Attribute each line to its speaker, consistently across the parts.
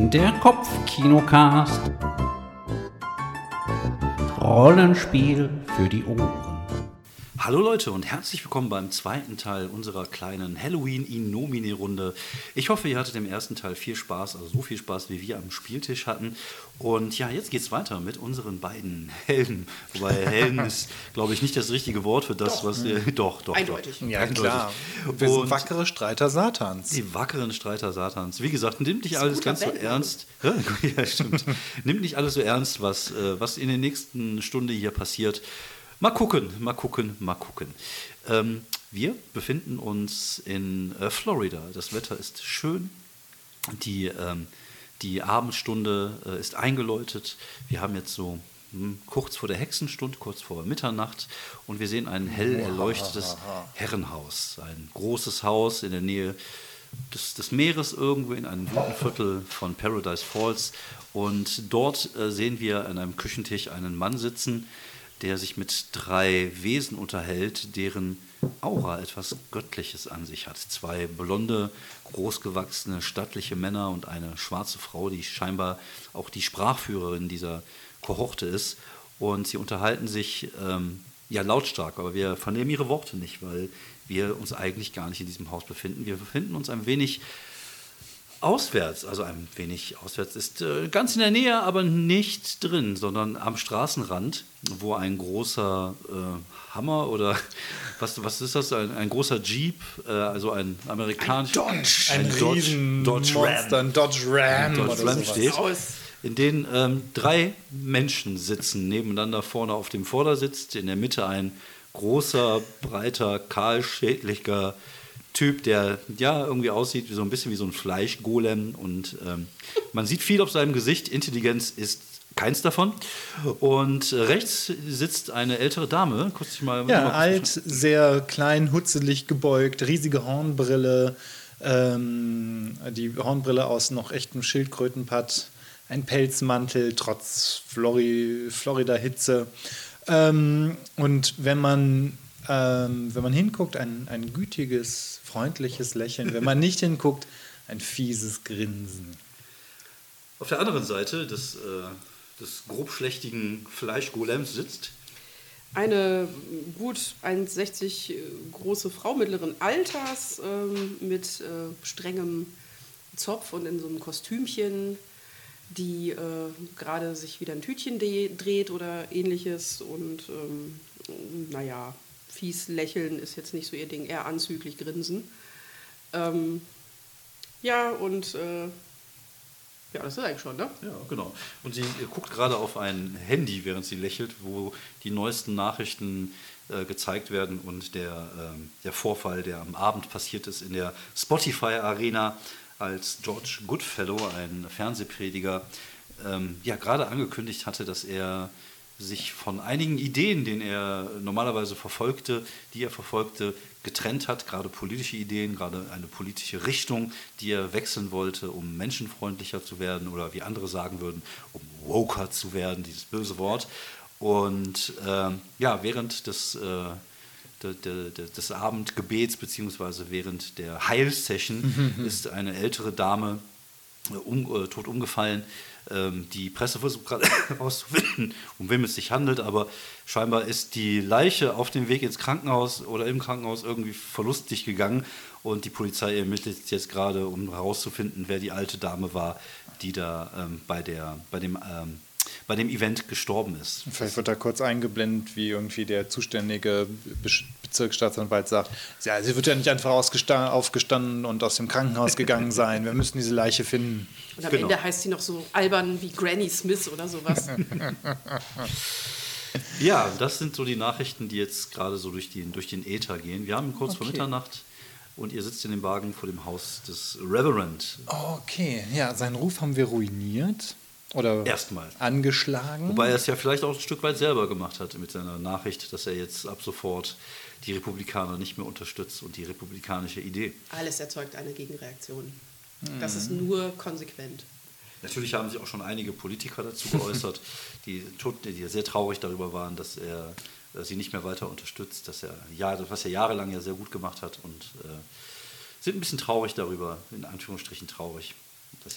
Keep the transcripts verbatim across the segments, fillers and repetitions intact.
Speaker 1: Der Kopfkinocast. Rollenspiel für die Ohren.
Speaker 2: Hallo Leute und herzlich willkommen beim zweiten Teil unserer kleinen Halloween-In-Nomine-Runde. Ich hoffe, ihr hattet im ersten Teil viel Spaß, also so viel Spaß, wie wir am Spieltisch hatten. Und ja, jetzt geht's weiter mit unseren beiden Helden. Wobei Helden ist, glaube ich, nicht das richtige Wort für das,
Speaker 3: doch.
Speaker 2: was ihr... Doch, doch.
Speaker 3: Eindeutig.
Speaker 2: Doch.
Speaker 4: Ja,
Speaker 2: Eindeutig.
Speaker 4: klar. Wir sind
Speaker 2: Und
Speaker 4: wackere Streiter Satans.
Speaker 2: die wackeren Streiter Satans. Wie gesagt, nimmt nicht alles
Speaker 3: guter
Speaker 2: ganz so
Speaker 3: Bandname.
Speaker 2: ernst. Ja, stimmt. Nimmt nicht alles so ernst, was, äh, was in der nächsten Stunde hier passiert. Mal gucken, mal gucken, mal gucken. Ähm, wir befinden uns in äh, Florida. Das Wetter ist schön. Die, ähm, die Abendstunde äh, ist eingeläutet. Wir haben jetzt so hm, kurz vor der Hexenstunde, kurz vor Mitternacht. Und wir sehen ein hell erleuchtetes Herrenhaus. Ein großes Haus in der Nähe des, des Meeres, irgendwo in einem guten Viertel von Paradise Falls. Und dort äh, sehen wir an einem Küchentisch einen Mann sitzen, der sich mit drei Wesen unterhält, deren Aura etwas Göttliches an sich hat. Zwei blonde, großgewachsene, stattliche Männer und eine schwarze Frau, die scheinbar auch die Sprachführerin dieser Kohorte ist. Und sie unterhalten sich ähm, ja lautstark, aber wir vernehmen ihre Worte nicht, weil wir uns eigentlich gar nicht in diesem Haus befinden. Wir befinden uns ein wenig auswärts, also ein wenig auswärts ist äh, ganz in der Nähe, aber nicht drin, sondern am Straßenrand, wo ein großer äh, Hammer oder was, was ist das, ein, ein großer Jeep, äh, also ein amerikanischer
Speaker 3: Ein Dodge.
Speaker 4: Ein,
Speaker 2: ein Dodge,
Speaker 4: riesen
Speaker 2: Dodge
Speaker 4: Monster,
Speaker 2: Ram,
Speaker 4: ein Dodge Ram,
Speaker 2: Dodge
Speaker 4: oder
Speaker 2: Ram
Speaker 4: sowas.
Speaker 2: steht,
Speaker 3: Aus.
Speaker 2: in dem ähm, drei Menschen sitzen nebeneinander vorne auf dem Vordersitz, in der Mitte ein großer, breiter, kahlschädlicher Typ, der ja irgendwie aussieht wie so ein bisschen wie so ein Fleischgolem und ähm, man sieht viel auf seinem Gesicht. Intelligenz ist keins davon. Und äh, rechts sitzt eine ältere Dame. Kurz dich mal,
Speaker 4: Ja,
Speaker 2: mal
Speaker 4: alt, sehr klein, hutzelig gebeugt, riesige Hornbrille, ähm, die Hornbrille aus noch echtem Schildkrötenpatt, ein Pelzmantel trotz Flori- Florida-Hitze. Ähm, und wenn man, ähm, wenn man hinguckt, ein, ein gütiges, freundliches Lächeln. Wenn man nicht hinguckt, ein fieses Grinsen.
Speaker 2: Auf der anderen Seite des, äh, des grobschlächtigen Fleischgolems sitzt
Speaker 3: Eine gut eins Komma sechzig große Frau mittleren Alters ähm, mit äh, strengem Zopf und in so einem Kostümchen, die äh, gerade sich wieder ein Tütchen de- dreht oder ähnliches und ähm, naja, fies lächeln ist jetzt nicht so ihr Ding, eher anzüglich grinsen. Ähm, ja, und äh, ja, das ist eigentlich schon, ne?
Speaker 2: Ja, genau. Und sie guckt gerade auf ein Handy, während sie lächelt, wo die neuesten Nachrichten äh, gezeigt werden und der, ähm, der Vorfall, der am Abend passiert ist in der Spotify-Arena, als George Goodfellow, ein Fernsehprediger, ähm, ja gerade angekündigt hatte, dass er sich von einigen Ideen, denen er normalerweise verfolgte, die er verfolgte, getrennt hat, gerade politische Ideen, gerade eine politische Richtung, die er wechseln wollte, um menschenfreundlicher zu werden oder wie andere sagen würden, um woker zu werden, dieses böse Wort. Und ähm, ja, während des, äh, de, de, de, des Abendgebets beziehungsweise während der Heilsession ist eine ältere Dame äh, um, äh, tot umgefallen. Die Presse versucht gerade herauszufinden, um wem es sich handelt, aber scheinbar ist die Leiche auf dem Weg ins Krankenhaus oder im Krankenhaus irgendwie verlustig gegangen und die Polizei ermittelt jetzt gerade, um herauszufinden, wer die alte Dame war, die da ähm, bei, der, bei, dem, ähm, bei dem Event gestorben ist.
Speaker 4: Vielleicht wird da kurz eingeblendet, wie irgendwie der zuständige Be- Bezirksstaatsanwalt sagt, ja, sie wird ja nicht einfach ausgesta- aufgestanden und aus dem Krankenhaus gegangen sein. Wir müssen diese Leiche finden.
Speaker 3: Und am
Speaker 2: Genau.
Speaker 3: Ende heißt sie noch so albern wie Granny Smith oder sowas.
Speaker 2: Ja, das sind so die Nachrichten, die jetzt gerade so durch den, durch den Äther gehen. Wir haben kurz vor
Speaker 4: Okay.
Speaker 2: Mitternacht und ihr sitzt in dem Wagen vor dem Haus des Reverend.
Speaker 4: Okay, ja, seinen Ruf haben wir ruiniert oder
Speaker 2: Erstmal.
Speaker 4: angeschlagen.
Speaker 2: Wobei er es ja vielleicht auch ein Stück weit selber gemacht hat mit seiner Nachricht, dass er jetzt ab sofort die Republikaner nicht mehr unterstützt und die republikanische Idee.
Speaker 3: Alles erzeugt eine Gegenreaktion. Das ist nur konsequent.
Speaker 2: Natürlich haben sich auch schon einige Politiker dazu geäußert, die, tot- die sehr traurig darüber waren, dass er äh, sie nicht mehr weiter unterstützt, dass er ja, was er jahrelang ja sehr gut gemacht hat und äh, sind ein bisschen traurig darüber, in Anführungsstrichen traurig. Das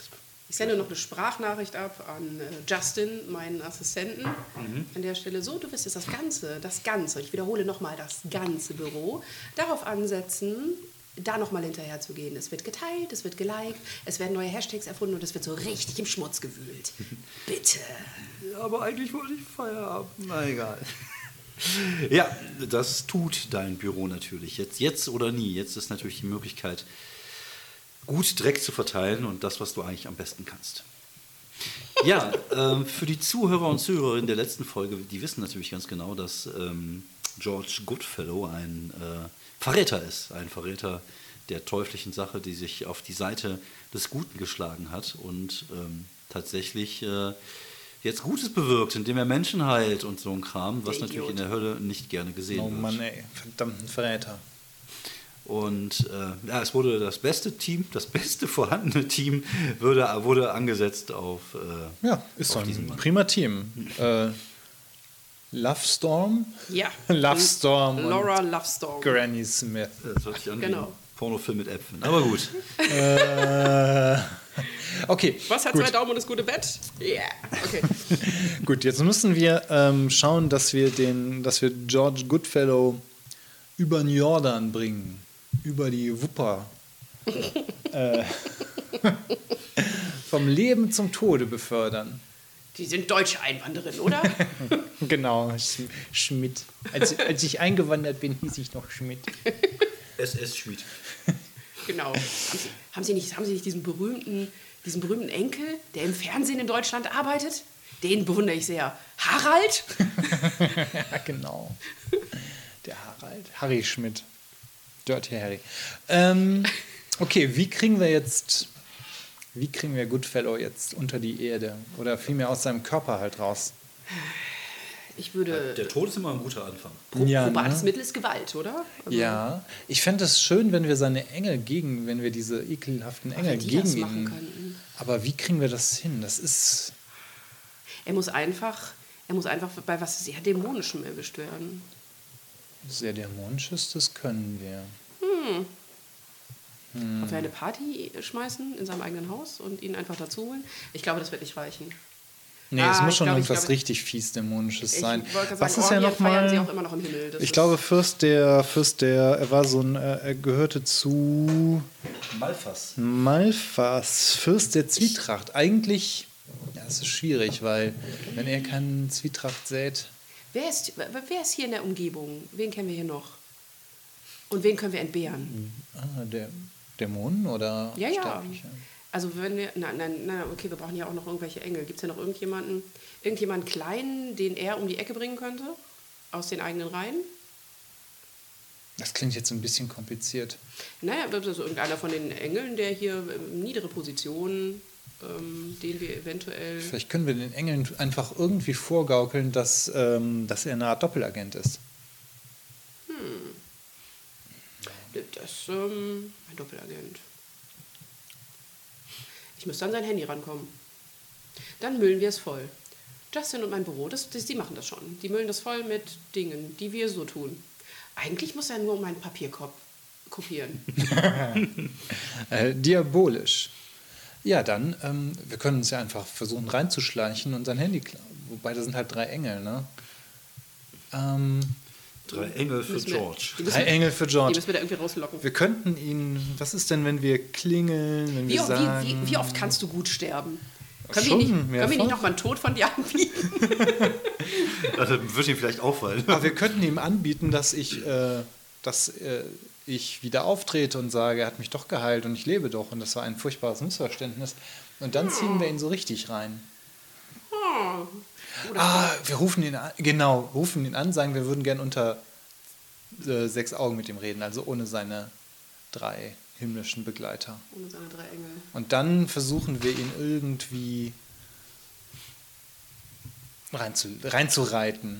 Speaker 3: Ich sende noch eine Sprachnachricht ab an äh, Justin, meinen Assistenten. Mhm. An der Stelle, so, du wirst jetzt das Ganze, das Ganze, ich wiederhole nochmal, das ganze Büro, darauf ansetzen, da nochmal hinterher zu gehen. Es wird geteilt, es wird geliked, es werden neue Hashtags erfunden und es wird so richtig im Schmutz gewühlt. Bitte.
Speaker 2: Ja, aber eigentlich wollte ich Feierabend. Na egal. Ja, das tut dein Büro natürlich. Jetzt, jetzt oder nie. Jetzt ist natürlich die Möglichkeit, gut Dreck zu verteilen und das, was du eigentlich am besten kannst. Ja, ähm, für die Zuhörer und Zuhörerinnen der letzten Folge, die wissen natürlich ganz genau, dass ähm, George Goodfellow ein äh, Verräter ist. Ein Verräter der teuflischen Sache, die sich auf die Seite des Guten geschlagen hat und ähm, tatsächlich äh, jetzt Gutes bewirkt, indem er Menschen heilt und so ein Kram, was
Speaker 3: Der
Speaker 2: natürlich
Speaker 3: Idiot.
Speaker 2: in der Hölle nicht gerne gesehen
Speaker 4: Oh
Speaker 2: wird.
Speaker 4: Mann, ey, verdammten Verräter.
Speaker 2: Und äh, ja, es wurde das beste Team, das beste vorhandene Team wurde, wurde angesetzt auf, äh,
Speaker 4: Ja, ist so
Speaker 2: auf diesen
Speaker 4: ein
Speaker 2: Mann.
Speaker 4: prima Team. Äh, Lovestorm?
Speaker 3: Ja.
Speaker 4: Lovestorm und
Speaker 3: Laura Lovestorm.
Speaker 4: Granny Smith.
Speaker 2: Das hört sich an wie
Speaker 3: Genau.
Speaker 2: ein Pornofilm mit Äpfeln. Aber gut.
Speaker 4: äh, okay.
Speaker 3: Was hat
Speaker 4: gut.
Speaker 3: zwei Daumen und das gute Bett? Ja. Yeah. Okay.
Speaker 4: Gut, jetzt müssen wir ähm, schauen, dass wir den, dass wir George Goodfellow über den Jordan bringen. Über die Wupper. äh, vom Leben zum Tode befördern.
Speaker 3: Die sind deutsche Einwanderin, oder?
Speaker 4: Genau, Sch- Schmidt. Als, als ich eingewandert bin, hieß ich noch Schmidt.
Speaker 2: S S Schmidt.
Speaker 3: Genau. Haben Sie, haben Sie, nicht, haben Sie nicht diesen berühmten, diesen berühmten Enkel, der im Fernsehen in Deutschland arbeitet? Den bewundere ich sehr. Harald?
Speaker 4: Ja, genau. Der Harald. Harry Schmidt. Dirty Harry. Ähm, okay, wie kriegen wir jetzt, wie kriegen wir Goodfellow jetzt unter die Erde? Oder vielmehr aus seinem Körper halt raus?
Speaker 3: Ich würde...
Speaker 2: Der Tod ist immer ein guter Anfang.
Speaker 3: Pro,
Speaker 4: Ja,
Speaker 3: probates
Speaker 4: ne?
Speaker 3: Mittel ist Gewalt, oder? Also,
Speaker 4: Ja, ich fände es schön, wenn wir seine Engel gegen, wenn wir diese ekelhaften Engel
Speaker 3: wenn die
Speaker 4: gegen
Speaker 3: das
Speaker 4: ihn.
Speaker 3: machen könnten.
Speaker 4: Aber wie kriegen wir das hin? Das ist.
Speaker 3: Er muss einfach, er muss einfach bei was sehr Dämonischem erwischt werden.
Speaker 4: Sehr dämonisches, das können wir.
Speaker 3: Ob wir eine Party schmeißen in seinem eigenen Haus und ihn einfach dazu holen? Ich glaube, das wird nicht reichen.
Speaker 4: Nee,
Speaker 3: Ah,
Speaker 4: es muss
Speaker 3: ich
Speaker 4: schon
Speaker 3: glaube, ich
Speaker 4: irgendwas
Speaker 3: glaube-
Speaker 4: richtig fies Dämonisches
Speaker 3: Ich
Speaker 4: sein.
Speaker 3: wollte gerade
Speaker 4: Was
Speaker 3: sagen,
Speaker 4: ist ja
Speaker 3: Orgien
Speaker 4: noch
Speaker 3: feiern sie auch
Speaker 4: mal?
Speaker 3: immer noch im Himmel. Das
Speaker 4: Ich
Speaker 3: ist-
Speaker 4: glaube, Fürst der, Fürst der, er war so ein, äh, er gehörte zu
Speaker 2: Malfas.
Speaker 4: Malfas, Fürst der Zwietracht. Eigentlich, ja, es ist schwierig, weil wenn er keine Zwietracht sät,
Speaker 3: Wer ist, wer ist hier in der Umgebung? Wen kennen wir hier noch? Und wen können wir entbehren?
Speaker 4: ah, der Dämonen oder
Speaker 3: Ja, ja.
Speaker 4: Sterbliche?
Speaker 3: Also wenn wir, nein, nein, nein, okay, wir brauchen ja auch noch irgendwelche Engel. Gibt es ja noch irgendjemanden, irgendjemanden kleinen, den er um die Ecke bringen könnte? Aus den eigenen Reihen?
Speaker 4: Das klingt jetzt ein bisschen kompliziert.
Speaker 3: Naja, das ist irgendeiner von den Engeln, der hier ähm, niedere Positionen, ähm, den wir eventuell...
Speaker 4: Vielleicht können wir den Engeln einfach irgendwie vorgaukeln, dass, ähm, dass er eine Art Doppelagent ist.
Speaker 3: Das ist ähm, ein Doppelagent. Ich müsste an sein Handy rankommen. Dann müllen wir es voll. Justin und mein Büro, das, das, die machen das schon. Die müllen das voll mit Dingen, die wir so tun. Eigentlich muss er nur meinen Papierkorb kopieren.
Speaker 4: Äh, diabolisch. Ja, dann, ähm, wir können uns ja einfach versuchen reinzuschleichen und sein Handy klauen. Wobei, da sind halt drei Engel, ne? Ähm,
Speaker 2: Drei Engel für
Speaker 3: Müssen wir-
Speaker 2: George.
Speaker 3: Die müssen,
Speaker 4: drei Engel für
Speaker 3: die
Speaker 4: George.
Speaker 3: müssen wir da irgendwie rauslocken.
Speaker 4: Wir könnten ihn, was ist denn, wenn wir klingeln, wenn
Speaker 3: Wie,
Speaker 4: wir
Speaker 3: wie,
Speaker 4: sagen...
Speaker 3: wie, wie oft kannst du gut sterben? Können
Speaker 4: Schon,
Speaker 3: wir nicht, können wir
Speaker 4: mehrfach.
Speaker 3: nicht noch mal einen Tod von dir anbieten?
Speaker 2: Das wird ihm vielleicht auffallen.
Speaker 4: Aber wir könnten ihm anbieten, dass ich, äh, dass äh, ich wieder auftrete und sage, er hat mich doch geheilt und ich lebe doch und das war ein furchtbares Missverständnis. Und dann ziehen wir ihn so richtig rein.
Speaker 3: Oder
Speaker 4: Ah, wir rufen ihn an, genau, rufen ihn an, sagen, wir würden gern unter äh, sechs Augen mit ihm reden, also ohne seine drei himmlischen Begleiter.
Speaker 3: ohne seine drei Engel.
Speaker 4: Und dann versuchen wir ihn irgendwie reinzu, reinzureiten.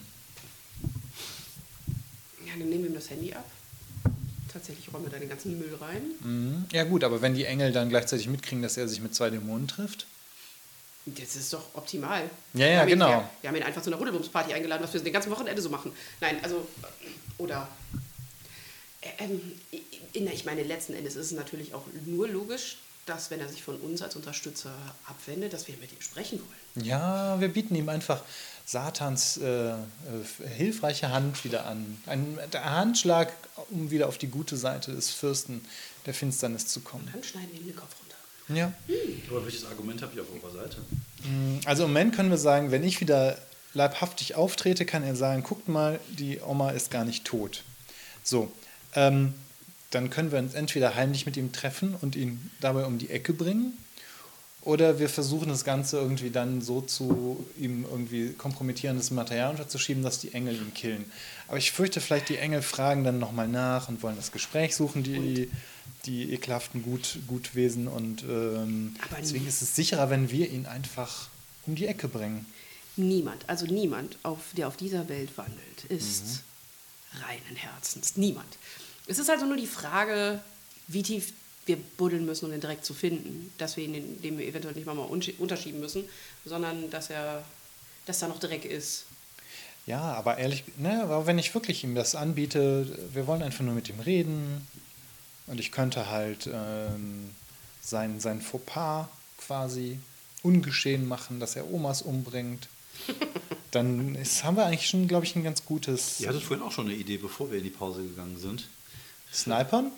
Speaker 3: Ja, dann nehmen wir ihm das Handy ab. Tatsächlich räumen wir da den ganzen Müll rein.
Speaker 4: Mhm. Ja gut, aber wenn die Engel dann gleichzeitig mitkriegen, dass er sich mit zwei Dämonen trifft.
Speaker 3: Das ist doch optimal.
Speaker 4: Ja, ja,
Speaker 3: Wir haben ihn-
Speaker 4: genau.
Speaker 3: Wir, wir haben ihn einfach zu einer Rudelbums-Party eingeladen, was wir den ganzen Wochenende so machen. Nein, also, oder, äh, ähm, ich- ich meine, letzten Endes ist es natürlich auch nur logisch, dass, wenn er sich von uns als Unterstützer abwendet, dass wir mit ihm sprechen wollen.
Speaker 4: Ja, wir bieten ihm einfach Satans äh, äh, hilfreiche Hand wieder an. Ein der Handschlag, um wieder auf die gute Seite des Fürsten der Finsternis zu kommen.
Speaker 3: Dann schneiden wir ihm den Kopf runter.
Speaker 4: Ja.
Speaker 2: Aber welches Argument habt ihr auf eurer Seite?
Speaker 4: Also im Moment können wir sagen, wenn ich wieder leibhaftig auftrete, kann er sagen, guckt mal, die Oma ist gar nicht tot. So, ähm, dann können wir uns entweder heimlich mit ihm treffen und ihn dabei um die Ecke bringen, oder wir versuchen das Ganze irgendwie dann so zu ihm irgendwie kompromittierendes Material unterzuschieben, dass die Engel ihn killen. Aber ich fürchte, vielleicht die Engel fragen dann nochmal nach und wollen das Gespräch suchen, die, die ekelhaften Gut, Gutwesen. Und ähm,
Speaker 3: Aber
Speaker 4: deswegen ist es sicherer, wenn wir ihn einfach um die Ecke bringen.
Speaker 3: Niemand, also niemand, auf, der auf dieser Welt wandelt, ist mhm. reinen Herzens. Niemand. Es ist also nur die Frage, wie tief wir buddeln müssen, um den Dreck zu finden. Dass wir ihn dem wir eventuell nicht mal, mal unterschieben müssen, sondern dass, er, dass da noch Dreck ist.
Speaker 4: Ja, aber ehrlich, ne, aber wenn ich wirklich ihm das anbiete, wir wollen einfach nur mit ihm reden und ich könnte halt ähm, sein, sein Fauxpas quasi ungeschehen machen, dass er Omas umbringt. Dann ist, haben wir eigentlich schon, glaube ich, ein ganz gutes...
Speaker 2: Ihr hattet vorhin auch schon eine Idee, bevor wir in die Pause gegangen sind.
Speaker 4: Snipern?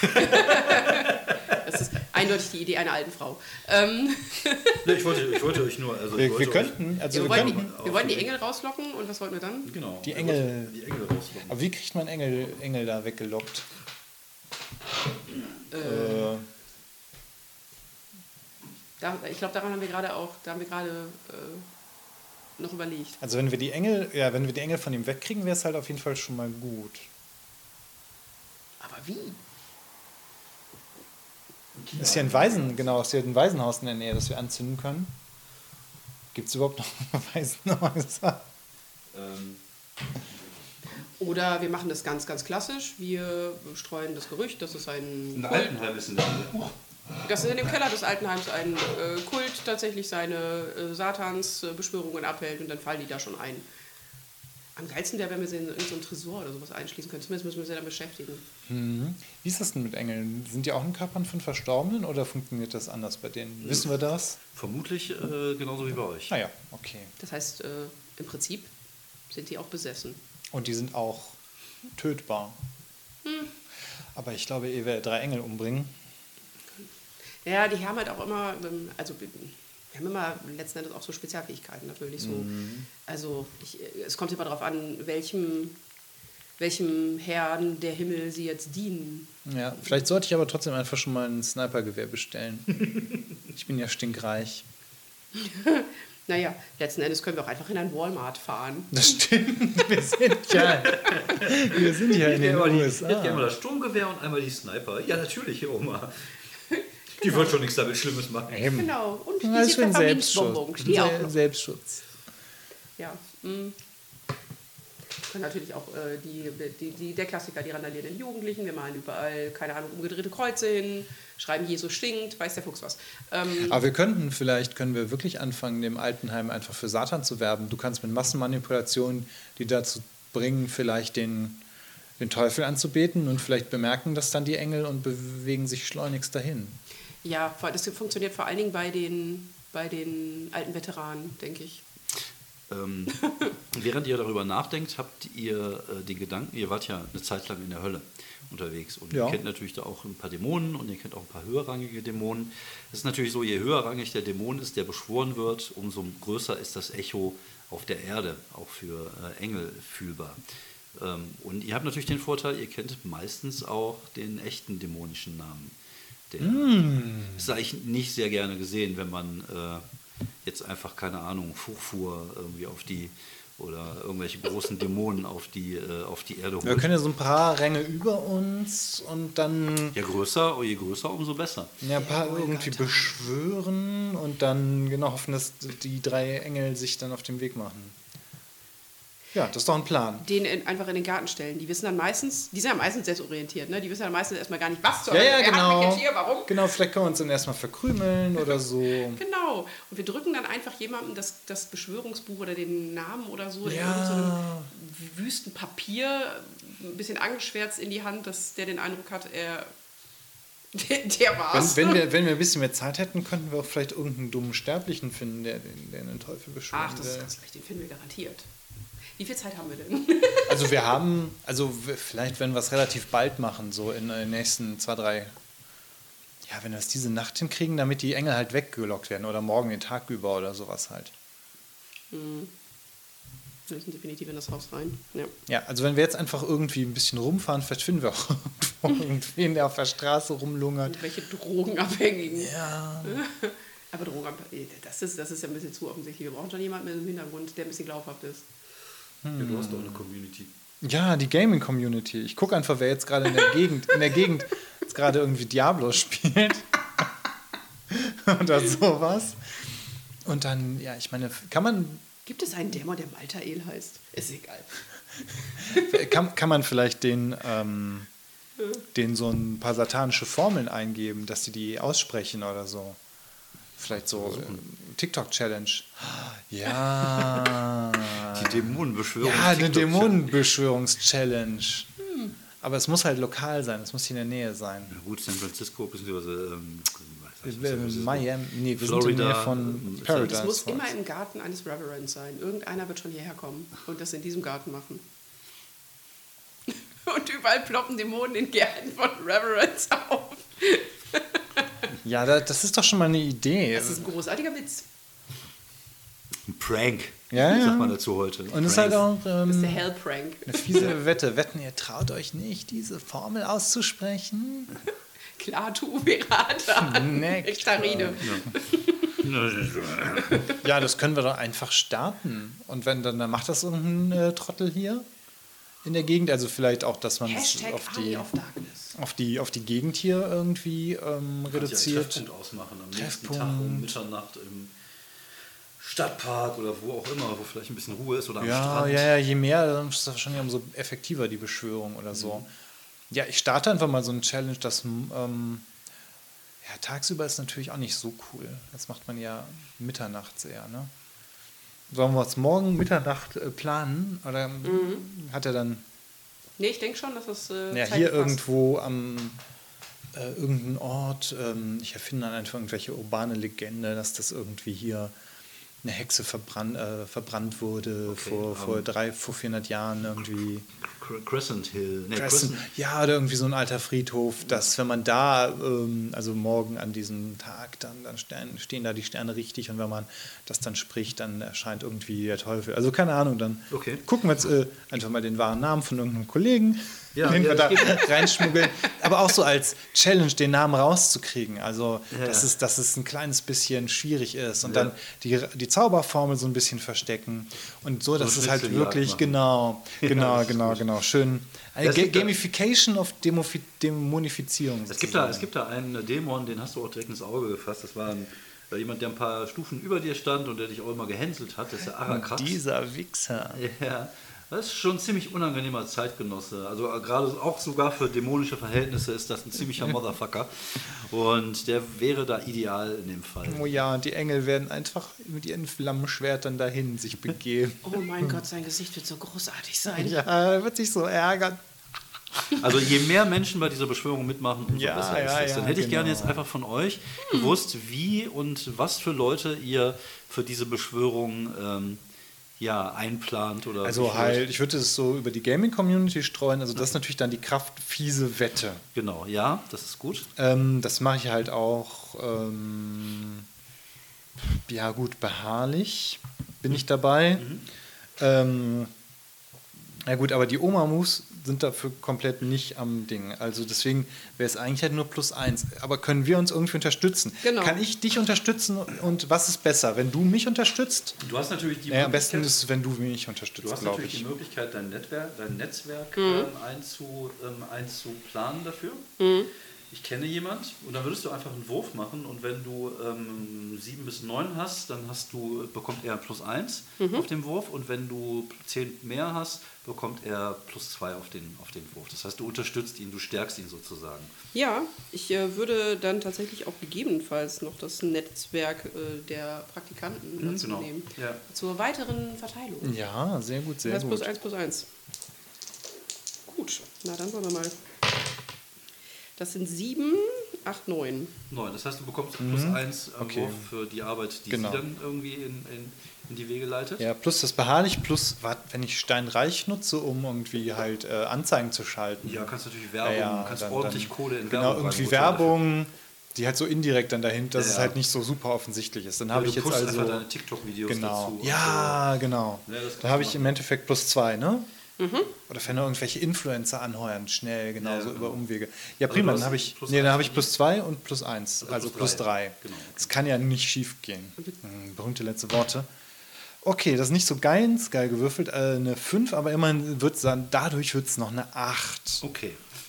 Speaker 3: Das ist eindeutig die Idee einer alten Frau. Ähm.
Speaker 2: Nee, ich, wollte, ich wollte euch nur... Also
Speaker 4: wir, wir könnten... Also
Speaker 3: wir,
Speaker 4: wir,
Speaker 3: wollten
Speaker 4: könnten
Speaker 3: die, wir wollten die Engel rauslocken und was wollten wir dann?
Speaker 2: Genau.
Speaker 4: Die Engel...
Speaker 2: Die Engel rauslocken.
Speaker 4: Aber wie kriegt man Engel, Engel da weggelockt?
Speaker 3: Äh,
Speaker 4: äh,
Speaker 3: da, ich glaube, daran haben wir gerade auch, da haben wir gerade äh, noch überlegt.
Speaker 4: also wenn wir die Engel, ja, wenn wir die Engel von ihm wegkriegen, wäre es halt auf jeden Fall schon mal gut.
Speaker 3: Aber wie?
Speaker 4: Ist hier ein Waisen, genau, ist hier ein Waisenhaus in der Nähe, das wir anzünden können. Gibt es überhaupt noch Waisenhäuser?
Speaker 2: Ähm,
Speaker 3: Oder wir machen das ganz, ganz klassisch. Wir streuen das Gerücht, dass es ein
Speaker 2: ein
Speaker 3: Kult,
Speaker 2: Altenheim ist in der Nähe.
Speaker 3: dass in dem Keller des Altenheims ein äh, Kult tatsächlich seine äh, Satansbeschwörungen abhält und dann fallen die da schon ein. Am geilsten wäre, wenn wir sie in, in so einen Tresor oder sowas einschließen können. Zumindest müssen wir sie dann beschäftigen.
Speaker 4: Mhm. Wie ist das denn mit Engeln? Sind die auch in Körpern von Verstorbenen oder funktioniert das anders bei denen? Mhm. Wissen wir das?
Speaker 2: Vermutlich äh, genauso wie bei euch.
Speaker 4: Ah ja, okay.
Speaker 3: Das heißt, äh, im Prinzip sind die auch besessen.
Speaker 4: Und die sind auch tötbar.
Speaker 3: Hm.
Speaker 4: Aber ich glaube, ehe wir drei Engel umbringen.
Speaker 3: Ja, die haben halt auch immer, ähm, also wir haben immer letzten Endes auch so Spezialfähigkeiten natürlich so.
Speaker 4: Mhm.
Speaker 3: Also ich, es kommt immer darauf an, welchem, welchem Herrn der Himmel sie jetzt dienen.
Speaker 4: Ja, vielleicht sollte ich aber trotzdem einfach schon mal ein Snipergewehr bestellen. Ich bin ja stinkreich.
Speaker 3: Naja, letzten Endes können wir auch einfach in ein Walmart fahren.
Speaker 4: Das stimmt. Wir sind ja, wir sind ja in den
Speaker 2: einmal
Speaker 4: U
Speaker 2: die,
Speaker 4: S A.
Speaker 2: jetzt einmal das Sturmgewehr und einmal die Sniper. Ja, natürlich, Oma. Die wird schon nichts damit Schlimmes machen.
Speaker 4: Eben.
Speaker 3: Genau, und
Speaker 4: Das ist
Speaker 3: diese
Speaker 4: für ein
Speaker 3: Pfefferminzbonbon,
Speaker 4: Selbstschutz.
Speaker 3: die auch
Speaker 4: Se-
Speaker 3: noch.
Speaker 4: Selbstschutz.
Speaker 3: Ja, mh. Können natürlich auch äh, die, die, die, der Klassiker, die randalierenden Jugendlichen. Wir malen überall, keine Ahnung, umgedrehte Kreuze hin, schreiben Jesus stinkt, weiß der Fuchs was. Ähm,
Speaker 4: Aber wir könnten, vielleicht können wir wirklich anfangen, dem Altenheim einfach für Satan zu werben. Du kannst mit Massenmanipulationen, die dazu bringen, vielleicht den, den Teufel anzubeten und vielleicht bemerken das dann die Engel und bewegen sich schleunigst dahin.
Speaker 3: ja, vor- das funktioniert vor allen Dingen bei den, bei den alten Veteranen, denke ich.
Speaker 2: Ähm, während ihr darüber nachdenkt, habt ihr äh, den Gedanken, ihr wart ja eine Zeit lang in der Hölle unterwegs und
Speaker 4: Ja.
Speaker 2: ihr kennt natürlich da auch ein paar Dämonen und ihr kennt auch ein paar höherrangige Dämonen. Es ist natürlich so, je höherrangig der Dämon ist, der beschworen wird, umso größer ist das Echo auf der Erde, auch für äh, Engel fühlbar. Ähm, und ihr habt natürlich den Vorteil, ihr kennt meistens auch den echten dämonischen Namen. Der ist eigentlich nicht sehr gerne gesehen, wenn man äh, jetzt einfach, keine Ahnung, Furfur irgendwie auf die oder irgendwelche großen Dämonen auf die, äh, auf die Erde
Speaker 4: Wir
Speaker 2: holt.
Speaker 4: können ja so ein paar Ränge über uns und dann
Speaker 2: Je größer, je größer, umso besser.
Speaker 4: ja, ein paar irgendwie beschwören und dann genau hoffen, dass die drei Engel sich dann auf den Weg machen. Ja, das ist doch ein Plan.
Speaker 3: Den in, einfach in den Garten stellen. Die wissen dann meistens, die sind ja meistens desorientiert, ne? Die wissen ja meistens erstmal gar nicht, was zur
Speaker 4: Ja,
Speaker 3: Hölle,
Speaker 4: ja,
Speaker 3: wer hat mich
Speaker 4: genau.
Speaker 3: jetzt hier, warum?
Speaker 4: Genau, vielleicht können wir uns dann erstmal verkrümeln oder so.
Speaker 3: Genau. Und wir drücken dann einfach jemandem das, das Beschwörungsbuch oder den Namen oder so in
Speaker 4: Ja.
Speaker 3: irgendeinem wüsten Papier, ein bisschen angeschwärzt in die Hand, dass der den Eindruck hat, er Der, der war's.
Speaker 4: Wenn, wenn, wir, wenn wir ein bisschen mehr Zeit hätten, könnten wir auch vielleicht irgendeinen dummen Sterblichen finden, der, den- der den Teufel beschwören
Speaker 3: Ach, das ist
Speaker 4: will.
Speaker 3: ganz leicht, den finden wir garantiert. Wie viel Zeit haben wir denn?
Speaker 4: Also wir haben, also w- vielleicht werden wir es relativ bald machen, so in den nächsten zwei, drei, ja, wenn wir es diese Nacht hinkriegen, damit die Engel halt weggelockt werden oder morgen den Tag über oder sowas halt.
Speaker 3: Wir müssen definitiv in das Haus rein. Ja.
Speaker 4: Ja, also wenn wir jetzt einfach irgendwie ein bisschen rumfahren, vielleicht finden wir auch irgendwo irgendwen, der auf der Straße rumlungert.
Speaker 3: Irgendwelche Drogenabhängigen.
Speaker 4: Ja.
Speaker 3: Aber Drogenabhängigen, das ist, das ist ja ein bisschen zu offensichtlich. Wir brauchen schon jemanden mit einem Hintergrund, der ein bisschen glaubhaft ist.
Speaker 2: Ja, du hast doch eine Community.
Speaker 4: Ja, die Gaming-Community. Ich gucke einfach, wer jetzt gerade in der Gegend, in der Gegend jetzt gerade irgendwie Diablo spielt. Oder sowas. Und dann, ja, ich meine, kann man,
Speaker 3: Gibt es einen Dämon, der Maltael heißt? Ist egal.
Speaker 4: kann, kann man vielleicht den, ähm, den so ein paar satanische Formeln eingeben, dass die die aussprechen oder so. Vielleicht so ähm, TikTok-Challenge. Ja.
Speaker 2: Die Dämonenbeschwörung.
Speaker 4: Ja, eine
Speaker 2: TikTok-Challenge.
Speaker 4: Dämonenbeschwörungs-Challenge. Aber es muss halt lokal sein, es muss hier in der Nähe sein.
Speaker 2: Ja, gut, San Francisco, beziehungsweise ähm, was heißt
Speaker 4: Äh,
Speaker 2: San Francisco?
Speaker 4: Miami, nee, wir
Speaker 2: Florida,
Speaker 4: sind in der Nähe von
Speaker 2: ähm,
Speaker 4: Paradise.
Speaker 3: Es muss
Speaker 4: Falls.
Speaker 3: immer im Garten eines Reverends sein. Irgendeiner wird schon hierher kommen und das in diesem Garten machen. Und überall ploppen Dämonen in Gärten von Reverends auf.
Speaker 4: Ja, da, das ist doch schon mal eine Idee.
Speaker 3: Das ist ein großartiger Witz.
Speaker 2: Ein Prank,
Speaker 4: Ja, ja.
Speaker 2: sagt man dazu heute.
Speaker 4: Und es ist halt auch
Speaker 3: Das ist der
Speaker 4: ähm,
Speaker 3: Hellprank.
Speaker 4: eine fiese Wette. Wetten, ihr traut euch nicht, diese Formel auszusprechen?
Speaker 3: Klatu Verata.
Speaker 4: Nektar.
Speaker 3: Nektarine.
Speaker 4: Ja, das können wir doch einfach starten. Und wenn dann, dann macht das irgendein äh, Trottel hier in der Gegend. Also vielleicht auch, dass man es
Speaker 3: Hashtag
Speaker 4: auf
Speaker 3: Army
Speaker 4: die,
Speaker 3: of Darkness.
Speaker 4: auf, die, auf die Gegend hier irgendwie ähm, reduziert.
Speaker 2: Treffpunkt ausmachen am nächsten
Speaker 4: Treffpunkt.
Speaker 2: Tag um Mitternacht im Stadtpark oder wo auch immer, wo vielleicht ein bisschen Ruhe ist oder am
Speaker 4: Ja,
Speaker 2: Strand.
Speaker 4: ja, ja, je mehr, dann ist das wahrscheinlich umso effektiver, die Beschwörung oder so. Ja, ich starte einfach mal so eine Challenge, das ähm, ja, tagsüber ist natürlich auch nicht so cool. Das macht man ja mitternachts eher, ne? Sollen wir uns morgen Mitternacht äh, planen? Oder hat er dann
Speaker 3: Nee, ich denke schon, dass das äh,
Speaker 4: ja,
Speaker 3: zeitlich
Speaker 4: hier
Speaker 3: passt.
Speaker 4: irgendwo am äh, irgendein Ort, ähm, ich erfinde dann einfach irgendwelche urbane Legende, dass das irgendwie hier eine Hexe verbrannt, äh, verbrannt wurde
Speaker 2: Okay,
Speaker 4: vor,
Speaker 2: ähm,
Speaker 4: vor drei, vor vierhundert Jahren irgendwie.
Speaker 2: Cre- Crescent Hill. Nee,
Speaker 4: Crescent,
Speaker 2: Crescent.
Speaker 4: ja, oder irgendwie so ein alter Friedhof, dass wenn man da, ähm, also morgen an diesem Tag, dann, dann stehen, stehen da die Sterne richtig und wenn man das dann spricht, dann erscheint irgendwie der Teufel. Also keine Ahnung, dann
Speaker 2: Okay.
Speaker 4: gucken wir jetzt äh, einfach mal den wahren Namen von irgendeinem Kollegen,
Speaker 2: Ja,
Speaker 4: den
Speaker 2: ja,
Speaker 4: wir da
Speaker 2: das
Speaker 4: reinschmuggeln. Aber auch so als Challenge, den Namen rauszukriegen. Also,
Speaker 2: Ja,
Speaker 4: dass,
Speaker 2: ja.
Speaker 4: es, dass es ein kleines bisschen schwierig ist und
Speaker 2: Ja.
Speaker 4: dann die, die Zauberformel so ein bisschen verstecken und so, dass es halt
Speaker 2: Schnitzeljagd
Speaker 4: wirklich
Speaker 2: machen.
Speaker 4: genau, genau,
Speaker 2: das ist
Speaker 4: genau,
Speaker 2: gut.
Speaker 4: genau, schön. Eine
Speaker 2: Es
Speaker 4: Ga-
Speaker 2: gibt da-
Speaker 4: Gamification of Demofi Dämonifizierung.
Speaker 2: Es gibt, da,
Speaker 4: sozusagen.
Speaker 2: es gibt da einen Dämon, den hast du auch direkt ins Auge gefasst. Das war ein, äh, jemand, der ein paar Stufen über dir stand und der dich auch immer gehänselt hat. Das ist der Arakrax.
Speaker 4: Dieser Wichser.
Speaker 2: Ja, das ist schon ein ziemlich unangenehmer Zeitgenosse. Also äh, gerade auch sogar für dämonische Verhältnisse ist das ein ziemlicher Motherfucker. Und der wäre da ideal in dem Fall.
Speaker 4: Oh ja, und die Engel werden einfach mit ihren Flammenschwertern dahin sich begeben.
Speaker 3: Oh mein Gott, sein Gesicht wird so großartig sein.
Speaker 4: Ja, er wird sich so ärgern.
Speaker 2: Also je mehr Menschen bei dieser Beschwörung mitmachen, umso
Speaker 4: Ja,
Speaker 2: besser
Speaker 4: ja,
Speaker 2: ist es.
Speaker 4: ja,
Speaker 2: Dann hätte ich gerne
Speaker 4: genau.
Speaker 2: jetzt einfach von euch gewusst, wie und was für Leute ihr für diese Beschwörung ähm, ja, einplant. Oder wie
Speaker 4: Also
Speaker 2: viel-
Speaker 4: halt, ich würde es so über die Gaming-Community streuen. Also das ist natürlich dann die kraftfiese Wette.
Speaker 2: Genau, ja, das ist gut.
Speaker 4: Ähm, das mache ich halt auch, ähm, ja gut, beharrlich bin ich dabei. Ähm, ja gut, aber die Oma-Moves sind dafür komplett nicht am Ding. Also deswegen wäre es eigentlich halt nur plus eins. Aber können wir uns irgendwie unterstützen?
Speaker 3: Genau.
Speaker 4: Kann ich dich unterstützen und was ist besser? Wenn du mich unterstützt?
Speaker 2: Du hast natürlich die
Speaker 4: Naja, am besten
Speaker 2: Möglichkeit-
Speaker 4: ist es, wenn du mich
Speaker 2: Du
Speaker 4: unterstützt,
Speaker 2: hast
Speaker 4: glaube
Speaker 2: natürlich
Speaker 4: ich.
Speaker 2: die Möglichkeit, dein Netzwerk, dein Netzwerk
Speaker 3: Mhm.
Speaker 2: ähm, einzu, ähm, einzuplanen dafür.
Speaker 3: Mhm.
Speaker 2: Ich kenne jemand und dann würdest du einfach einen Wurf machen und wenn du ähm, sieben bis neun hast, dann hast du, bekommt er plus eins
Speaker 3: Mhm.
Speaker 2: auf dem Wurf und wenn du zehn mehr hast, bekommt er plus zwei auf den, auf den Wurf. Das heißt, du unterstützt ihn, du stärkst ihn sozusagen.
Speaker 3: Ja, ich äh, würde dann tatsächlich auch gegebenenfalls noch das Netzwerk äh, der Praktikanten
Speaker 2: Mhm,
Speaker 3: dazu
Speaker 2: genau.
Speaker 3: nehmen.
Speaker 2: Ja.
Speaker 3: Zur weiteren Verteilung.
Speaker 4: Ja, sehr gut, sehr
Speaker 3: Das heißt plus
Speaker 4: gut.
Speaker 3: eins plus eins. Gut, na dann wollen wir mal. Das sind sieben acht, neun.
Speaker 2: Neun. Das heißt, du bekommst plus eins am
Speaker 4: Okay.
Speaker 2: Wurf für die Arbeit, die
Speaker 4: Genau.
Speaker 2: sie dann irgendwie in, in, in die Wege leitet.
Speaker 4: Ja, plus das beharrlich, plus, wat, wenn ich steinreich nutze, um irgendwie halt äh, Anzeigen zu schalten.
Speaker 2: Ja, kannst natürlich Werbung,
Speaker 4: Ja, ja,
Speaker 2: kannst
Speaker 4: dann-
Speaker 2: ordentlich
Speaker 4: dann-
Speaker 2: Kohle in
Speaker 4: Genau,
Speaker 2: Werbung
Speaker 4: irgendwie
Speaker 2: reinbuttern dafür.
Speaker 4: Werbung, die halt so indirekt dann dahinter, dass
Speaker 2: Ja,
Speaker 4: es
Speaker 2: ja.
Speaker 4: halt nicht so super offensichtlich ist. Dann
Speaker 2: Ja,
Speaker 4: habe
Speaker 2: du
Speaker 4: ich jetzt
Speaker 2: pushst
Speaker 4: also...
Speaker 2: einfach deine TikTok-Videos
Speaker 4: Genau.
Speaker 2: dazu.
Speaker 4: Ja, genau.
Speaker 2: Ja, das kannst
Speaker 4: da habe
Speaker 2: du
Speaker 4: ich im
Speaker 2: machen.
Speaker 4: Endeffekt plus zwei, ne? Oder wenn irgendwelche Influencer anheuern, schnell, genau,
Speaker 2: Ja,
Speaker 4: so
Speaker 2: genau.
Speaker 4: über Umwege. Ja,
Speaker 2: Also
Speaker 4: prima,
Speaker 2: du
Speaker 4: dann
Speaker 2: hast
Speaker 4: habe ich,
Speaker 2: plus
Speaker 4: nee,
Speaker 2: eins
Speaker 4: dann habe ich
Speaker 2: verdient.
Speaker 4: plus zwei und plus eins, also,
Speaker 2: Also
Speaker 4: plus
Speaker 2: plus
Speaker 4: drei.
Speaker 2: drei. Genau.
Speaker 4: Das kann ja nicht schief gehen. Hm, berühmte letzte Worte. Okay, das ist nicht so ganz geil gewürfelt, äh, eine fünf, aber immerhin wird es dann, dadurch wird es noch eine acht.
Speaker 2: Okay.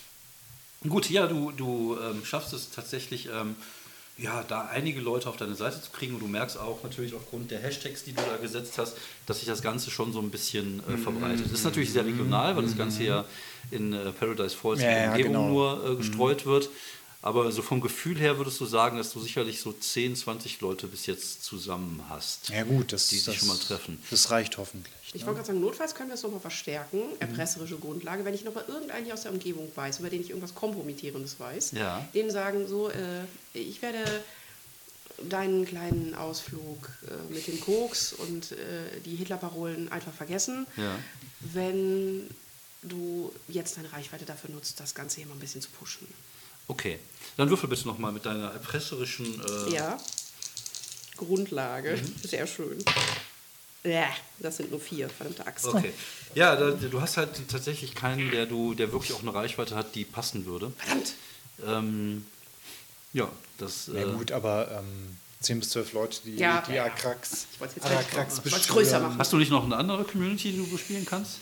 Speaker 2: Gut, ja, du, du ähm, schaffst es tatsächlich, ähm, ja, da einige Leute auf deine Seite zu kriegen und du merkst auch natürlich aufgrund der Hashtags, die du da gesetzt hast, dass sich das Ganze schon so ein bisschen äh, verbreitet. Das ist natürlich sehr regional, weil das Ganze ja in äh, Paradise Falls
Speaker 4: Ja,
Speaker 2: in der
Speaker 4: ja,
Speaker 2: Umgebung
Speaker 4: genau.
Speaker 2: nur äh, gestreut wird. Aber so vom Gefühl her würdest du sagen, dass du sicherlich so zehn, zwanzig Leute bis jetzt zusammen hast,
Speaker 4: Ja gut, das,
Speaker 2: die sich
Speaker 4: das,
Speaker 2: schon mal treffen.
Speaker 4: das reicht hoffentlich.
Speaker 3: Ich wollte gerade sagen, notfalls können wir es nochmal verstärken, erpresserische Grundlage, wenn ich nochmal irgendeinen hier aus der Umgebung weiß, über den ich irgendwas Kompromittierendes weiß,
Speaker 2: Ja.
Speaker 3: denen sagen so, äh, ich werde deinen kleinen Ausflug äh, mit dem Koks und äh, die Hitlerparolen einfach vergessen,
Speaker 2: Ja.
Speaker 3: wenn du jetzt deine Reichweite dafür nutzt, das Ganze hier mal ein bisschen zu pushen.
Speaker 2: Okay, dann würfel bitte nochmal mit deiner erpresserischen... Äh,
Speaker 3: Ja, Grundlage, sehr schön. Ja, das sind nur vier, verdammte Axt.
Speaker 2: Okay. Ja, da, du hast halt tatsächlich keinen, der du, der wirklich auch eine Reichweite hat, die passen würde.
Speaker 3: Verdammt!
Speaker 2: Ähm, ja, das.
Speaker 4: Ja
Speaker 2: äh,
Speaker 4: gut, aber ähm, zehn bis zwölf Leute, die,
Speaker 3: Ja,
Speaker 4: die
Speaker 3: ja.
Speaker 4: Akrax,
Speaker 3: Ich wollte es jetzt
Speaker 4: Akrax
Speaker 3: fertig machen. Ich wollte es
Speaker 4: beschwören.
Speaker 3: größer machen.
Speaker 2: Hast du nicht noch eine andere Community, die du bespielen kannst?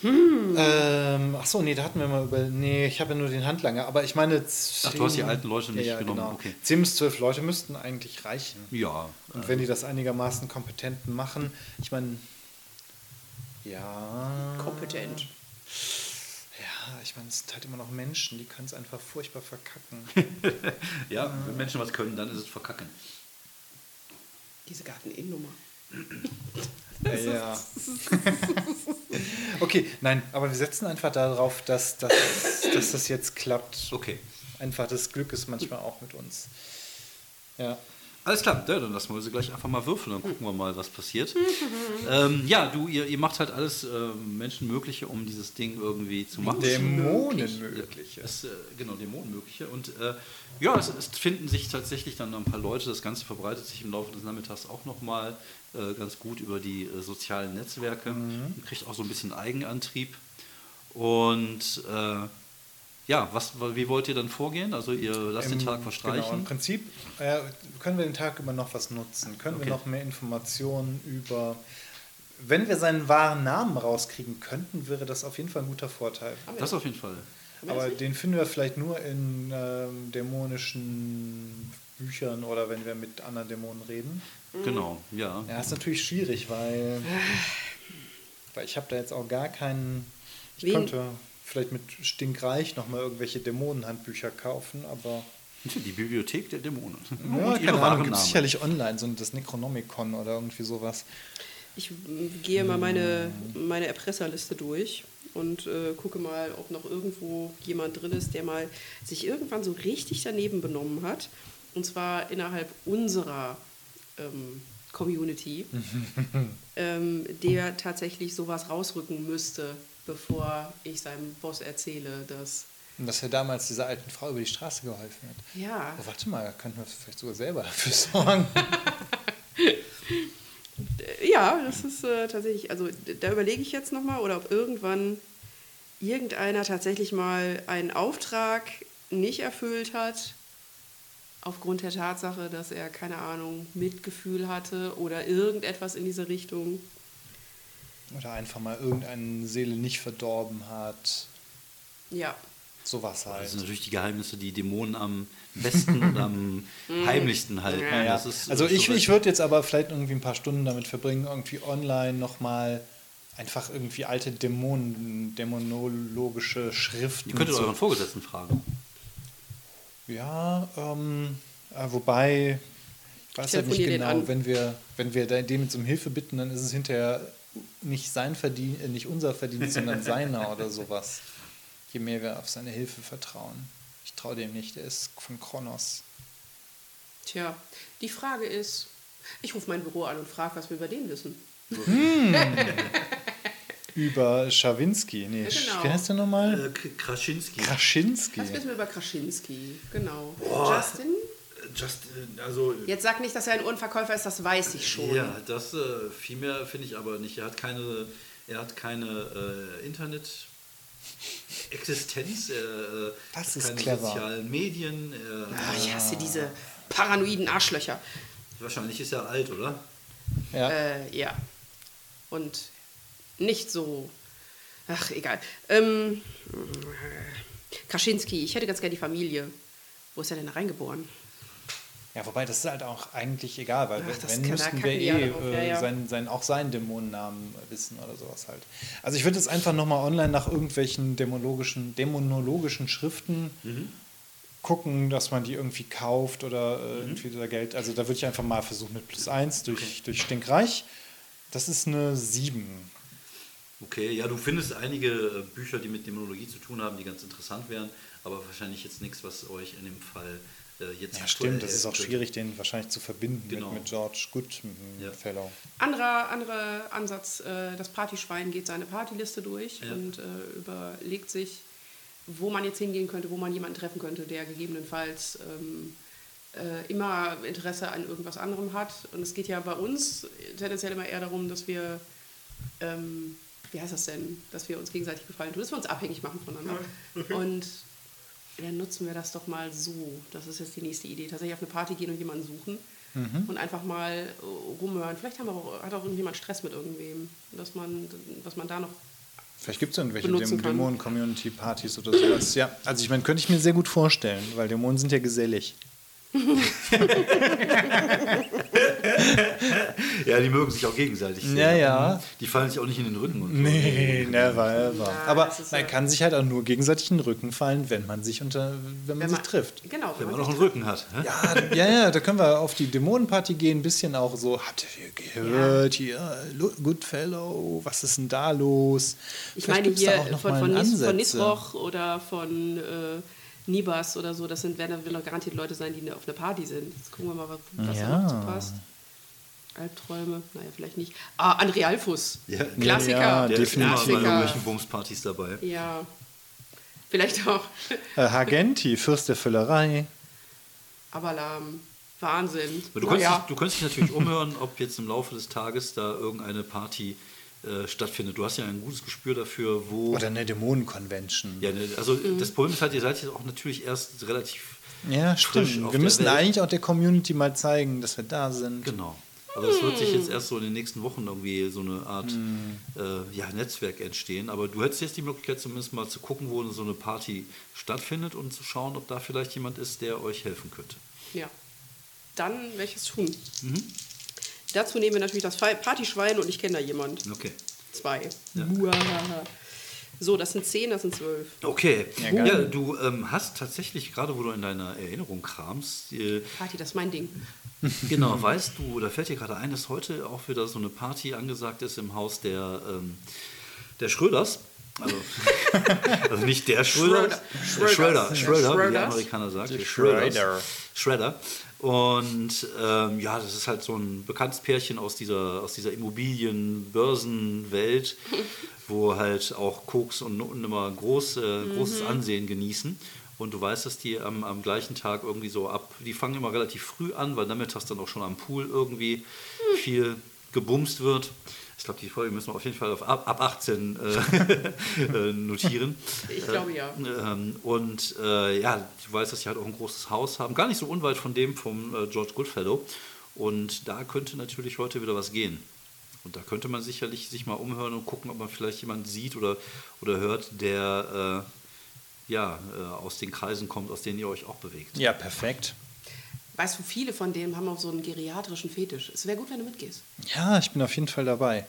Speaker 4: Ähm, ach so, nee, da hatten wir mal über. Nee, ich habe ja nur den Handlanger. Aber ich meine.
Speaker 2: Ach, du hast die alten Leute nicht
Speaker 4: ja, ja,
Speaker 2: genommen,
Speaker 4: Genau.
Speaker 2: okay.
Speaker 4: zehn bis zwölf Leute müssten eigentlich reichen.
Speaker 2: Ja.
Speaker 4: Und wenn die das einigermaßen kompetent machen, ich meine. Ja.
Speaker 3: Kompetent.
Speaker 4: Ja, ich meine, es sind halt immer noch Menschen, die können es einfach furchtbar verkacken.
Speaker 2: Ja, wenn Menschen was können, dann ist es verkacken.
Speaker 3: Diese Garten-In-Nummer.
Speaker 4: Ja, ja. Okay, nein, aber wir setzen einfach darauf, dass, dass, dass das jetzt klappt.
Speaker 2: Okay.
Speaker 4: Einfach das Glück ist manchmal auch mit uns. Ja.
Speaker 2: Alles klar, ja, dann lassen wir sie gleich einfach mal würfeln, dann gucken wir mal, was passiert. ähm, ja, du, ihr, ihr macht halt alles äh, Menschenmögliche, um dieses Ding irgendwie zu machen.
Speaker 4: Dämonenmögliche.
Speaker 2: Es, äh, genau, Dämonenmögliche. Und äh, ja, es, es finden sich tatsächlich dann ein paar Leute. Das Ganze verbreitet sich im Laufe des Nachmittags auch nochmal äh, ganz gut über die äh, sozialen Netzwerke.
Speaker 4: Mhm.
Speaker 2: Man kriegt auch so ein bisschen Eigenantrieb. Und äh, ja, was, wie wollt ihr dann vorgehen? Also ihr lasst den
Speaker 4: Im-
Speaker 2: Tag verstreichen.
Speaker 4: Genau, im Prinzip äh, können wir den Tag über noch was nutzen. Können
Speaker 2: Okay.
Speaker 4: wir noch mehr Informationen über... Wenn wir seinen wahren Namen rauskriegen könnten, wäre das auf jeden Fall ein guter Vorteil.
Speaker 2: Das auf jeden Fall.
Speaker 3: wir
Speaker 4: Aber
Speaker 3: das nicht?
Speaker 4: den finden wir vielleicht nur in ähm, dämonischen Büchern oder wenn wir mit anderen Dämonen reden.
Speaker 2: Genau, ja.
Speaker 4: Ja, ist natürlich schwierig, weil, weil ich habe da jetzt auch gar keinen... Ich
Speaker 3: Wen-
Speaker 4: könnte vielleicht mit Stinkreich nochmal irgendwelche Dämonenhandbücher kaufen, aber...
Speaker 2: Die Bibliothek der Dämonen.
Speaker 4: Ja,
Speaker 2: Und ihre
Speaker 4: keine
Speaker 2: wahren
Speaker 4: Ahnung, gibt es
Speaker 2: Namen.
Speaker 4: sicherlich online, so das Necronomicon oder irgendwie sowas.
Speaker 3: Ich äh, gehe mal meine, meine Erpresserliste durch und äh, gucke mal, ob noch irgendwo jemand drin ist, der mal sich irgendwann so richtig daneben benommen hat. Und zwar innerhalb unserer ähm, Community, ähm, der tatsächlich sowas rausrücken müsste, bevor ich seinem Boss erzähle, dass...
Speaker 4: Und dass er damals dieser alten Frau über die Straße geholfen hat.
Speaker 3: Ja,
Speaker 4: Oh, warte mal, könnten wir vielleicht sogar selber dafür sorgen.
Speaker 3: ja, das ist äh, tatsächlich, also d- da überlege ich jetzt nochmal, oder ob irgendwann irgendeiner tatsächlich mal einen Auftrag nicht erfüllt hat, aufgrund der Tatsache, dass er, keine Ahnung, Mitgefühl hatte oder irgendetwas in diese Richtung.
Speaker 4: Oder einfach mal irgendeine Seele nicht verdorben hat.
Speaker 3: Ja,
Speaker 4: Sowas halt.
Speaker 2: Das sind natürlich die Geheimnisse, die Dämonen am besten und am heimlichsten halten.
Speaker 3: Ja.
Speaker 4: Naja,
Speaker 2: Das ist,
Speaker 4: also
Speaker 2: das ist
Speaker 4: ich,
Speaker 2: so
Speaker 4: ich würde jetzt aber vielleicht irgendwie ein paar Stunden damit verbringen, irgendwie online nochmal einfach irgendwie alte Dämonen, dämonologische Schriften.
Speaker 2: Ihr könntet
Speaker 4: so-
Speaker 2: euren Vorgesetzten fragen.
Speaker 4: Ja, ähm, äh, wobei, ich weiß halt nicht
Speaker 3: Telefonier den
Speaker 4: genau,
Speaker 3: an.
Speaker 4: wenn wir, wenn wir da- dem jetzt um Hilfe bitten, dann ist es hinterher nicht sein Verdienst, äh, nicht unser Verdienst, sondern seiner oder sowas. Je mehr wir auf seine Hilfe vertrauen. Ich traue dem nicht, der ist von Kronos.
Speaker 3: Tja, die Frage ist, ich rufe mein Büro an und frage, was wir über den wissen.
Speaker 4: Über Schawinski. Nee,
Speaker 3: Genau.
Speaker 4: wie heißt der nochmal?
Speaker 2: Äh, K- Kraschinski.
Speaker 4: Kraschinski.
Speaker 3: Was wissen wir über Kraschinski? Genau.
Speaker 2: Boah.
Speaker 3: Justin?
Speaker 2: Just, äh, also,
Speaker 3: Jetzt sag nicht, dass er ein Uhrenverkäufer ist, das weiß ich schon.
Speaker 2: ja, das äh, viel mehr finde ich aber nicht. Er hat keine, er hat keine äh, Internet-Existenz, er äh,
Speaker 4: Das
Speaker 2: hat
Speaker 4: ist
Speaker 2: keine
Speaker 4: clever.
Speaker 2: sozialen Medien. Er,
Speaker 3: Ach, ich hasse diese paranoiden Arschlöcher.
Speaker 2: Wahrscheinlich ist er alt, oder?
Speaker 4: Ja.
Speaker 3: Äh, ja. Und nicht so. Ach, egal. Ähm, Kraschinski, ich hätte ganz gerne die Familie. Wo ist er denn da reingeboren?
Speaker 4: Ja, wobei das ist halt auch eigentlich egal, weil
Speaker 3: Ach,
Speaker 4: wenn,
Speaker 3: das
Speaker 4: wenn
Speaker 3: kann- da
Speaker 4: müssten wir
Speaker 3: kacken die
Speaker 4: eh
Speaker 3: alle drauf, ja,
Speaker 4: äh,
Speaker 3: ja.
Speaker 4: Sein, sein, auch seinen Dämonennamen wissen oder sowas halt. Also ich würde jetzt einfach nochmal online nach irgendwelchen dämonologischen, dämonologischen Schriften gucken, dass man die irgendwie kauft oder äh, irgendwie da Geld. Also da würde ich einfach mal versuchen mit plus eins durch, durch Stinkreich. Das ist eine sieben.
Speaker 2: Okay, ja, du findest einige äh, Bücher, die mit Dämonologie zu tun haben, die ganz interessant wären, aber wahrscheinlich jetzt nichts, was euch in dem Fall äh, jetzt
Speaker 4: Ja,
Speaker 2: aktuell
Speaker 4: stimmt, das ist
Speaker 2: helfen
Speaker 4: auch
Speaker 2: könnte.
Speaker 4: schwierig, den wahrscheinlich zu verbinden
Speaker 2: Genau.
Speaker 4: mit, mit George Goodfellow.
Speaker 3: Anderer, anderer Ansatz, äh, das Partyschwein geht seine Partyliste durch
Speaker 2: Ja.
Speaker 3: und äh, überlegt sich, wo man jetzt hingehen könnte, wo man jemanden treffen könnte, der gegebenenfalls ähm, äh, immer Interesse an irgendwas anderem hat. Und es geht ja bei uns tendenziell immer eher darum, dass wir, ähm, wie heißt das denn, dass wir uns gegenseitig gefallen tun, dass wir uns abhängig machen voneinander. Und dann nutzen wir das doch mal so. Das ist jetzt die nächste Idee. Tatsächlich auf eine Party gehen und jemanden suchen und einfach mal äh, rumhören. Vielleicht haben wir auch, hat auch irgendjemand Stress mit irgendwem, dass man, dass man da noch.
Speaker 4: Vielleicht gibt es irgendwelche
Speaker 3: benutzen
Speaker 4: Däm-
Speaker 3: kann.
Speaker 4: Dämonen-Community-Partys oder sowas. Ja, also ich meine, könnte ich mir sehr gut vorstellen, weil Dämonen sind ja gesellig.
Speaker 2: Ja, die mögen sich auch gegenseitig
Speaker 4: Ja,
Speaker 2: sehr.
Speaker 4: ja.
Speaker 2: Die fallen sich auch nicht in den Rücken. Und
Speaker 4: Nee, never ever.
Speaker 3: Ja,
Speaker 4: Aber
Speaker 3: das ist
Speaker 4: man
Speaker 3: ja-
Speaker 4: kann sich halt auch nur gegenseitig in den Rücken fallen, wenn man sich unter, wenn man
Speaker 3: Wenn
Speaker 4: sich
Speaker 3: man-
Speaker 4: trifft.
Speaker 3: Genau.
Speaker 2: Wenn man
Speaker 3: sich
Speaker 2: noch einen Rücken hat. Hä?
Speaker 4: Ja, ja, ja, da können wir auf die Dämonenparty gehen, ein bisschen auch so, habt ihr gehört, hier, Lu- Goodfellow, was ist denn da los?
Speaker 3: Ich
Speaker 4: Vielleicht
Speaker 3: meine
Speaker 4: gibt's da
Speaker 3: hier
Speaker 4: auch noch
Speaker 3: von,
Speaker 4: mal
Speaker 3: von, Nis,
Speaker 4: Ansätze.
Speaker 3: von Nisroch oder von äh, Nibas oder so, das sind, werden dann noch garantiert Leute sein, die auf einer Party sind. Jetzt gucken wir mal, was, was
Speaker 4: Ja.
Speaker 3: da noch zu passt. Albträume, naja, vielleicht nicht. Ah, André Alfus,
Speaker 2: Ja,
Speaker 3: Klassiker.
Speaker 4: ja,
Speaker 2: Der ist immer bei
Speaker 4: definitiv.
Speaker 2: irgendwelchen Bumspartys dabei.
Speaker 3: Ja, vielleicht auch
Speaker 4: Äh, Hagenti, Fürst der Völlerei.
Speaker 3: Abalam. Wahnsinn.
Speaker 2: Aber Du könntest,
Speaker 3: Naja.
Speaker 2: dich, du könntest dich natürlich umhören, ob jetzt im Laufe des Tages da irgendeine Party äh, stattfindet. Du hast ja ein gutes Gespür dafür, wo.
Speaker 4: Oder eine Dämonen-Convention.
Speaker 2: Ja, ne, also das Problem ist halt, ihr seid jetzt auch natürlich erst relativ.
Speaker 4: Ja,
Speaker 2: frisch
Speaker 4: stimmt.
Speaker 2: auf
Speaker 4: Wir
Speaker 2: der
Speaker 4: müssen
Speaker 2: Welt.
Speaker 4: eigentlich auch der Community mal zeigen, dass wir da sind.
Speaker 2: Genau. Aber es wird sich jetzt erst so in den nächsten Wochen irgendwie so eine Art
Speaker 4: Hm.
Speaker 2: äh, ja, Netzwerk entstehen. Aber du hättest jetzt die Möglichkeit, zumindest mal zu gucken, wo so eine Party stattfindet und zu schauen, ob da vielleicht jemand ist, der euch helfen könnte.
Speaker 3: Ja. Dann welches tun?
Speaker 2: Mhm.
Speaker 3: Dazu nehmen wir natürlich das Fe- Partyschwein und ich kenne da jemanden.
Speaker 2: Okay.
Speaker 3: Zwei. Muahaha. So, das sind zehn, das sind zwölf.
Speaker 2: Okay.
Speaker 4: Ja,
Speaker 2: Ja,
Speaker 4: geil.
Speaker 2: du ähm, hast tatsächlich, gerade wo du in deiner Erinnerung kramst, äh,
Speaker 3: Party, das ist mein Ding.
Speaker 2: genau, weißt du, da fällt dir gerade ein, dass heute auch wieder so eine Party angesagt ist im Haus der, ähm, der Schröders. Also, also nicht der Schröder,
Speaker 3: Schröder.
Speaker 2: Schröder, Schröder, Schröder, wie der
Speaker 3: Schröders.
Speaker 2: Amerikaner sagt.
Speaker 4: Die
Speaker 2: die Schröders.
Speaker 4: Schröder.
Speaker 2: Schredder. Und ähm, ja, das ist halt so ein bekanntes Pärchen aus dieser, aus dieser Immobilien-Börsenwelt, wo halt auch Koks und Nutten immer groß, äh, großes Ansehen genießen. Und du weißt, dass die am, am gleichen Tag irgendwie so ab, die fangen immer relativ früh an, weil nachmittags dann auch schon am Pool irgendwie viel gebumst wird. Ich glaube, die Folge müssen wir auf jeden Fall auf ab, ab achtzehn äh, äh, notieren.
Speaker 3: Ich glaube ja.
Speaker 2: Ähm, und äh, ja, du weißt, dass sie halt auch ein großes Haus haben, gar nicht so unweit von dem vom äh, George Goodfellow. Und da könnte natürlich heute wieder was gehen. Und da könnte man sicherlich sich mal umhören und gucken, ob man vielleicht jemanden sieht oder, oder hört, der äh, ja, äh, aus den Kreisen kommt, aus denen ihr euch auch bewegt.
Speaker 4: Ja, perfekt.
Speaker 3: Weißt du, viele von denen haben auch so einen geriatrischen Fetisch. Es wäre gut, wenn du mitgehst.
Speaker 4: Ja, ich bin auf jeden Fall dabei.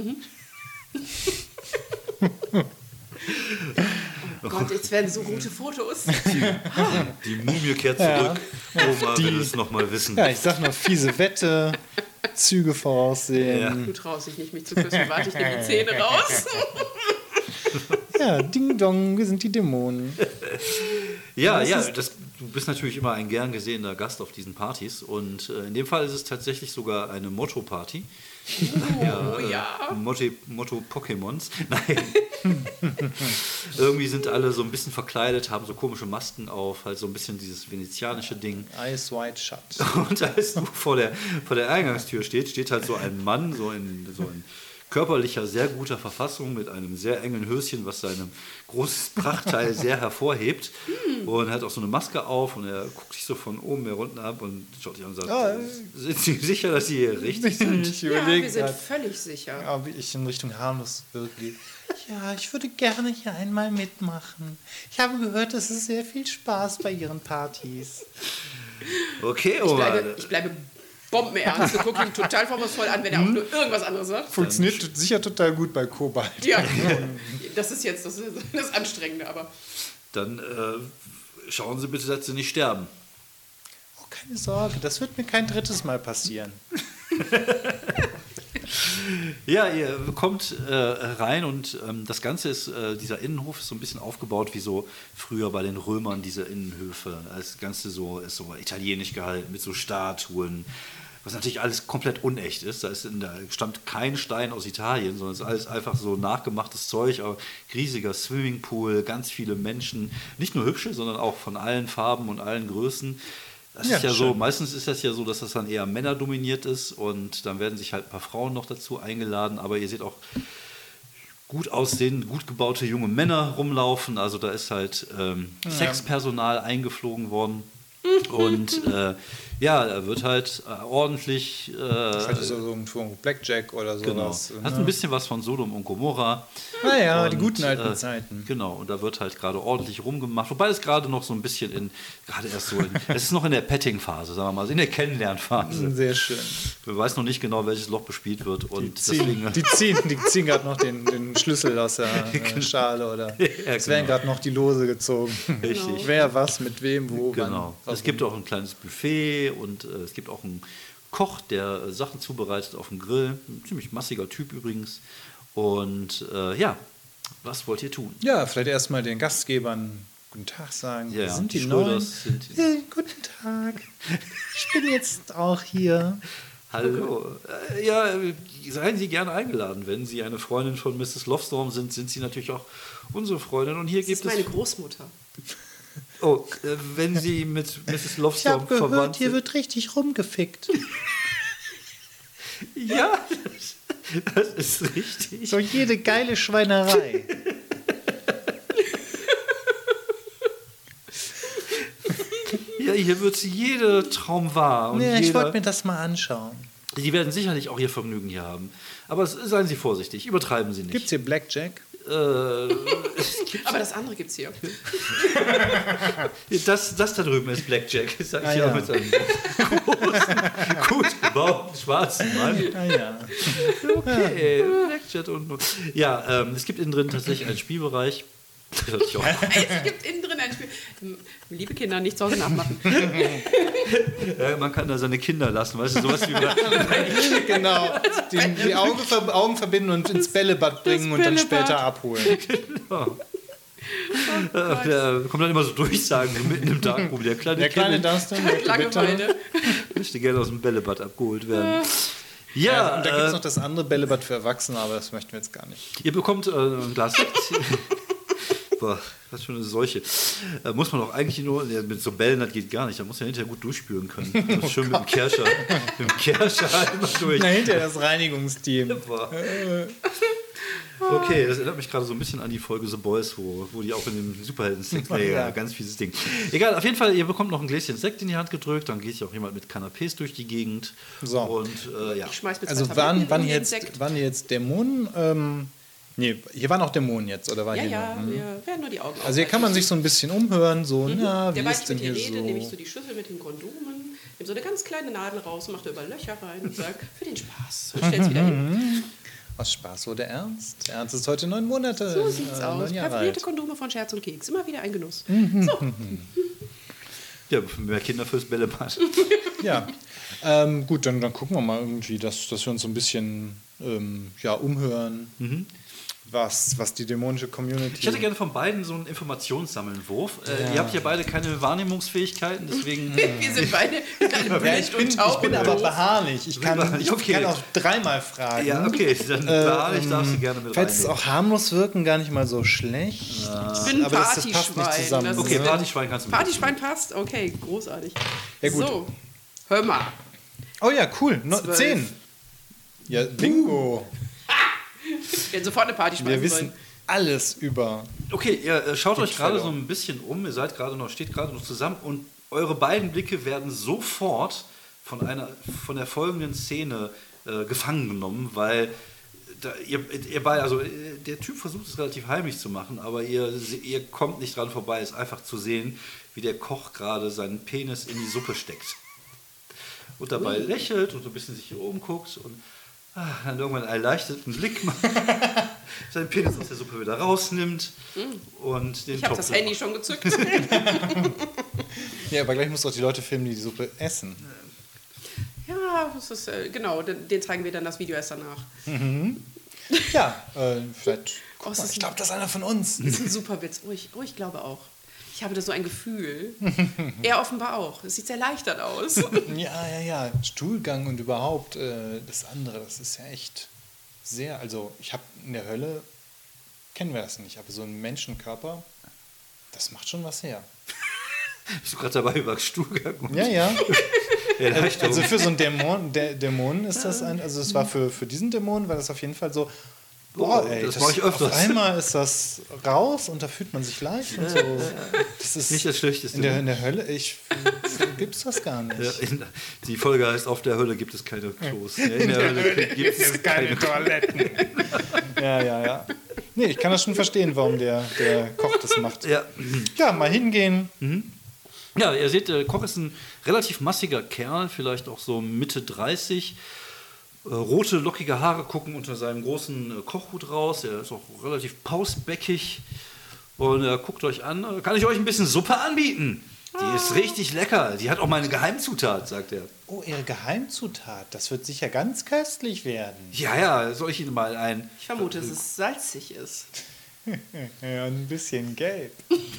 Speaker 3: Oh Gott, jetzt werden so gute Fotos.
Speaker 2: Die Mumie kehrt zurück. Oma will es nochmal wissen.
Speaker 4: Ja, ich sag nur fiese Wette, Züge voraussehen.
Speaker 2: Ja.
Speaker 3: Du traust dich nicht, mich zu küssen. Warte, ich nehme die Zähne raus.
Speaker 4: Ja, Ding Dong, wir sind die Dämonen.
Speaker 2: Ja,
Speaker 4: Das
Speaker 2: ja,
Speaker 4: ist-
Speaker 2: das du bist natürlich immer ein gern gesehener Gast auf diesen Partys und äh, in dem Fall ist es tatsächlich sogar eine Motto-Party.
Speaker 3: Oh,
Speaker 2: äh,
Speaker 3: ja.
Speaker 2: Motto, Motto Pokémons. Nein. Irgendwie sind alle so ein bisschen verkleidet, haben so komische Masken auf, halt so ein bisschen dieses venezianische Ding.
Speaker 4: Eyes wide shut.
Speaker 2: Und als du vor der, vor der Eingangstür steht, steht halt so ein Mann, so in, so in körperlicher, sehr guter Verfassung, mit einem sehr engen Höschen, was seinem großes Prachtteil sehr hervorhebt. Und hat auch so eine Maske auf und er guckt sich so von oben her unten ab und schaut sich an und sagt,
Speaker 4: Ja,
Speaker 2: sind Sie sicher, dass Sie hier richtig sind?
Speaker 4: Ich
Speaker 3: Ja, wir
Speaker 4: überlege
Speaker 3: sind
Speaker 4: gerade,
Speaker 3: völlig sicher.
Speaker 4: ob ich in Richtung harmlos wirklich. Ja, ich würde gerne hier einmal mitmachen. Ich habe gehört, es ist sehr viel Spaß bei Ihren Partys.
Speaker 2: Okay,
Speaker 3: Ich
Speaker 2: oh
Speaker 3: bleibe,
Speaker 2: Mann.
Speaker 3: ich bleibe bombenernst und gucke ihn total vorwurfsvoll an, wenn er auch nur irgendwas anderes sagt.
Speaker 4: Funktioniert sicher total gut bei Kobalt.
Speaker 3: Ja, das ist jetzt das, ist das Anstrengende, aber
Speaker 2: Dann äh, schauen Sie bitte, dass Sie nicht sterben.
Speaker 4: Oh, keine Sorge, das wird mir kein drittes Mal passieren.
Speaker 2: Ja, ihr kommt äh, rein und ähm, das Ganze ist, äh, dieser Innenhof ist so ein bisschen aufgebaut wie so früher bei den Römern, diese Innenhöfe. Das Ganze so, ist so italienisch gehalten mit so Statuen, was natürlich alles komplett unecht ist. Da, ist in, da stammt kein Stein aus Italien, sondern es ist alles einfach so nachgemachtes Zeug, aber riesiger Swimmingpool, ganz viele Menschen, nicht nur hübsche, sondern auch von allen Farben und allen Größen. Das
Speaker 4: Ja,
Speaker 2: ist ja so,
Speaker 4: schön.
Speaker 2: meistens ist das ja so, dass das dann eher männerdominiert ist und dann werden sich halt ein paar Frauen noch dazu eingeladen, aber ihr seht auch gut aussehende, gut gebaute junge Männer rumlaufen, also da ist halt ähm, Sexpersonal eingeflogen worden und äh, ja, da wird halt äh, ordentlich äh,
Speaker 4: Vielleicht ist das irgendwo Blackjack oder
Speaker 2: genau,
Speaker 4: sowas.
Speaker 2: hat
Speaker 4: ne?
Speaker 2: ein bisschen was von Sodom und Gomorra.
Speaker 4: Naja, die
Speaker 2: Und,
Speaker 4: guten alten
Speaker 2: äh,
Speaker 4: Zeiten.
Speaker 2: Genau, und da wird halt gerade ordentlich rumgemacht. Wobei es gerade noch so ein bisschen in, gerade erst so, in, es ist noch in der Petting-Phase, sagen wir mal, in der Kennenlernphase.
Speaker 4: Sehr schön.
Speaker 2: Man weiß noch nicht genau, welches Loch bespielt wird. Und
Speaker 4: Die ziehen,
Speaker 2: deswegen,
Speaker 4: die ziehen, die ziehen gerade noch den, den Schlüssel aus der äh, Schale oder es werden
Speaker 2: genau.
Speaker 4: gerade noch die Lose gezogen.
Speaker 2: Richtig.
Speaker 4: Wer, was, mit wem, wo,
Speaker 2: genau.
Speaker 4: wann.
Speaker 2: Es gibt auch ein kleines Buffet und äh, es gibt auch einen Koch, der äh, Sachen zubereitet auf dem Grill. Ein ziemlich massiger Typ übrigens. Und äh, ja, was wollt ihr tun?
Speaker 4: Ja, vielleicht erstmal den Gastgebern guten Tag sagen.
Speaker 2: Ja,
Speaker 4: sind
Speaker 2: die
Speaker 4: die Neuen?
Speaker 2: Schröders sind die-
Speaker 4: Äh, guten Tag. Ich bin jetzt auch hier.
Speaker 2: Hallo. Äh, ja, äh, seien Sie gerne eingeladen. Wenn Sie eine Freundin von Misses Lovestorm sind, sind Sie natürlich auch unsere Freundin. Und hier
Speaker 3: das
Speaker 2: gibt
Speaker 3: ist meine
Speaker 2: es.
Speaker 3: Großmutter.
Speaker 2: Oh, äh, wenn Sie mit Misses
Speaker 4: Ich
Speaker 2: Lovestorm
Speaker 4: habe gehört,
Speaker 2: verwandt
Speaker 4: hier
Speaker 2: sind.
Speaker 4: wird richtig rumgefickt.
Speaker 2: Ja, das, das ist richtig.
Speaker 4: So jede geile Schweinerei.
Speaker 2: Ja, hier wird jede Traum wahr. Und
Speaker 4: Nee, ich
Speaker 2: jeder,
Speaker 4: wollte mir das mal anschauen.
Speaker 2: die werden sicherlich auch ihr Vergnügen hier haben. Aber es- seien Sie vorsichtig, übertreiben Sie nicht.
Speaker 4: Gibt's hier Blackjack?
Speaker 2: Äh, es gibt
Speaker 3: Aber das andere gibt es hier.
Speaker 2: das, das da drüben ist Blackjack, sag ich
Speaker 4: Ah,
Speaker 2: ja
Speaker 4: ja.
Speaker 2: mit einem großen, gut gebauten schwarzen Mann.
Speaker 4: Ah ja.
Speaker 2: Okay, Blackjack und ja, ähm, es gibt innen drin tatsächlich einen Spielbereich. Das hört sich auch
Speaker 3: Es gibt innen drin ein Spiel. Liebe Kinder, nicht zu Hause nachmachen.
Speaker 2: ja, man kann da seine Kinder lassen, weißt du, sowas wie bei,
Speaker 4: Genau. Die, die Augen, ver Augen verbinden und ins Bällebad bringen und dann
Speaker 3: Bällebad.
Speaker 4: später abholen.
Speaker 2: äh, da kommen dann immer so Durchsagen so mitten im Darkroom. Der kleine,
Speaker 4: Der kleine
Speaker 2: Kevin
Speaker 4: Dustin möchte bitte.
Speaker 3: Langeweile.
Speaker 2: möchte gerne aus dem Bällebad abgeholt werden. Ja,
Speaker 4: Ja, und da gibt es
Speaker 2: äh,
Speaker 4: noch das andere Bällebad für Erwachsene, aber das möchten wir jetzt gar nicht.
Speaker 2: ihr bekommt äh, ein Glas Sekt. Boah, was für eine Seuche. Äh, muss man doch eigentlich nur, ja, mit so Bällen, das geht gar nicht, da muss man hinterher gut durchspülen können. Man muss schön mit dem Kerscher, mit dem Kerscher einmal durch.
Speaker 4: Na, hinterher das Reinigungsteam.
Speaker 2: Boah. Okay, das erinnert mich gerade so ein bisschen an die Folge The Boys, wo, wo die auch in dem Superhelden-Sekt, nee, ja,
Speaker 4: Ja.
Speaker 2: ganz fieses Ding. Egal, auf jeden Fall, ihr bekommt noch ein Gläschen Sekt in die Hand gedrückt, dann geht ja auch jemand mit Canapés durch die Gegend.
Speaker 4: So.
Speaker 2: Und äh, ja.
Speaker 3: Ich schmeiß mir zwei
Speaker 4: Also
Speaker 3: Tabletten
Speaker 4: waren,
Speaker 3: in
Speaker 4: waren,
Speaker 3: den
Speaker 4: jetzt,
Speaker 3: Sekt.
Speaker 4: waren jetzt Dämonen? Ähm, nee, hier waren auch Dämonen jetzt, oder war
Speaker 3: Ja,
Speaker 4: hier
Speaker 3: ja,
Speaker 4: nur, hm?
Speaker 3: wir werden nur die Augen
Speaker 4: Also hier kann man sich so ein bisschen umhören, so, na, wie
Speaker 3: Der
Speaker 4: ist
Speaker 3: weiß
Speaker 4: denn
Speaker 3: mit dir
Speaker 4: hier
Speaker 3: rede, nehme ich
Speaker 4: so?
Speaker 3: so die Schüssel mit den Kondomen, nehme so eine ganz kleine Nadel raus, mache da über Löcher rein und sage, für den Spaß. Und stell's wieder hin.
Speaker 4: Aus Spaß oder Ernst? Ernst ist heute neun Monate.
Speaker 3: So sieht's
Speaker 4: äh,
Speaker 3: aus.
Speaker 4: neun Jahre
Speaker 3: Perforierte
Speaker 4: alt.
Speaker 3: Kondome von Scherz und Keks. Immer wieder ein Genuss.
Speaker 2: Ja, mehr Kinder fürs Bällebad.
Speaker 4: Ja, ähm, gut, dann, dann gucken wir mal irgendwie, dass, dass wir uns so ein bisschen ähm, ja, umhören. was, was die dämonische Community...
Speaker 2: Ich hätte gerne von beiden so einen Informationssammelwurf. Äh, ihr habt ja beide keine Wahrnehmungsfähigkeiten, deswegen...
Speaker 3: Wir sind beide
Speaker 4: Ja, ich, bin, ich bin aber beharrlich. Ich kann,
Speaker 2: beharrlich,
Speaker 4: ich
Speaker 2: okay.
Speaker 4: kann auch dreimal fragen.
Speaker 2: Ja, okay, dann beharrlich darfst du gerne mit
Speaker 4: Falls es
Speaker 2: reinnehmen.
Speaker 4: auch harmlos wirken, gar nicht mal so schlecht.
Speaker 3: Ich bin ein
Speaker 4: Aber das, das passt nicht
Speaker 3: Partyschwein.
Speaker 4: zusammen.
Speaker 3: Das
Speaker 2: Okay,
Speaker 3: ist-
Speaker 2: Partyschwein kannst du mit.
Speaker 3: Partyschwein passt? Okay, großartig.
Speaker 4: Ja, gut.
Speaker 3: So, hör mal.
Speaker 4: Oh ja, cool. No,
Speaker 3: Zwölf.
Speaker 4: zehn. Ja, bingo.
Speaker 3: Wir hätten sofort eine Party
Speaker 4: Wir
Speaker 3: schmeißen
Speaker 4: wissen
Speaker 3: sollen.
Speaker 4: alles über...
Speaker 2: Okay, ihr äh, schaut euch gerade
Speaker 4: Fellow.
Speaker 2: so ein bisschen um, ihr seid gerade noch, steht gerade noch zusammen und eure beiden Blicke werden sofort von einer von der folgenden Szene äh, gefangen genommen, weil da, ihr, ihr beide, also äh, der Typ versucht es relativ heimlich zu machen, aber ihr, ihr kommt nicht dran vorbei, es einfach zu sehen, wie der Koch gerade seinen Penis in die Suppe steckt. Und dabei lächelt und so ein bisschen sich hier oben guckt und ah, dann irgendwann einen erleichterten Blick macht, seinen Penis aus der Suppe wieder rausnimmt und den
Speaker 3: Ich habe
Speaker 2: Topf
Speaker 3: das Handy schon gezückt.
Speaker 4: Ja, aber gleich musst du auch die Leute filmen, die die Suppe essen.
Speaker 3: Ja, das ist, äh, genau, den, den zeigen wir dann das Video erst danach.
Speaker 4: Ja, äh, vielleicht...
Speaker 3: Oh, es
Speaker 4: Guck mal,
Speaker 3: ist
Speaker 4: ich glaube, das ist einer von uns.
Speaker 3: Das ist ein super Witz. Oh ich, oh, ich glaube auch. Ich habe da so ein Gefühl. Er offenbar auch. Es sieht sehr erleichtert aus.
Speaker 4: Ja, ja, ja. Stuhlgang und überhaupt äh, das andere, das ist ja echt sehr... Also ich habe in der Hölle, kennen wir das nicht, aber so ein Menschenkörper, das macht schon was her.
Speaker 2: Bist du gerade dabei über Stuhlgang? und
Speaker 4: Ja, ja.
Speaker 2: Erleichterung?
Speaker 4: Also für so einen Dämon, der, Dämonen ist das ein... Also es war für, für diesen Dämon, war das auf jeden Fall so... Boah,
Speaker 2: Oh,
Speaker 4: ey,
Speaker 2: das mach ich öfters.
Speaker 4: Auf einmal ist das raus und da fühlt man sich leicht und so. Das ist
Speaker 2: Nicht das Schlechteste.
Speaker 4: In der, in der Hölle, ich gibt's das gar nicht.
Speaker 2: Ja, in, die Folge heißt, auf der Hölle gibt es keine Klos. In der Hölle gibt es keine
Speaker 4: Toiletten. Ja, ja, ja. Nee, ich kann das schon verstehen, warum der, der Koch das macht.
Speaker 2: Ja.
Speaker 4: Ja, mal hingehen.
Speaker 2: Ja, ihr seht, der Koch ist ein relativ massiger Kerl, vielleicht auch so Mitte dreißig. Äh, rote, lockige Haare gucken unter seinem großen äh, Kochhut raus. Er ist auch relativ pausbäckig. Und er guckt euch an. Äh, Kann ich euch ein bisschen Suppe anbieten? Die ist richtig lecker. Die hat auch meine Geheimzutat, sagt er.
Speaker 4: Oh, ihre Geheimzutat. Das wird sicher ganz köstlich werden.
Speaker 2: Ja, ja, soll ich Ihnen mal ein...
Speaker 3: Ich vermute, dass es salzig ist.
Speaker 4: Ja, ein bisschen gelb.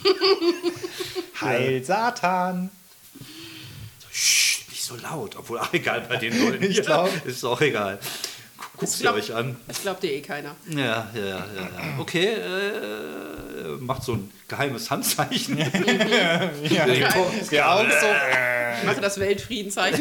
Speaker 4: Heil Satan.
Speaker 2: Sch, nicht so laut. Obwohl, ach, egal, bei den Leuten.
Speaker 4: Ich glaub-
Speaker 2: Ist auch egal. Guckt sie
Speaker 3: glaub-
Speaker 2: euch an.
Speaker 3: Das glaubt dir eh keiner.
Speaker 2: Ja, ja, ja, ja. Okay, äh, macht so ein geheimes Handzeichen.
Speaker 4: Ja,
Speaker 2: Der Koch-
Speaker 4: ja auch so.
Speaker 3: Ich mache das Weltfriedenzeichen.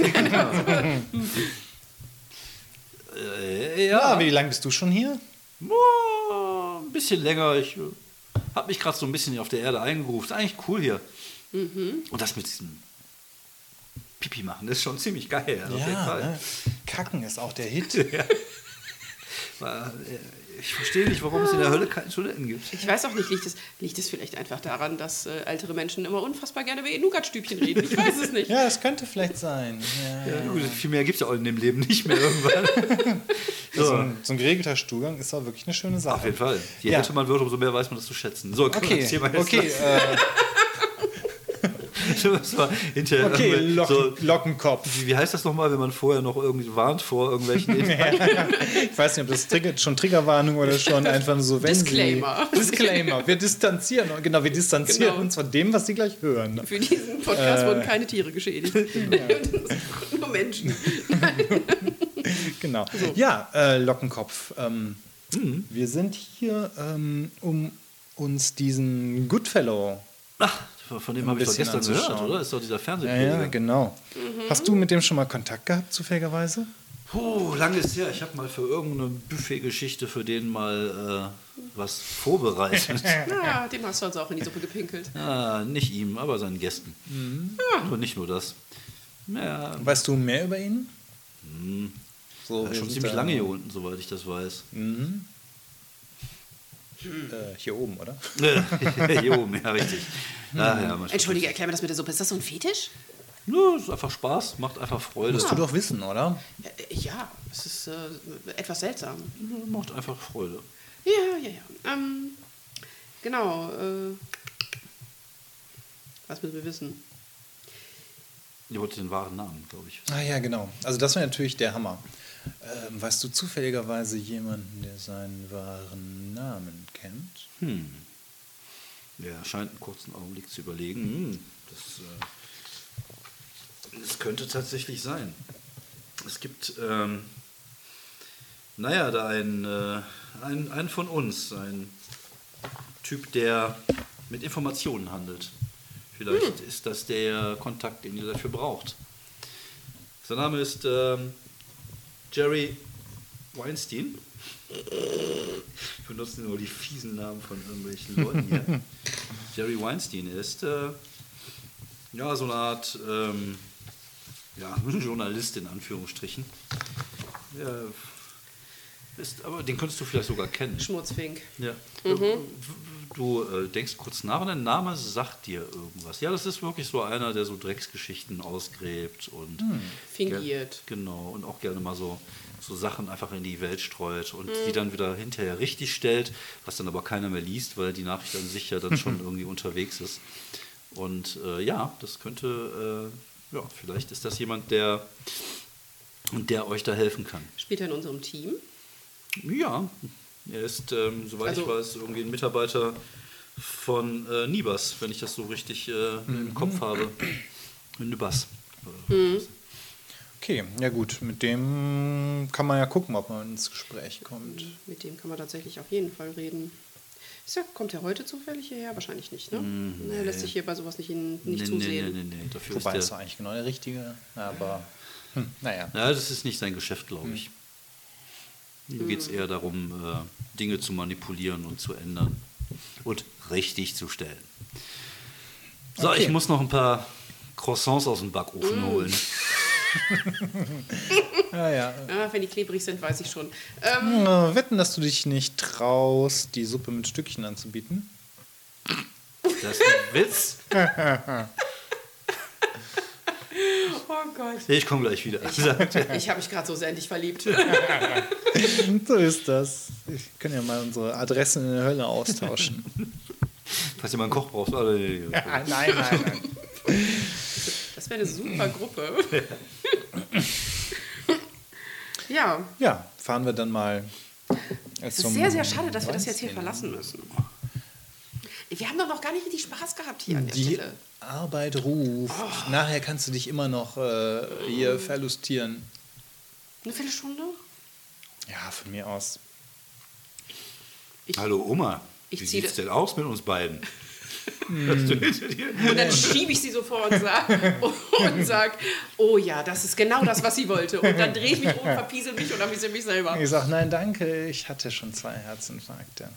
Speaker 2: Äh,
Speaker 4: Ja,
Speaker 2: ja,
Speaker 4: wie lange bist du schon hier?
Speaker 2: oh, ein bisschen länger. Ich äh, habe mich gerade so ein bisschen auf der Erde eingerufen. Ist eigentlich cool hier. Und das mit diesem Pipi machen, das ist schon ziemlich geil. Also auf jeden
Speaker 4: Ja,
Speaker 2: Fall.
Speaker 4: ne? Kacken ist auch der Hit.
Speaker 2: War, äh, Ich verstehe nicht, warum es in der Hölle keine Toiletten gibt.
Speaker 3: Ich weiß auch nicht, liegt es, liegt es vielleicht einfach daran, dass äh, ältere Menschen immer unfassbar gerne über ihr Nougatstübchen reden? Ich weiß es nicht.
Speaker 4: Ja, das könnte vielleicht sein. Ja.
Speaker 2: Ja, gut, viel mehr gibt es ja auch in dem Leben nicht mehr irgendwann.
Speaker 4: So,
Speaker 2: So,
Speaker 4: ein, so ein geregelter Stuhlgang ist auch wirklich eine schöne Sache.
Speaker 2: auf jeden Fall. Je
Speaker 4: Ja.
Speaker 2: älter man wird, umso mehr weiß man das zu schätzen. So, können wir
Speaker 4: Okay,
Speaker 2: das Thema jetzt
Speaker 4: okay, äh,
Speaker 2: Das war hinterher
Speaker 4: okay
Speaker 2: irgendwie
Speaker 4: Locken,
Speaker 2: so,
Speaker 4: Lockenkopf.
Speaker 2: wie, wie heißt das nochmal, wenn man vorher noch irgendwie warnt vor irgendwelchen Inhalten?
Speaker 4: Ich weiß nicht, ob das Trigger, schon Triggerwarnung oder schon einfach nur so, wenn
Speaker 3: Disclaimer.
Speaker 4: Sie... Disclaimer. Wir distanzieren, genau, wir distanzieren
Speaker 3: Genau.
Speaker 4: uns von dem, was Sie gleich hören.
Speaker 3: Für diesen Podcast
Speaker 4: Äh.
Speaker 3: wurden keine Tiere geschädigt. Nur Menschen.
Speaker 4: Genau. Ja, äh, Lockenkopf. Ähm, Wir sind hier, ähm, um uns diesen Goodfellow...
Speaker 2: Ach, von dem
Speaker 4: Ein
Speaker 2: habe ich doch
Speaker 4: bisschen
Speaker 2: gestern gehört,
Speaker 4: anzuschauen.
Speaker 2: oder? Ist doch dieser
Speaker 4: Ja,
Speaker 2: Fernsehkollege.
Speaker 4: ja, genau. Hast du mit dem schon mal Kontakt gehabt, zufälligerweise?
Speaker 2: Puh, lange ist her. Ich habe mal für irgendeine Buffet-Geschichte für den mal äh, was vorbereitet.
Speaker 3: Ja, dem hast du also auch in die Suppe gepinkelt.
Speaker 2: ah, nicht ihm, aber seinen Gästen. Aber nicht nur das. Ja,
Speaker 4: Weißt du mehr über ihn? So,
Speaker 2: ja,
Speaker 4: wir
Speaker 2: schon
Speaker 4: sind
Speaker 2: ziemlich
Speaker 4: da-
Speaker 2: lange hier unten, soweit ich das weiß.
Speaker 4: Äh, hier oben, oder?
Speaker 2: Hier oben, ja, richtig. Ah, ja, manchmal-
Speaker 3: Entschuldige, erklär mir das mit der Suppe. Ist das so ein Fetisch?
Speaker 2: Nö, ist einfach Spaß, macht einfach Freude.
Speaker 4: Musst du doch wissen, oder?
Speaker 3: Äh, ja, es ist äh, etwas seltsam.
Speaker 2: Macht einfach Freude.
Speaker 3: Ja, ja, ja. Ähm, genau. Äh, was müssen wir wissen?
Speaker 2: Ihr wollt den wahren Namen, glaube ich.
Speaker 4: Ah ja, genau. Also das wäre natürlich der Hammer. Ähm, weißt du zufälligerweise jemanden, der seinen wahren Namen kennt?
Speaker 2: Hm. Der scheint einen kurzen Augenblick zu überlegen. Hm, das, äh, das könnte tatsächlich sein. Es gibt, ähm, naja, da einen, äh, einen, einen von uns, ein Typ, der mit Informationen handelt. Vielleicht hm. ist das der Kontakt, den ihr dafür braucht. Sein Name ist ähm, Jerry Weinstein. Wir benutzen nur die fiesen Namen von irgendwelchen Leuten hier. Jerry Weinstein ist äh, ja so eine Art ähm, ja, Journalist in Anführungsstrichen. Ja, ist, aber den könntest du vielleicht sogar kennen.
Speaker 3: Schmutzfink.
Speaker 2: Ja. Mhm. Du äh, denkst kurz nach und der Name sagt dir irgendwas. Ja, das ist wirklich so einer, der so Drecksgeschichten ausgräbt und
Speaker 3: hm. fingiert.
Speaker 2: Genau, und auch gerne mal so, so Sachen einfach in die Welt streut und hm. die dann wieder hinterher richtig stellt, was dann aber keiner mehr liest, weil die Nachricht an sich ja dann schon irgendwie unterwegs ist. Und äh, ja, das könnte, äh, ja, vielleicht ist das jemand, der, der euch da helfen kann.
Speaker 3: Spielt er in unserem Team?
Speaker 2: Ja, er ist, ähm, soweit also, ich weiß, irgendwie ein Mitarbeiter von äh, Nibas, wenn ich das so richtig äh, mhm. im Kopf habe. Nibas.
Speaker 3: Mhm.
Speaker 4: Okay, ja gut, mit dem kann man ja gucken, ob man ins Gespräch kommt.
Speaker 3: Mit dem kann man tatsächlich auf jeden Fall reden. Ist ja, kommt er heute zufällig hierher? Wahrscheinlich nicht, ne?
Speaker 2: Mm,
Speaker 3: nee. Er lässt sich hier bei sowas nicht, in, nicht
Speaker 2: nee,
Speaker 3: zusehen.
Speaker 2: Nee, nee, nee, dafür
Speaker 4: Wobei
Speaker 2: ist
Speaker 4: ist er eigentlich genau der Richtige, aber hm, naja.
Speaker 2: Ja, das ist nicht sein Geschäft, glaube ich. Hm. Hier geht es eher darum, äh, Dinge zu manipulieren und zu ändern und richtig zu stellen. So, okay. Ich muss noch ein paar Croissants aus dem Backofen mm. holen.
Speaker 4: ja, ja.
Speaker 3: ja, wenn die klebrig sind, weiß ich schon. Ähm,
Speaker 4: ja, wetten, dass du dich nicht traust, die Suppe mit Stückchen anzubieten?
Speaker 2: Das ist ein Witz.
Speaker 3: Oh Gott.
Speaker 2: Ich komme gleich wieder.
Speaker 3: Ich habe hab mich gerade so sehr in dich verliebt.
Speaker 4: So ist das. Wir können ja mal unsere Adressen in der Hölle austauschen.
Speaker 2: Falls ihr mal einen Koch braucht. nein,
Speaker 4: nein, nein.
Speaker 3: Das wäre eine super Gruppe. Ja.
Speaker 4: Ja, fahren wir dann mal.
Speaker 3: Es ist sehr, sehr schade, dass wir das jetzt hier verlassen müssen. Wir haben doch noch gar nicht richtig Spaß gehabt hier an der
Speaker 4: Die
Speaker 3: Stelle.
Speaker 4: Arbeit ruft. Oh. Nachher kannst du dich immer noch äh, hier verlustieren.
Speaker 3: Eine Viertelstunde?
Speaker 4: Ja, von mir aus.
Speaker 2: Ich, Hallo Oma,
Speaker 3: ich
Speaker 2: wie sieht es denn aus mit uns beiden?
Speaker 3: Und dann schiebe ich sie so vor und sage, und sag, oh ja, das ist genau das, was sie wollte. Und dann drehe ich mich um, verpiesel mich und amüsiere mich selber.
Speaker 4: Ich sage, nein, danke, ich hatte schon zwei Herzinfarkte.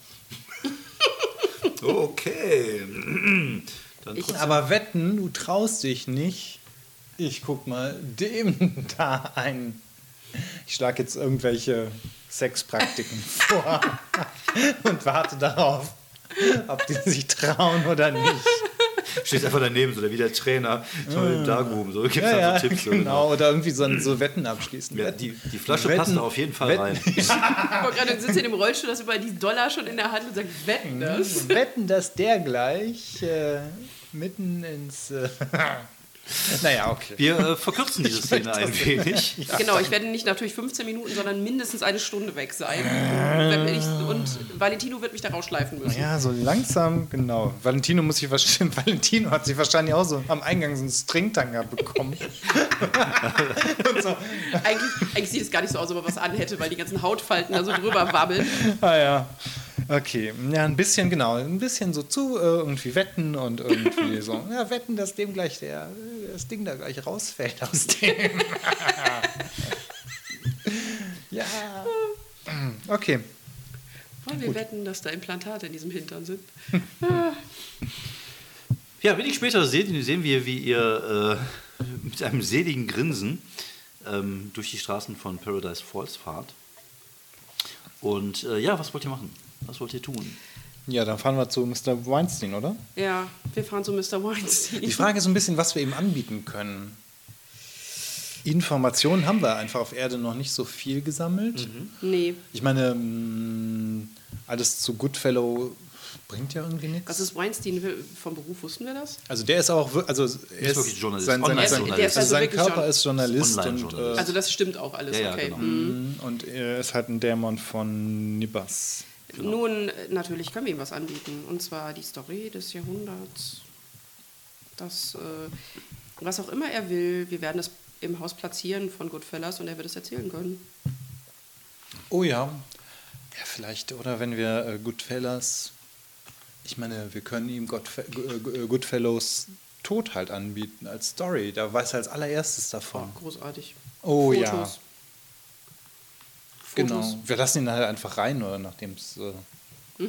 Speaker 2: Okay. Dann
Speaker 3: ich,
Speaker 4: aber wetten, du traust dich nicht. Ich guck mal dem da ein. Ich schlage jetzt irgendwelche Sexpraktiken vor und warte darauf, ob die sich trauen oder nicht.
Speaker 2: Stehst einfach daneben, so wie der Trainer, so im Darkroom, so gibt es
Speaker 4: ja,
Speaker 2: dann
Speaker 4: ja,
Speaker 2: so Tipps.
Speaker 4: Genau, genau, oder irgendwie so, so Wetten abschließen.
Speaker 2: Ja, die, die Flasche Wetten, passt da auf jeden Fall
Speaker 4: Wetten,
Speaker 2: rein.
Speaker 3: Ich ja. gerade sitzt in dem Rollstuhl, das über die Dollar schon in der Hand und sagt, wetten das?
Speaker 4: Wetten, dass der gleich äh, mitten ins... Äh, naja, okay.
Speaker 2: Wir äh, verkürzen diese Szene ein wenig.
Speaker 3: Ja. Genau, ich werde nicht natürlich fünfzehn Minuten, sondern mindestens eine Stunde weg sein. Äh. Ich, und Valentino wird mich da rausschleifen müssen.
Speaker 4: Ja, so langsam, genau. Valentino muss sich wahrscheinlich, Valentino hat sich wahrscheinlich auch so am Eingang so einen Stringtanga bekommen. Und so.
Speaker 3: Eigentlich, eigentlich sieht es gar nicht so aus, ob er was anhätte, weil die ganzen Hautfalten da so drüber wabbeln.
Speaker 4: Ah ja. Okay, ja, ein bisschen, genau, ein bisschen so zu äh, irgendwie wetten und irgendwie so, ja, wetten, dass dem gleich der, das Ding da gleich rausfällt aus dem. Ja. Okay.
Speaker 3: Wollen wir Gut. wetten, dass da Implantate in diesem Hintern sind?
Speaker 2: Ja, wenig später sehen, sehen wir, wie ihr äh, mit einem seligen Grinsen ähm, durch die Straßen von Paradise Falls fahrt. Und äh, ja, was wollt ihr machen? Was wollt ihr tun?
Speaker 4: Ja, dann fahren wir zu Mister Weinstein, oder?
Speaker 3: Ja, wir fahren zu Mister Weinstein.
Speaker 4: Die Frage ist ein bisschen, was wir ihm anbieten können. Informationen haben wir einfach auf Erde noch nicht so viel gesammelt.
Speaker 3: Mhm. Nee.
Speaker 4: Ich meine, alles zu Goodfellow bringt ja irgendwie nichts.
Speaker 3: Was ist Weinstein vom Beruf? Wussten wir das?
Speaker 4: Also der ist auch, wir- also er ist
Speaker 2: wirklich Journalist,
Speaker 4: Sein, sein, sein,
Speaker 2: Online-Journalist.
Speaker 3: Der ist
Speaker 4: also
Speaker 3: also
Speaker 4: sein
Speaker 3: wirklich
Speaker 4: Körper
Speaker 3: Journ-
Speaker 4: ist Journalist und,
Speaker 2: Online-Journalist.
Speaker 4: äh,
Speaker 3: Also das stimmt auch alles,
Speaker 2: Ja, ja,
Speaker 3: okay.
Speaker 2: genau.
Speaker 3: Mhm.
Speaker 4: und er ist halt ein Dämon von Nibas.
Speaker 3: Nun, äh, natürlich können wir ihm was anbieten. Und zwar die Story des Jahrhunderts. Das, äh, was auch immer er will, wir werden es im Haus platzieren von Goodfellas und er wird es erzählen können.
Speaker 4: Oh ja. Ja, vielleicht, oder wenn wir äh, Goodfellas, ich meine, wir können ihm Godfe äh, Goodfellows Tod halt anbieten als Story. Da weiß er als allererstes
Speaker 3: Oh,
Speaker 4: davon.
Speaker 3: großartig.
Speaker 4: Oh ja.
Speaker 3: Fotos.
Speaker 4: Genau.
Speaker 3: Fotos.
Speaker 4: Wir lassen ihn halt einfach rein, oder nachdem es äh,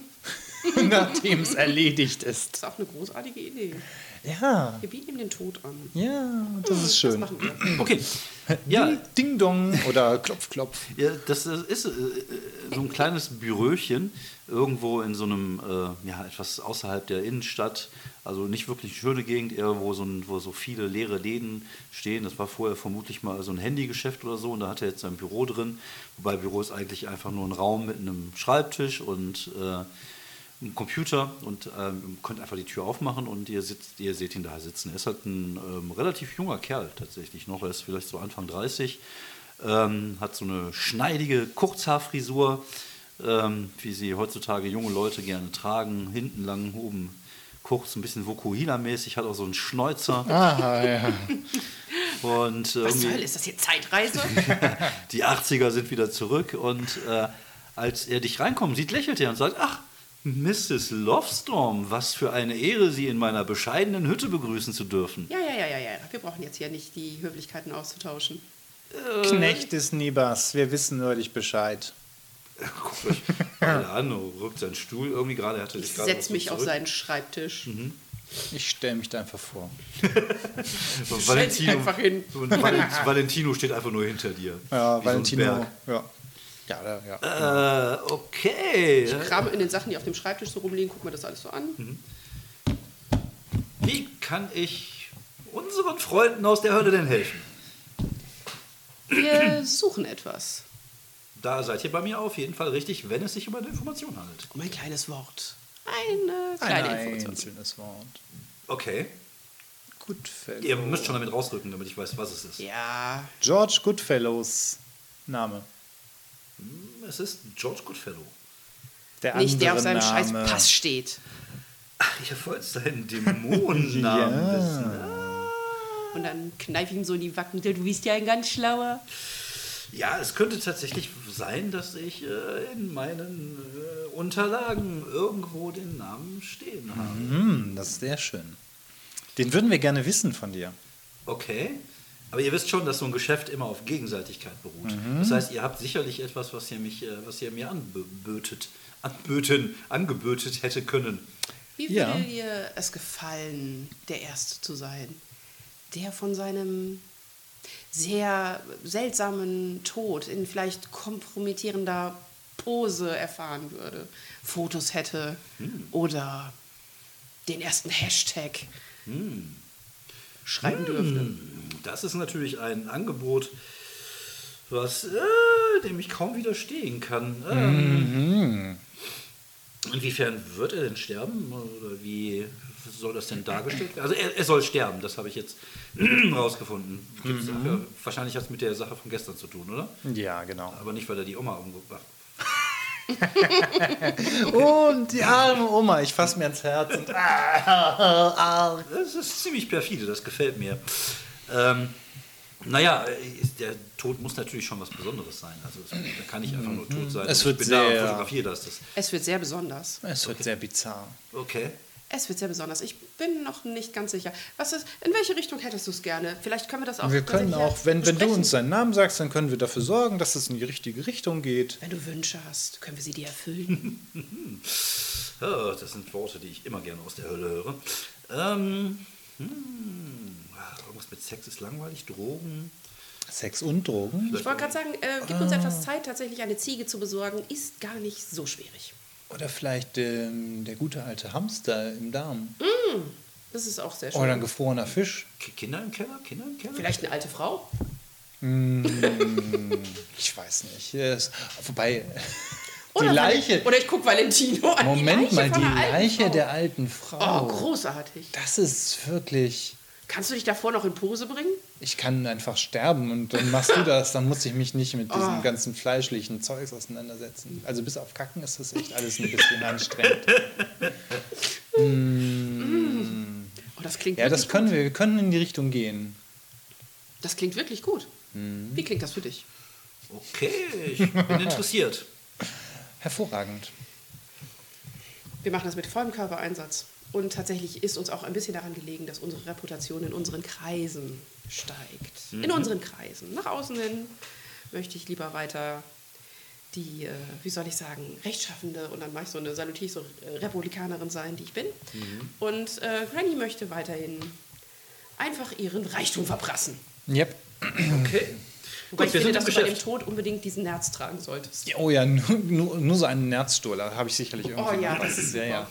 Speaker 4: nachdem es erledigt
Speaker 3: Das
Speaker 4: ist.
Speaker 3: ist auch eine großartige Idee.
Speaker 4: Ja.
Speaker 3: Wir bieten ihm den Tod an.
Speaker 4: Ja, das ist
Speaker 3: Das
Speaker 4: schön.
Speaker 3: machen wir.
Speaker 2: Okay. Ja,
Speaker 4: Ding, Ding Dong oder Klopf, Klopf.
Speaker 2: ja das ist äh, so ein kleines Büröchen irgendwo in so einem, äh, ja, etwas außerhalb der Innenstadt. Also nicht wirklich eine schöne Gegend, eher wo so, ein, wo so viele leere Läden stehen. Das war vorher vermutlich mal so ein Handygeschäft oder so und da hat er jetzt sein Büro drin. Wobei Büro ist eigentlich einfach nur ein Raum mit einem Schreibtisch und äh, einem Computer und ähm, könnt einfach die Tür aufmachen und ihr, sitzt, ihr seht ihn da sitzen. Er ist halt ein ähm, relativ junger Kerl tatsächlich noch. Er ist vielleicht so Anfang dreißig, ähm, hat so eine schneidige Kurzhaarfrisur, ähm, wie sie heutzutage junge Leute gerne tragen. Hinten lang, oben kurz, ein bisschen Vokuhila-mäßig, hat auch so einen Schnäuzer.
Speaker 4: Aha, ja.
Speaker 2: Und
Speaker 3: Was zur
Speaker 2: irgendwie
Speaker 3: Hölle, ist das hier Zeitreise?
Speaker 2: die achtziger sind wieder zurück und äh, als er dich reinkommen sieht, lächelt er und sagt, ach, Misses Lovestorm, was für eine Ehre, Sie in meiner bescheidenen Hütte begrüßen zu dürfen.
Speaker 3: Ja, ja, ja, ja, ja. Wir brauchen jetzt hier nicht die Höflichkeiten auszutauschen.
Speaker 4: Knecht des Nibas, wir wissen neulich Bescheid.
Speaker 2: Guckt euch beide an, rückt seinen Stuhl irgendwie gerade, er hatte
Speaker 3: Ich
Speaker 2: sich gerade
Speaker 3: setze
Speaker 2: so
Speaker 3: mich auf
Speaker 2: zurück.
Speaker 3: seinen Schreibtisch.
Speaker 4: Ich stelle mich da einfach vor.
Speaker 2: Und
Speaker 3: Stell dich einfach hin.
Speaker 2: Und Valent- Valentino steht einfach nur hinter dir.
Speaker 4: Ja,
Speaker 2: Wie so ein
Speaker 4: Valentino.
Speaker 2: Berg.
Speaker 4: Ja. Ja, da- ja.
Speaker 2: Äh, okay.
Speaker 3: Ich krame in den Sachen, die auf dem Schreibtisch so rumliegen, guck mir das alles so an.
Speaker 2: Wie kann ich unseren Freunden aus der Hölle denn helfen?
Speaker 3: Wir suchen etwas.
Speaker 2: Da seid ihr bei mir auf jeden Fall richtig, wenn es sich um eine Information handelt.
Speaker 3: Um ein kleines Wort. Eine kleine
Speaker 4: Ein
Speaker 3: Information.
Speaker 4: einzelnes Wort.
Speaker 2: Okay.
Speaker 4: Goodfellow.
Speaker 2: Ihr müsst schon damit rausrücken, damit ich weiß, was es ist.
Speaker 3: Ja,
Speaker 4: George Goodfellows Name.
Speaker 2: Es ist George Goodfellow.
Speaker 4: Der
Speaker 3: nicht der auf
Speaker 4: andere
Speaker 3: seinem scheiß
Speaker 4: Name.
Speaker 3: Pass steht.
Speaker 2: Ach, ihr wollt seinen Dämonennamen
Speaker 4: Ja.
Speaker 2: wissen.
Speaker 3: Und dann kneif ich ihm so in die Wacken. Du bist ja ein ganz schlauer.
Speaker 2: Ja, es könnte tatsächlich sein, dass ich äh, in meinen äh, Unterlagen irgendwo den Namen stehen habe.
Speaker 4: Hm, das ist sehr schön. Den würden wir gerne wissen von dir.
Speaker 2: Okay. Aber ihr wisst schon, dass so ein Geschäft immer auf Gegenseitigkeit beruht. Das heißt, ihr habt sicherlich etwas, was ihr, mich, äh, was ihr mir anbötet, anböten, angebötet hätte können.
Speaker 3: Wie
Speaker 4: Ja.
Speaker 3: würde dir es gefallen, der Erste zu sein? Der von seinem sehr seltsamen Tod in vielleicht kompromittierender Pose erfahren würde, Fotos hätte oder den ersten Hashtag schreiben dürfte.
Speaker 2: Das ist natürlich ein Angebot, was äh, dem ich kaum widerstehen kann. Ähm, Inwiefern wird er denn sterben? Oder wie soll das denn dargestellt werden? Also er, er soll sterben, das habe ich jetzt rausgefunden. Gibt's, ja, wahrscheinlich hat es mit der Sache von gestern zu tun, oder?
Speaker 4: Ja, genau.
Speaker 2: Aber nicht, weil er die Oma umgebracht hat.
Speaker 4: Und die arme Oma, ich fasse mir ans Herz. Und,
Speaker 2: Das ist ziemlich perfide, das gefällt mir. Ähm, naja, der Tod muss natürlich schon was Besonderes sein. Also es, da kann nicht einfach nur tot sein.
Speaker 4: Es
Speaker 2: ich
Speaker 4: wird
Speaker 2: bin da und
Speaker 4: sehr-
Speaker 2: fotografiere das. das.
Speaker 3: Es wird sehr besonders.
Speaker 4: es wird sehr bizarr.
Speaker 2: Okay.
Speaker 3: Es wird sehr besonders. Ich bin noch nicht ganz sicher. Was ist, in welche Richtung hättest du es gerne? Vielleicht können wir das auch
Speaker 4: Wir können
Speaker 3: tatsächlich
Speaker 4: auch, wenn, wenn du
Speaker 3: besprechen.
Speaker 4: uns seinen Namen sagst, dann können wir dafür sorgen, dass es in die richtige Richtung geht.
Speaker 3: Wenn du Wünsche hast, können wir sie dir erfüllen.
Speaker 2: Ja, das sind Worte, die ich immer gerne aus der Hölle höre. Ähm, hm, irgendwas mit Sex ist langweilig, Drogen.
Speaker 4: Sex und Drogen?
Speaker 3: Ich wollte gerade sagen, äh, gib uns etwas Zeit, tatsächlich eine Ziege zu besorgen, ist gar nicht so schwierig.
Speaker 4: Oder vielleicht ähm, der gute alte Hamster im Darm.
Speaker 3: Das ist auch sehr schön.
Speaker 4: Oder ein gefrorener Fisch.
Speaker 2: K- Kinder im Keller? Kinder im Keller?
Speaker 3: Vielleicht eine alte Frau?
Speaker 4: Ich weiß nicht. Es, wobei,
Speaker 3: Oder,
Speaker 4: Leiche.
Speaker 3: oder ich gucke Valentino an.
Speaker 4: Moment
Speaker 3: die Leiche
Speaker 4: mal,
Speaker 3: von
Speaker 4: die
Speaker 3: einer alten
Speaker 4: Leiche
Speaker 3: Frau.
Speaker 4: der alten Frau.
Speaker 3: Oh, großartig.
Speaker 4: Das ist wirklich...
Speaker 3: Kannst du dich davor noch in Pose bringen?
Speaker 4: Ich kann einfach sterben und dann machst du das, dann muss ich mich nicht mit diesem
Speaker 3: Oh.
Speaker 4: ganzen fleischlichen Zeugs auseinandersetzen. Also bis auf Kacken ist das echt alles ein bisschen anstrengend.
Speaker 3: Oh, das klingt
Speaker 4: Ja, das
Speaker 3: wirklich
Speaker 4: können
Speaker 3: gut.
Speaker 4: wir. Wir können in die Richtung gehen.
Speaker 3: Das klingt wirklich gut.
Speaker 4: Mhm.
Speaker 3: Wie klingt das für dich?
Speaker 2: Okay, ich bin interessiert.
Speaker 4: Hervorragend.
Speaker 3: Wir machen das mit vollem Körpereinsatz. Und tatsächlich ist uns auch ein bisschen daran gelegen, dass unsere Reputation in unseren Kreisen steigt. In unseren Kreisen. Nach außen hin möchte ich lieber weiter die, äh, wie soll ich sagen, rechtschaffende und dann mache ich so eine, salutiere ich so äh, Republikanerin sein, die ich bin. Und äh, Granny möchte weiterhin einfach ihren Reichtum verprassen.
Speaker 4: Yep.
Speaker 2: Okay.
Speaker 3: Wobei
Speaker 2: Gut,
Speaker 3: ich
Speaker 2: wir
Speaker 3: finde,
Speaker 2: sind
Speaker 3: dass
Speaker 2: im
Speaker 3: du bei dem
Speaker 2: Geschäft.
Speaker 3: Tod unbedingt diesen Nerz tragen solltest.
Speaker 4: Oh ja, nur, nur, nur so einen Nerzstuhl, da habe ich sicherlich irgendwie.
Speaker 3: Oh ja,
Speaker 4: noch was.
Speaker 3: das ist
Speaker 4: ja,
Speaker 3: super.
Speaker 4: ja.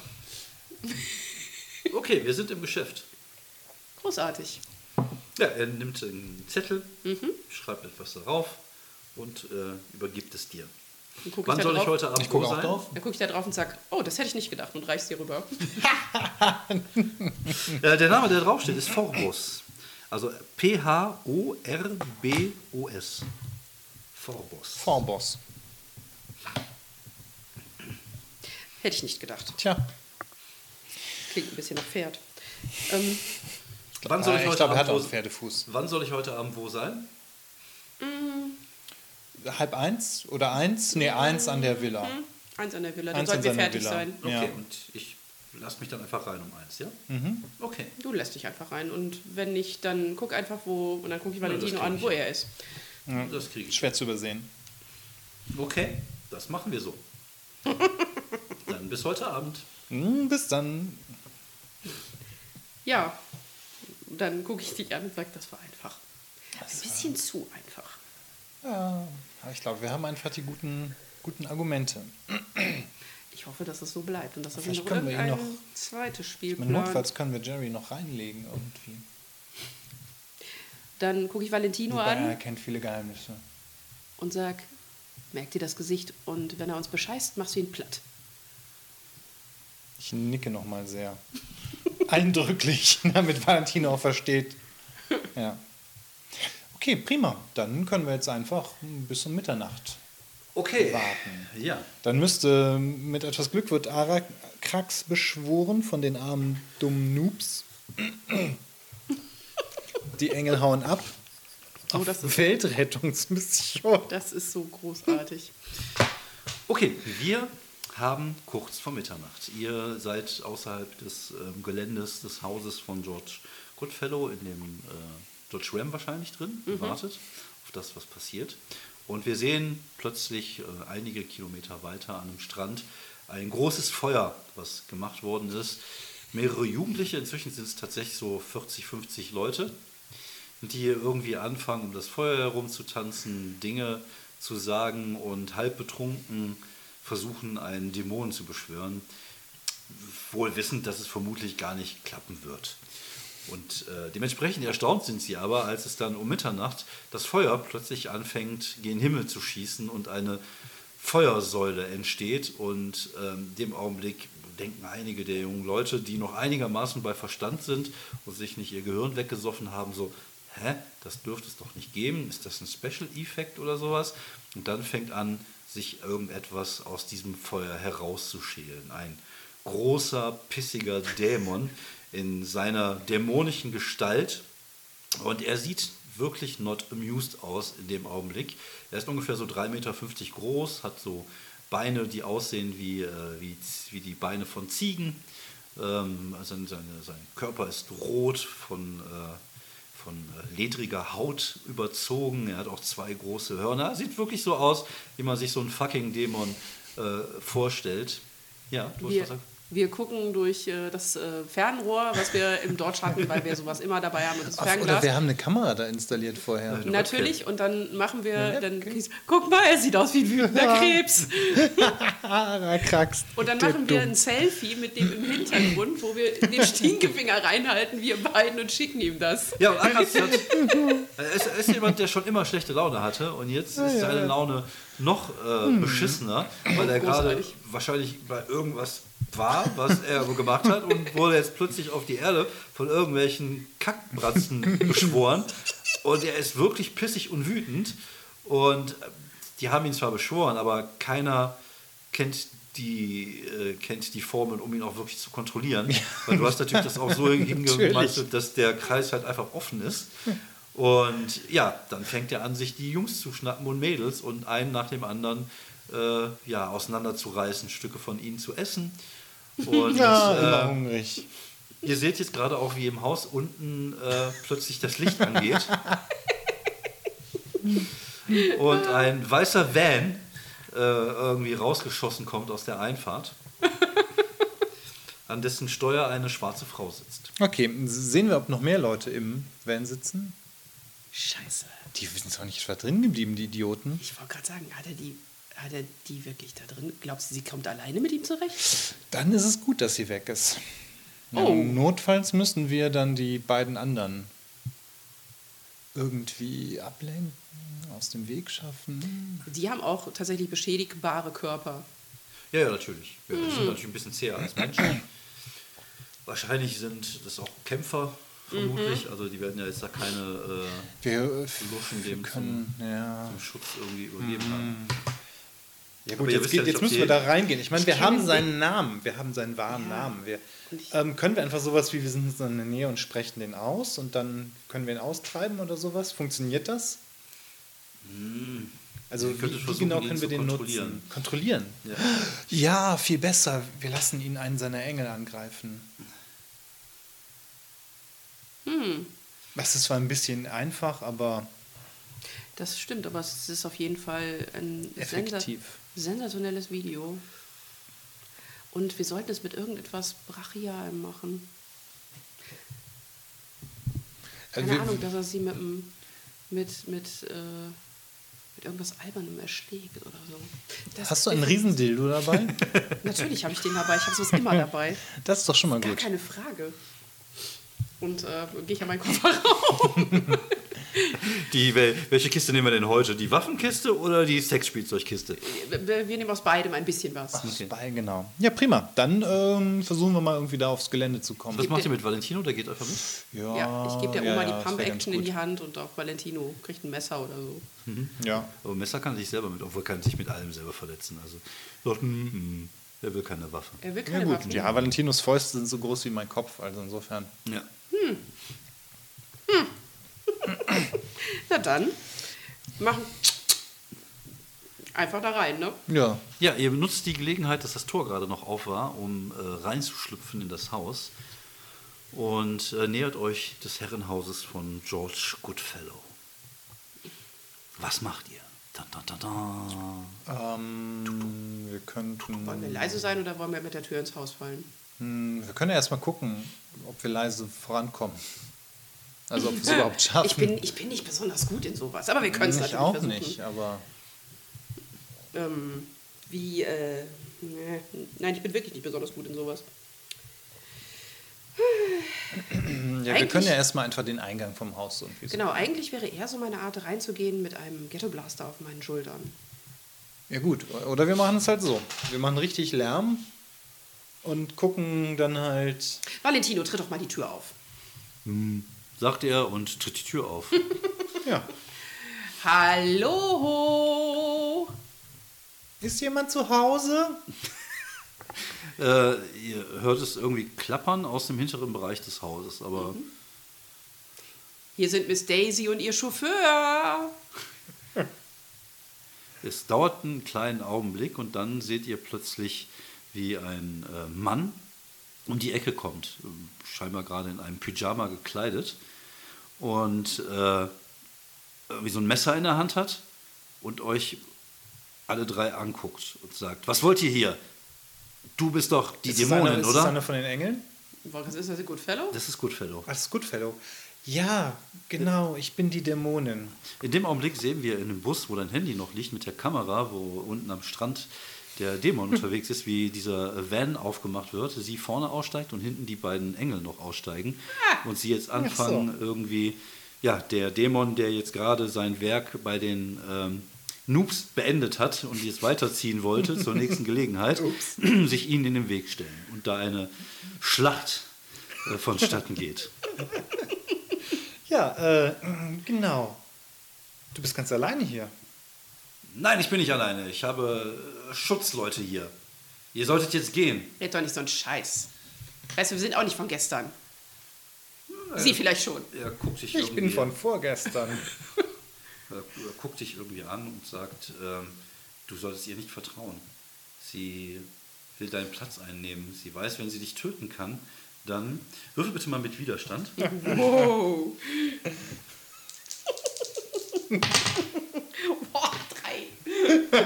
Speaker 2: Okay, wir sind im Geschäft.
Speaker 3: Großartig.
Speaker 2: Ja, er nimmt einen Zettel, schreibt etwas darauf und äh, übergibt es dir.
Speaker 3: Dann gucke
Speaker 2: Wann
Speaker 3: ich, da
Speaker 2: soll ich
Speaker 3: drauf-
Speaker 2: heute Abend
Speaker 4: Ich gucke
Speaker 2: wo
Speaker 4: auch
Speaker 2: sein?
Speaker 4: drauf.
Speaker 3: dann guck ich da drauf und sage, oh, das hätte ich nicht gedacht und reich's dir rüber.
Speaker 2: Äh, der Name, der draufsteht, ist Forbos. Also P H O R B O S. Forbos.
Speaker 4: Vorboss.
Speaker 3: Hätte ich nicht gedacht.
Speaker 4: Tja,
Speaker 3: Klingt ein bisschen nach Pferd. Ähm,
Speaker 2: Wann soll ich
Speaker 4: ich
Speaker 2: heute
Speaker 4: glaube, er hat
Speaker 2: Abend
Speaker 4: auch
Speaker 2: wo,
Speaker 4: einen Pferdefuß.
Speaker 2: wann soll ich heute Abend wo sein?
Speaker 4: Halb eins oder eins? Nee, eins an der Villa.
Speaker 3: eins an der Villa, dann
Speaker 4: Eins
Speaker 3: sollten
Speaker 4: an
Speaker 3: wir
Speaker 4: seiner
Speaker 3: fertig
Speaker 4: Villa.
Speaker 3: sein.
Speaker 2: Okay,
Speaker 4: Ja.
Speaker 2: und ich lasse mich dann einfach rein um eins, ja? Okay.
Speaker 3: Du lässt dich einfach rein und wenn nicht, dann guck einfach wo, und dann gucke ich
Speaker 2: Ja, das
Speaker 3: Valentino
Speaker 2: krieg
Speaker 3: an,
Speaker 2: ich
Speaker 3: wo
Speaker 2: hin.
Speaker 3: er ist.
Speaker 2: Das kriege ich.
Speaker 4: Schwer zu übersehen.
Speaker 2: Okay, das machen wir so. Dann bis heute Abend.
Speaker 4: Hm, bis dann.
Speaker 3: Ja, dann gucke ich dich an und sage, das war einfach. Ein bisschen zu einfach.
Speaker 4: Ja, ich glaube, wir haben einfach die guten, guten Argumente.
Speaker 3: Ich hoffe, dass es so bleibt und dass das
Speaker 4: Vielleicht
Speaker 3: noch
Speaker 4: können wir ihn
Speaker 3: irgendein
Speaker 4: noch-
Speaker 3: zweites Spiel
Speaker 4: Mit
Speaker 3: plant.
Speaker 4: Notfalls können wir Jerry noch reinlegen irgendwie.
Speaker 3: Dann gucke ich Valentino
Speaker 4: Wobei er
Speaker 3: an
Speaker 4: kennt viele Geheimnisse.
Speaker 3: und sag, merk dir das Gesicht und wenn er uns bescheißt, machst du ihn platt.
Speaker 4: Ich nicke nochmal sehr eindrücklich, damit Valentino auch versteht. Ja. Okay, prima. Dann können wir jetzt einfach bis um Mitternacht
Speaker 2: Okay.
Speaker 4: warten.
Speaker 2: Ja.
Speaker 4: Dann müsste, mit etwas Glück wird Arakrax beschworen von den armen, dummen Noobs. Die Engel hauen ab.
Speaker 3: Oh, das ist,
Speaker 4: Weltrettungsmission.
Speaker 3: das ist so großartig.
Speaker 2: Okay, wir haben kurz vor Mitternacht. Ihr seid außerhalb des ähm, Geländes des Hauses von George Goodfellow, in dem äh, George Ram wahrscheinlich drin, und wartet auf das, was passiert. Und wir sehen plötzlich äh, einige Kilometer weiter an einem Strand ein großes Feuer, was gemacht worden ist. Mehrere Jugendliche, inzwischen sind es tatsächlich so vierzig, fünfzig Leute, die hier irgendwie anfangen, um das Feuer herum zu tanzen, Dinge zu sagen und halb betrunken versuchen, einen Dämon zu beschwören, wohl wissend, dass es vermutlich gar nicht klappen wird. Und äh, dementsprechend erstaunt sind sie aber, als es dann um Mitternacht das Feuer plötzlich anfängt, gen Himmel zu schießen und eine Feuersäule entsteht. Und ähm, dem Augenblick denken einige der jungen Leute, die noch einigermaßen bei Verstand sind und sich nicht ihr Gehirn weggesoffen haben, so, hä, das dürfte es doch nicht geben, ist das ein Special Effekt oder sowas? Und dann fängt an, sich irgendetwas aus diesem Feuer herauszuschälen. Ein großer, pissiger Dämon in seiner dämonischen Gestalt. Und er sieht wirklich not amused aus in dem Augenblick. Er ist ungefähr so drei Meter fünfzig groß, hat so Beine, die aussehen wie, äh, wie, wie die Beine von Ziegen. Ähm, also seine, sein Körper ist rot, von, äh, von äh, ledriger Haut überzogen. Er hat auch zwei große Hörner. Sieht wirklich so aus, wie man sich so einen fucking Dämon äh, vorstellt. Ja, du hast
Speaker 3: Wir,
Speaker 2: was gesagt?
Speaker 3: wir gucken durch äh, das äh, Fernrohr, was wir im Dodge hatten, weil wir sowas immer dabei haben, und das
Speaker 4: Ach,
Speaker 3: Fernglas.
Speaker 4: oder wir haben eine Kamera da installiert vorher.
Speaker 2: Ja.
Speaker 3: Natürlich, und dann machen wir, dann, guck mal, er sieht aus wie ein wütender Krebs.
Speaker 4: Arakrax.
Speaker 3: Und dann
Speaker 4: der
Speaker 3: machen wir
Speaker 4: Dumm.
Speaker 3: ein Selfie mit dem im Hintergrund, wo wir den Stinkefinger reinhalten, wir beiden, und schicken ihm das.
Speaker 2: Ja, und Akas hat, er, ist, er ist jemand, der schon immer schlechte Laune hatte und jetzt ist seine Laune noch äh, beschissener, weil er gerade
Speaker 3: Großartig.
Speaker 2: wahrscheinlich bei irgendwas war, was er gemacht hat und wurde jetzt plötzlich auf die Erde von irgendwelchen Kackbratzen beschworen. Und er ist wirklich pissig und wütend. Und die haben ihn zwar beschworen, aber keiner kennt die, äh, kennt die Formeln, um ihn auch wirklich zu kontrollieren. Weil du hast natürlich das auch so hingemeißelt, dass der Kreis halt einfach offen ist. Und ja, dann fängt er an, sich die Jungs zu schnappen und Mädels und einen nach dem anderen äh, ja, auseinanderzureißen, Stücke von ihnen zu essen. Und
Speaker 4: Ja, immer
Speaker 2: äh,
Speaker 4: hungrig.
Speaker 2: ihr seht jetzt gerade auch, wie im Haus unten äh, plötzlich das Licht angeht. Und ein weißer Van äh, irgendwie rausgeschossen kommt aus der Einfahrt, an dessen Steuer eine schwarze Frau sitzt.
Speaker 4: Okay, sehen wir, ob noch mehr Leute im Van sitzen?
Speaker 3: Scheiße.
Speaker 4: Die sind doch nicht drin geblieben, die Idioten.
Speaker 3: Ich wollte gerade sagen, hat er, die, hat er die wirklich da drin? Glaubst du, sie kommt alleine mit ihm zurecht?
Speaker 4: Dann ist es gut, dass sie weg ist. Ja,
Speaker 3: Oh.
Speaker 4: notfalls müssen wir dann die beiden anderen irgendwie ablenken, aus dem Weg schaffen.
Speaker 3: Die haben auch tatsächlich beschädigbare Körper.
Speaker 2: Ja, ja, natürlich. Ja, die sind natürlich ein bisschen zäher als Menschen. Wahrscheinlich sind das auch Kämpfer, vermutlich. Also die werden ja jetzt da keine äh,
Speaker 4: Wir,
Speaker 2: Luschen
Speaker 4: wir
Speaker 2: dem
Speaker 4: können, ja.
Speaker 2: zum Schutz irgendwie übergeben haben.
Speaker 4: Ja
Speaker 2: Aber
Speaker 4: gut,
Speaker 2: ihr
Speaker 4: jetzt,
Speaker 2: wisst
Speaker 4: geht,
Speaker 2: ja nicht,
Speaker 4: jetzt
Speaker 2: ob
Speaker 4: müssen
Speaker 2: die-
Speaker 4: wir da reingehen. Ich meine,
Speaker 3: Ich
Speaker 4: wir
Speaker 3: kenn
Speaker 4: haben
Speaker 3: den
Speaker 4: seinen Namen, wir haben seinen wahren Namen. Wir,
Speaker 3: Und ich-
Speaker 4: ähm, können wir einfach sowas wie, wir sind in seiner Nähe und sprechen den aus und dann können wir ihn austreiben oder sowas? Funktioniert das? Also
Speaker 2: Ihr
Speaker 4: wie,
Speaker 2: könntet
Speaker 4: wie
Speaker 2: versuchen,
Speaker 4: genau
Speaker 2: ihn
Speaker 4: können
Speaker 2: zu
Speaker 4: wir den
Speaker 2: kontrollieren.
Speaker 4: nutzen? Kontrollieren?
Speaker 2: Ja.
Speaker 4: Ja, viel besser. Wir lassen ihn einen seiner Engel angreifen.
Speaker 3: Hm,
Speaker 4: Das ist zwar ein bisschen einfach, aber
Speaker 3: das stimmt, aber es ist auf jeden Fall ein sensa
Speaker 4: effektiv.
Speaker 3: sensationelles Video. Und wir sollten es mit irgendetwas Brachialem machen.
Speaker 4: Äh,
Speaker 3: Keine
Speaker 4: wir-
Speaker 3: Ahnung, dass er sie mit, dem- mit, mit, äh, mit irgendwas Albernem erschlägt oder so. Das
Speaker 4: Hast du einen
Speaker 3: ist-
Speaker 4: Riesendildo dabei?
Speaker 3: Natürlich habe ich den dabei. Ich habe sowas immer dabei.
Speaker 4: Das ist doch schon mal
Speaker 3: Gar
Speaker 4: gut.
Speaker 3: keine Frage. Und äh, gehe ich an meinen Kofferraum.
Speaker 2: Die, wel- welche Kiste nehmen wir denn heute? Die Waffenkiste oder die Sexspielzeugkiste?
Speaker 3: wir, wir nehmen aus beidem ein bisschen was.
Speaker 4: Ach, bei, genau. Ja, prima. Dann ähm, versuchen wir mal irgendwie da aufs Gelände zu kommen.
Speaker 2: Was macht ihr mit Valentino? Der geht einfach mit?
Speaker 3: Ja, ich gebe der Oma
Speaker 4: ja,
Speaker 3: die
Speaker 4: das wär ganz
Speaker 3: Pump-Action in
Speaker 4: gut.
Speaker 3: die Hand und auch Valentino kriegt ein Messer oder so.
Speaker 4: Ja.
Speaker 2: Aber Messer kann sich selber mit, obwohl er kann sich mit allem selber verletzen. Also, sagt, mm, mm, er will keine Waffe.
Speaker 3: Er will
Speaker 4: Ja
Speaker 3: keine
Speaker 4: gut,
Speaker 3: Waffen.
Speaker 4: ja, Valentinos Fäuste sind so groß wie mein Kopf, also insofern.
Speaker 2: Ja.
Speaker 3: Na dann, machen einfach da rein, ne?
Speaker 4: Ja.
Speaker 2: Ja, ihr benutzt die Gelegenheit, dass das Tor gerade noch auf war, um äh, reinzuschlüpfen in das Haus und äh, nähert euch des Herrenhauses von George Goodfellow. Was macht ihr? Dun, dun, dun, dun.
Speaker 4: Ähm, wir könnten.
Speaker 3: Wollen wir leise sein oder wollen wir mit der Tür ins Haus fallen?
Speaker 4: Hm, wir können ja erstmal gucken, ob wir leise vorankommen. Also ob wir es überhaupt schaffen.
Speaker 3: Ich bin, ich bin nicht besonders gut in sowas, aber wir können es
Speaker 4: ich
Speaker 3: natürlich
Speaker 4: auch
Speaker 3: versuchen.
Speaker 4: nicht, aber.
Speaker 3: Ähm, wie, äh, ne, nein, ich bin wirklich nicht besonders gut in sowas.
Speaker 4: Ja, wir
Speaker 3: Eigentlich-
Speaker 4: können ja erstmal einfach den Eingang vom Haus irgendwie so.
Speaker 3: Genau, eigentlich wäre eher so meine Art reinzugehen mit einem Ghetto-Blaster auf meinen Schultern.
Speaker 4: Ja gut, oder wir machen es halt so. Wir machen richtig Lärm und gucken dann halt.
Speaker 3: Valentino, tritt doch mal die Tür auf.
Speaker 2: Sagt er und tritt die Tür auf.
Speaker 4: Ja.
Speaker 3: Hallo!
Speaker 4: Ist jemand zu Hause?
Speaker 2: äh, ihr hört es irgendwie klappern aus dem hinteren Bereich des Hauses, aber
Speaker 3: Hier sind Miss Daisy und ihr Chauffeur.
Speaker 2: es dauert einen kleinen Augenblick und dann seht ihr plötzlich, wie ein äh, Mann um die Ecke kommt, scheinbar gerade in einem Pyjama gekleidet und äh, irgendwie so ein Messer in der Hand hat und euch alle drei anguckt und sagt, was wollt ihr hier? Du bist doch die
Speaker 4: ist das
Speaker 2: Dämonin,
Speaker 4: einer, ist
Speaker 2: oder?
Speaker 4: das einer von den Engeln?
Speaker 3: Was ist das, ein Goodfellow?
Speaker 2: Das ist Goodfellow.
Speaker 4: Ach, das ist Goodfellow. Ja, genau, ich bin die Dämonin.
Speaker 2: In dem Augenblick sehen wir in dem Bus, wo dein Handy noch liegt mit der Kamera, wo unten am Strand der Dämon unterwegs ist, wie dieser Van aufgemacht wird, sie vorne aussteigt und hinten die beiden Engel noch aussteigen und sie jetzt anfangen
Speaker 4: Ach so.
Speaker 2: irgendwie, ja, der Dämon, der jetzt gerade sein Werk bei den ähm, Noobs beendet hat und jetzt weiterziehen wollte zur nächsten Gelegenheit, sich ihnen in den Weg stellen und da eine Schlacht äh, vonstatten geht.
Speaker 4: Ja, äh, genau. Du bist ganz alleine hier.
Speaker 2: Nein, ich bin nicht alleine. Ich habe äh, Schutzleute hier. Ihr solltet jetzt gehen.
Speaker 3: Red doch nicht so einen Scheiß. Weißt du, wir sind auch nicht von gestern. Sie vielleicht schon.
Speaker 2: Er guckt dich
Speaker 4: Ich
Speaker 2: irgendwie,
Speaker 4: bin von vorgestern.
Speaker 2: er guckt dich irgendwie an und sagt, ähm, du solltest ihr nicht vertrauen. Sie will deinen Platz einnehmen. Sie weiß, wenn sie dich töten kann, dann würfel bitte mal mit Widerstand.
Speaker 3: Wow. Boah, drei.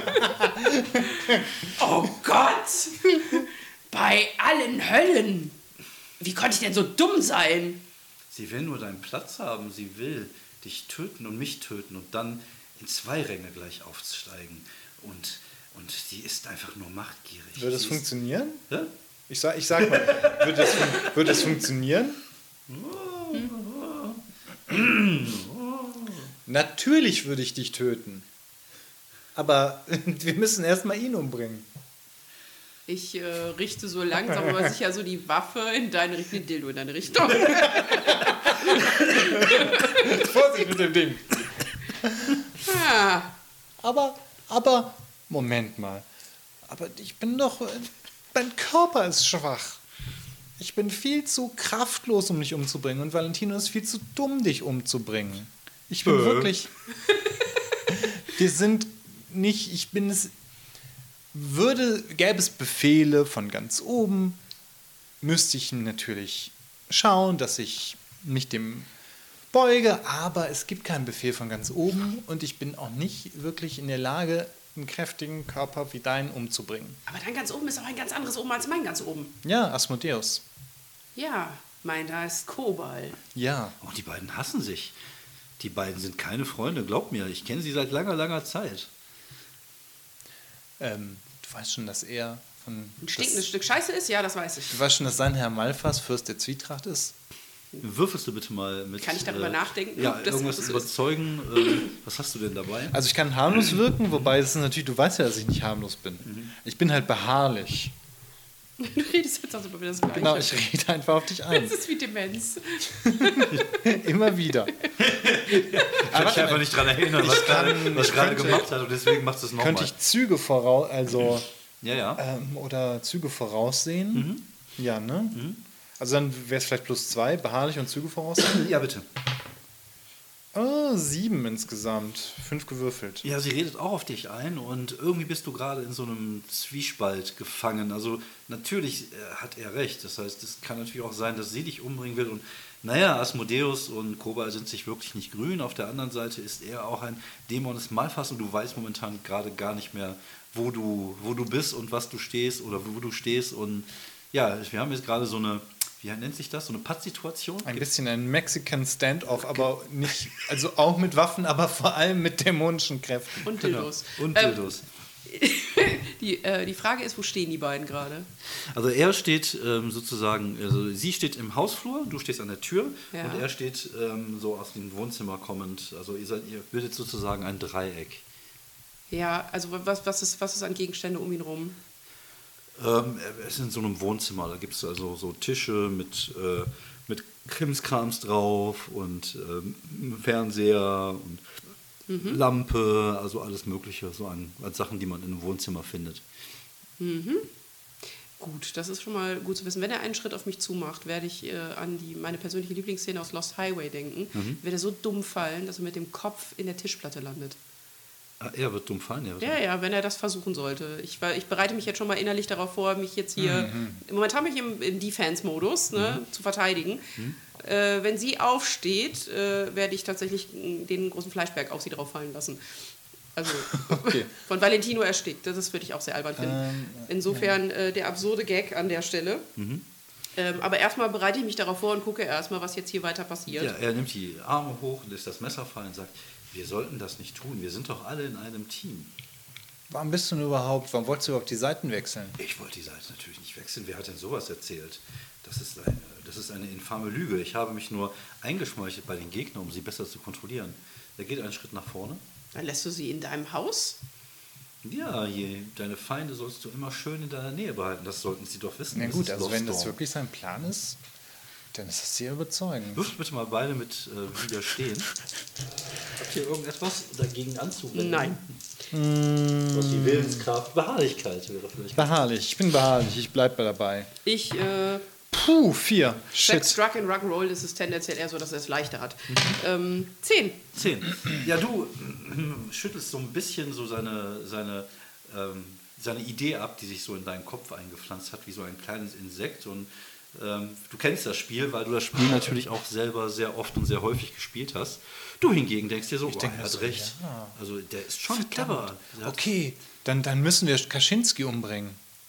Speaker 3: Oh Gott! Bei allen Höllen! Wie konnte ich denn so dumm sein?
Speaker 2: Sie will nur deinen Platz haben. Sie will dich töten und mich töten und dann in zwei Ränge gleich aufsteigen. Und, und sie ist einfach nur machtgierig.
Speaker 4: Würde es
Speaker 2: Sie
Speaker 4: funktionieren?
Speaker 2: Ist, hä?
Speaker 4: Ich sag, ich sag mal, würde es, fun- würde es funktionieren? Natürlich würde ich dich töten. Aber wir müssen erstmal ihn umbringen.
Speaker 3: Ich äh, richte so langsam aber sicher so die Waffe in deine Richtung, den Dildo in deine Richtung.
Speaker 4: Vorsicht mit dem Ding.
Speaker 3: Ah,
Speaker 4: Aber, aber, Moment mal. Aber ich bin doch, mein Körper ist schwach. Ich bin viel zu kraftlos, um dich umzubringen. Und Valentino ist viel zu dumm, dich umzubringen. Ich bin
Speaker 2: Äh.
Speaker 4: wirklich, wir sind nicht, ich bin es, würde, gäbe es Befehle von ganz oben, müsste ich natürlich schauen, dass ich mich dem beuge, aber es gibt keinen Befehl von ganz oben und ich bin auch nicht wirklich in der Lage, einen kräftigen Körper wie deinen umzubringen.
Speaker 3: aber dein ganz oben ist auch ein ganz anderes oben als mein ganz oben.
Speaker 4: Ja, Asmodeus.
Speaker 3: Ja, mein da ist Kobal.
Speaker 4: Ja.
Speaker 2: Oh, die beiden hassen sich. Die beiden sind keine Freunde, glaub mir. Ich kenne sie seit langer, langer Zeit.
Speaker 4: Ähm, du weißt schon, dass er von.
Speaker 3: Ein stinkendes
Speaker 4: Das,
Speaker 3: Stück Scheiße ist? Ja, das weiß ich.
Speaker 4: du weißt schon, dass sein Herr Malfas Fürst der Zwietracht ist?
Speaker 2: Würfelst du bitte mal mit...
Speaker 3: Kann ich darüber nachdenken,
Speaker 2: Ja,
Speaker 3: ob das
Speaker 2: irgendwas
Speaker 3: so ist?
Speaker 2: überzeugen. Äh, was hast du denn dabei?
Speaker 4: Also ich kann harmlos wirken, wobei das ist natürlich, du weißt ja, dass ich nicht harmlos bin. Ich bin halt beharrlich.
Speaker 3: Du redest jetzt also über das Gleiche.
Speaker 4: Genau, ich rede einfach auf dich ein.
Speaker 3: Das ist wie Demenz.
Speaker 4: Immer wieder.
Speaker 2: Ich kann mich einfach nicht daran erinnern, was gerade was gerade
Speaker 4: könnte-
Speaker 2: gemacht hat und deswegen machst du es nochmal.
Speaker 4: Könnte ich Züge voraus, also
Speaker 2: Ja, ja.
Speaker 4: ähm, oder Züge voraussehen? Ja, ne? Also dann wäre es vielleicht plus zwei, beharrlich und Züge voraussehen.
Speaker 2: Ja, bitte.
Speaker 4: Oh, sieben insgesamt. Fünf gewürfelt.
Speaker 2: Ja, sie redet auch auf dich ein und irgendwie bist du gerade in so einem Zwiespalt gefangen. Also natürlich äh, hat er recht. Das heißt, es kann natürlich auch sein, dass sie dich umbringen will. Und naja, Asmodeus und Kobal sind sich wirklich nicht grün. Auf der anderen Seite ist er auch ein Dämon des Malfas und du weißt momentan gerade gar nicht mehr, wo du, wo du bist und was du stehst oder wo du stehst. Und ja, wir haben jetzt gerade so eine, wie nennt sich das, so eine Pattsituation.
Speaker 4: Ein bisschen ein Mexican Standoff, aber nicht, also auch mit Waffen, aber vor allem mit dämonischen Kräften.
Speaker 3: Und
Speaker 2: Genau.
Speaker 3: Dildos.
Speaker 2: Und
Speaker 3: Ähm,
Speaker 2: Dildos.
Speaker 3: die, äh, die Frage ist, wo stehen die beiden gerade?
Speaker 2: Also er steht ähm, sozusagen, also sie steht im Hausflur, du stehst an der Tür
Speaker 3: Ja.
Speaker 2: und er steht ähm, so aus dem Wohnzimmer kommend. Also ihr, seid, ihr bildet sozusagen ein Dreieck.
Speaker 3: Ja, also was, was, ist, was ist an Gegenstände um ihn rum?
Speaker 2: Ähm, er ist in so einem Wohnzimmer, da gibt es also so Tische mit, äh, mit Krimskrams drauf und ähm, Fernseher und Lampe, also alles Mögliche, so an, an Sachen, die man in einem Wohnzimmer findet.
Speaker 3: Gut, das ist schon mal gut zu wissen. Wenn er einen Schritt auf mich zumacht, werde ich äh, an die, meine persönliche Lieblingsszene aus Lost Highway denken. Wird er so dumm fallen, dass er mit dem Kopf in der Tischplatte landet.
Speaker 2: Ah, er wird dumm fallen, er wird
Speaker 3: Ja, ja, wenn er das versuchen sollte. Ich, war- ich bereite mich jetzt schon mal innerlich darauf vor, mich jetzt hier, momentan bin ich im, im Defense-Modus, ne, zu verteidigen. Äh, wenn sie aufsteht, äh, werde ich tatsächlich mh, den großen Fleischberg auf sie drauf fallen lassen. Also
Speaker 4: Okay.
Speaker 3: von Valentino erstickt. Das würde ich auch sehr albern finden.
Speaker 4: Ähm,
Speaker 3: Insofern äh, der absurde Gag an der Stelle. Ähm, aber erstmal bereite ich mich darauf vor und gucke erstmal, was jetzt hier weiter passiert.
Speaker 2: Ja, er nimmt die Arme hoch, lässt das Messer fallen und sagt, wir sollten das nicht tun, wir sind doch alle in einem Team.
Speaker 4: Warum bist du denn überhaupt, warum wolltest du überhaupt die Seiten wechseln?
Speaker 2: Ich wollte die Seite natürlich nicht wechseln, wer hat denn sowas erzählt? Das ist eine, das ist eine infame Lüge. Ich habe mich nur eingeschmeichelt bei den Gegnern, um sie besser zu kontrollieren. Er geht einen Schritt nach vorne,
Speaker 3: Dann lässt du sie in deinem Haus.
Speaker 2: Ja, je, deine Feinde sollst du immer schön in deiner Nähe behalten. Das sollten sie doch wissen.
Speaker 4: Na
Speaker 2: Das
Speaker 4: gut,
Speaker 2: ist
Speaker 4: also
Speaker 2: Lost
Speaker 4: wenn das
Speaker 2: Dawn.
Speaker 4: wirklich sein Plan ist, dann ist das sehr überzeugend.
Speaker 2: Wirft bitte mal beide mit äh, Widerstehen. Habt ihr irgendetwas dagegen anzuwenden?
Speaker 3: Nein.
Speaker 2: Was wie Willenskraft, Beharrlichkeit wäre vielleicht.
Speaker 4: Beharrlich, ich bin beharrlich, ich bleibe dabei.
Speaker 3: Ich, äh,
Speaker 4: Puh, vier.
Speaker 3: Sex,
Speaker 4: Shit.
Speaker 3: Drug and Rock'n'Roll ist es tendenziell eher so, dass er es leichter hat. Ähm, zehn.
Speaker 2: Zehn. Ja, du schüttelst so ein bisschen so seine, seine, ähm, seine Idee ab, die sich so in deinen Kopf eingepflanzt hat, wie so ein kleines Insekt. Und ähm, du kennst das Spiel, weil du das Spiel natürlich auch selber sehr oft und sehr häufig gespielt hast. Du hingegen denkst dir so, oh,
Speaker 4: denke
Speaker 2: er hat
Speaker 4: so,
Speaker 2: recht.
Speaker 4: ja.
Speaker 2: Also der ist schon clever. Der hat-
Speaker 4: Okay, dann, dann müssen wir Kaczynski umbringen.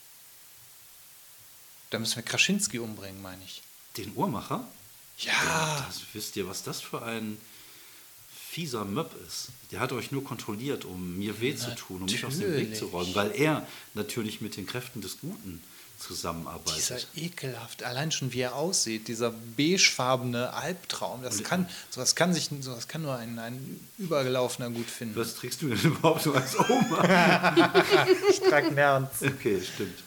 Speaker 4: Dann müssen wir Kraschinski umbringen, meine ich.
Speaker 2: Den Uhrmacher?
Speaker 4: Ja.
Speaker 2: Das, wisst ihr, was das für ein fieser Möb ist? Der hat euch nur kontrolliert, um mir weh zu tun, um mich aus dem Weg
Speaker 4: Natürlich.
Speaker 2: zu räumen, weil er natürlich mit den Kräften des Guten
Speaker 4: Dieser
Speaker 2: zusammenarbeitet.
Speaker 4: ekelhaft, allein schon wie er aussieht, dieser beigefarbene Albtraum, das kann, sowas kann sich, sowas kann nur ein, ein Übergelaufener gut finden.
Speaker 2: Was trägst du denn überhaupt so als Oma?
Speaker 4: Ich trage Nerz.
Speaker 2: Okay, stimmt.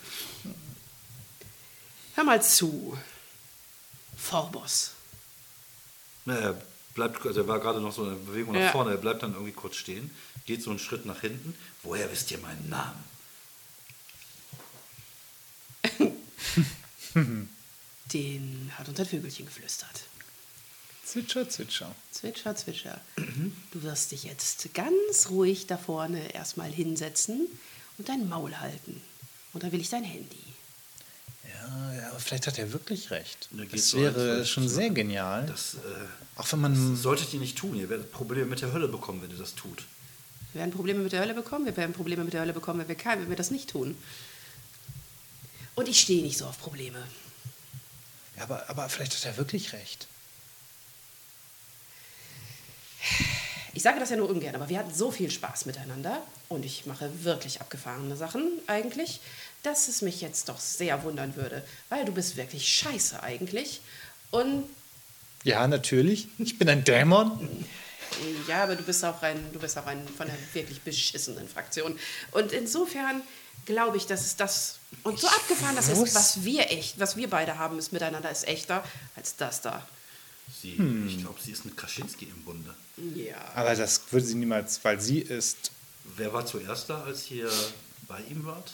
Speaker 3: Hör mal zu. Phobos.
Speaker 2: Na, er bleibt, also er war gerade noch so in der Bewegung nach
Speaker 3: Ja.
Speaker 2: vorne, er bleibt dann irgendwie kurz stehen, geht so einen Schritt nach hinten. Woher wisst ihr meinen Namen?
Speaker 3: Den hat uns ein Vögelchen geflüstert.
Speaker 4: Zwitscher, zwitscher.
Speaker 3: Zwitscher, zwitscher. Du wirst dich jetzt ganz ruhig da vorne erstmal hinsetzen und dein Maul halten. Und dann will ich dein Handy.
Speaker 4: Ja, ja, aber vielleicht hat er wirklich recht.
Speaker 2: Da geht's
Speaker 4: Das
Speaker 2: so
Speaker 4: wäre
Speaker 2: eins,
Speaker 4: schon
Speaker 2: zwei,
Speaker 4: sehr genial.
Speaker 2: Das, äh,
Speaker 4: Auch wenn man.
Speaker 2: das solltet ihr nicht tun. Ihr werdet Probleme mit der Hölle bekommen, wenn ihr das tut.
Speaker 3: Wir werden Probleme mit der Hölle bekommen. Wir werden Probleme mit der Hölle bekommen, wenn wir, kein, wenn wir das nicht tun. Und ich stehe nicht so auf Probleme.
Speaker 4: Ja, aber, aber vielleicht hat er wirklich recht.
Speaker 3: Ich sage das ja nur ungern, aber wir hatten so viel Spaß miteinander und ich mache wirklich abgefahrene Sachen eigentlich, dass es mich jetzt doch sehr wundern würde, weil du bist wirklich scheiße eigentlich. Und
Speaker 4: Ja, natürlich. Ich bin ein Dämon.
Speaker 3: ja, aber du bist auch ein, du bist auch ein von einer wirklich beschissenen Fraktion. Und insofern glaube ich, dass es das und so abgefahren das ist,
Speaker 4: wusste-
Speaker 3: was wir echt, was wir beide haben, ist miteinander ist echter als das da.
Speaker 2: Sie, Ich glaube, sie ist mit Kraschinski im Bunde.
Speaker 3: Ja.
Speaker 4: Aber das würde sie niemals, weil sie ist.
Speaker 2: Wer war zuerst da, als ihr bei ihm wart?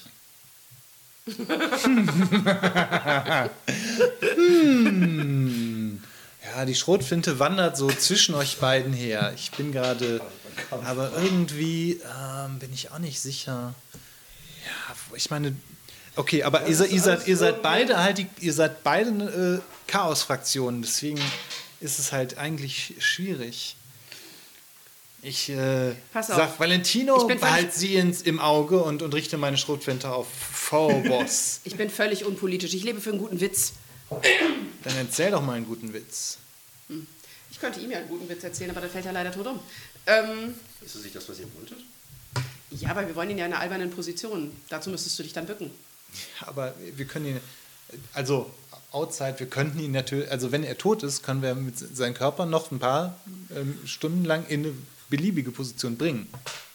Speaker 4: Ja, die Schrotflinte wandert so zwischen euch beiden her. Ich bin gerade. Aber irgendwie ähm, bin ich auch nicht sicher. Ja, ich meine. Okay, aber ihr, seid- ihr, seid, ihr seid beide halt die, ihr seid beide äh, Chaos-Fraktionen, deswegen ist es halt eigentlich schwierig. Ich äh,
Speaker 3: Pass auf.
Speaker 4: sag Valentino,
Speaker 3: Ich bin
Speaker 4: behalt
Speaker 3: völlig-
Speaker 4: sie ins, im Auge und, und richte meine Schrotflinte auf V-Boss.
Speaker 3: Ich bin völlig unpolitisch. Ich lebe für einen guten Witz.
Speaker 4: Dann erzähl doch mal einen guten Witz.
Speaker 3: Ich könnte ihm ja einen guten Witz erzählen, aber da fällt er leider tot um. Ähm,
Speaker 2: Ist das nicht das, was ihr wolltet?
Speaker 3: ja, aber wir wollen ihn ja in einer albernen Position. Dazu müsstest du dich dann bücken.
Speaker 4: Aber wir können ihn, also outside, wir könnten ihn natürlich, also wenn er tot ist, können wir mit seinem Körper noch ein paar ähm, Stunden lang in eine beliebige Position bringen.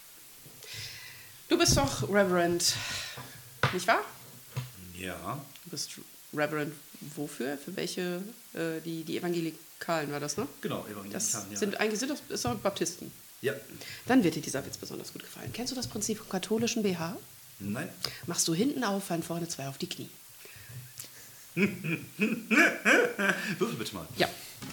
Speaker 3: Du bist doch Reverend, nicht wahr?
Speaker 2: Ja.
Speaker 3: Du bist Reverend wofür? Für welche? Äh, die, die Evangelikalen war das, ne?
Speaker 2: Genau,
Speaker 3: Das
Speaker 2: Evangelikalen, ja.
Speaker 3: sind eigentlich sind das, ist doch Baptisten.
Speaker 2: Ja.
Speaker 3: Dann wird dir dieser Witz besonders gut gefallen. Kennst du das Prinzip vom katholischen B H?
Speaker 2: Nein.
Speaker 3: Machst du hinten auf, fallen vorne zwei auf die Knie.
Speaker 2: Würfel bitte mal.
Speaker 3: Ja.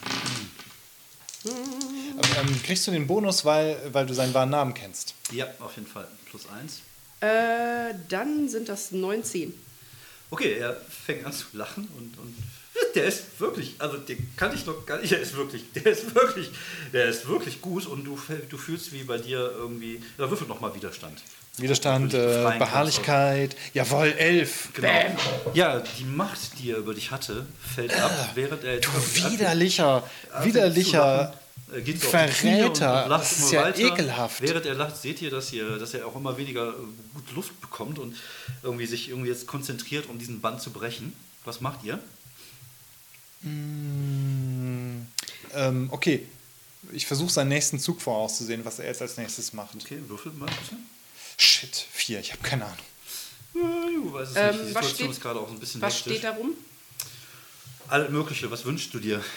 Speaker 4: Aber, ähm, kriegst du den Bonus, weil, weil du seinen wahren Namen kennst?
Speaker 2: Ja, auf jeden Fall. Plus eins.
Speaker 3: Äh, dann sind das neunzehn.
Speaker 2: Okay, er fängt an zu lachen und, und der ist wirklich, also den kann ich noch gar nicht, der ist wirklich, der ist wirklich, der ist wirklich gut und du, du fühlst wie bei dir irgendwie, da würfel nochmal Widerstand.
Speaker 4: Widerstand,
Speaker 2: Ob du dich
Speaker 4: äh,
Speaker 2: befreien
Speaker 4: Beharrlichkeit, jawohl, elf.
Speaker 2: Genau. Ja, die Macht, die er über dich hatte, fällt ab, während er
Speaker 4: Du
Speaker 2: jetzt
Speaker 4: widerlicher,
Speaker 2: anfängt
Speaker 4: widerlicher
Speaker 2: zu lachen. Er geht so auf die Knie und- und
Speaker 4: Verräter.
Speaker 2: lacht
Speaker 4: Das ist
Speaker 2: immer
Speaker 4: ja
Speaker 2: weiter.
Speaker 4: ekelhaft.
Speaker 2: Während er lacht, seht ihr, dass, ihr, dass er auch immer weniger äh, gut Luft bekommt und irgendwie sich irgendwie jetzt konzentriert, um diesen Band zu brechen. Was macht ihr?
Speaker 4: Ähm, okay, ich versuche seinen nächsten Zug vorauszusehen, was er jetzt als nächstes macht.
Speaker 2: Okay, würfel mal bitte.
Speaker 4: Shit, vier, ich habe keine Ahnung.
Speaker 2: Du weißt es
Speaker 3: Ähm,
Speaker 2: nicht. Die
Speaker 3: was
Speaker 2: Situation
Speaker 3: steht-
Speaker 2: ist gerade auch ein bisschen
Speaker 3: Was
Speaker 2: hektisch.
Speaker 3: steht da rum?
Speaker 2: Alles Mögliche, was wünschst du dir?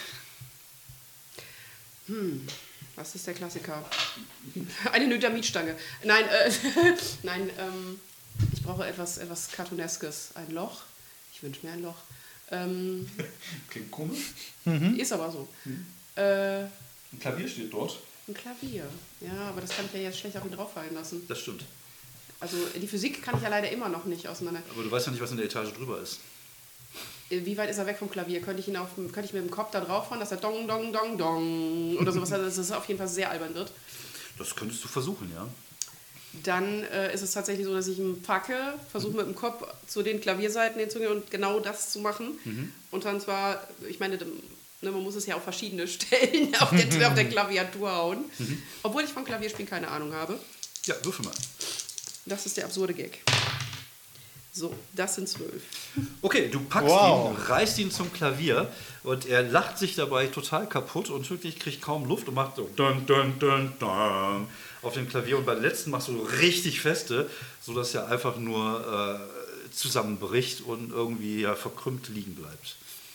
Speaker 3: Was ist der Klassiker? Eine Dynamitstange. Nein, äh, nein, ähm, ich brauche etwas, etwas Cartooneskes. Ein Loch. Ich wünsche mir ein Loch. Ähm,
Speaker 2: Klingt komisch.
Speaker 3: Ist aber so. Äh,
Speaker 2: Ein Klavier steht dort.
Speaker 3: ein Klavier. Ja, aber das kann ich ja jetzt schlecht auf ihn drauffallen lassen.
Speaker 2: Das stimmt.
Speaker 3: Also die Physik kann ich ja leider immer noch nicht auseinander.
Speaker 2: Aber du weißt ja nicht, was in der Etage drüber ist.
Speaker 3: Äh, Wie weit ist er weg vom Klavier? Könnte ich ihn auf, könnte ich mit dem Kopf da draufhauen, dass er dong, dong, dong, dong oder sowas, dass es auf jeden Fall sehr albern wird.
Speaker 2: Das könntest du versuchen, ja.
Speaker 3: Dann äh, ist es tatsächlich so, dass ich ihn packe, versuche mit dem Kopf zu den Klavierseiten hinzugehen und genau das zu machen. Und dann zwar, ich meine, ne, man muss es ja auf verschiedene Stellen auf der, auf der Klaviatur hauen. Obwohl ich von Klavierspielen keine Ahnung habe.
Speaker 2: Ja, würfel mal.
Speaker 3: Das ist der absurde Gag. So, das sind zwölf.
Speaker 2: Okay, du packst
Speaker 4: Wow.
Speaker 2: ihn, reißt ihn zum Klavier und er lacht sich dabei total kaputt und wirklich kriegt kaum Luft und macht so dun, dun, dun, dun auf dem Klavier. Und bei der letzten machst du richtig feste, sodass er einfach nur äh, zusammenbricht und irgendwie ja, verkrümmt liegen bleibt.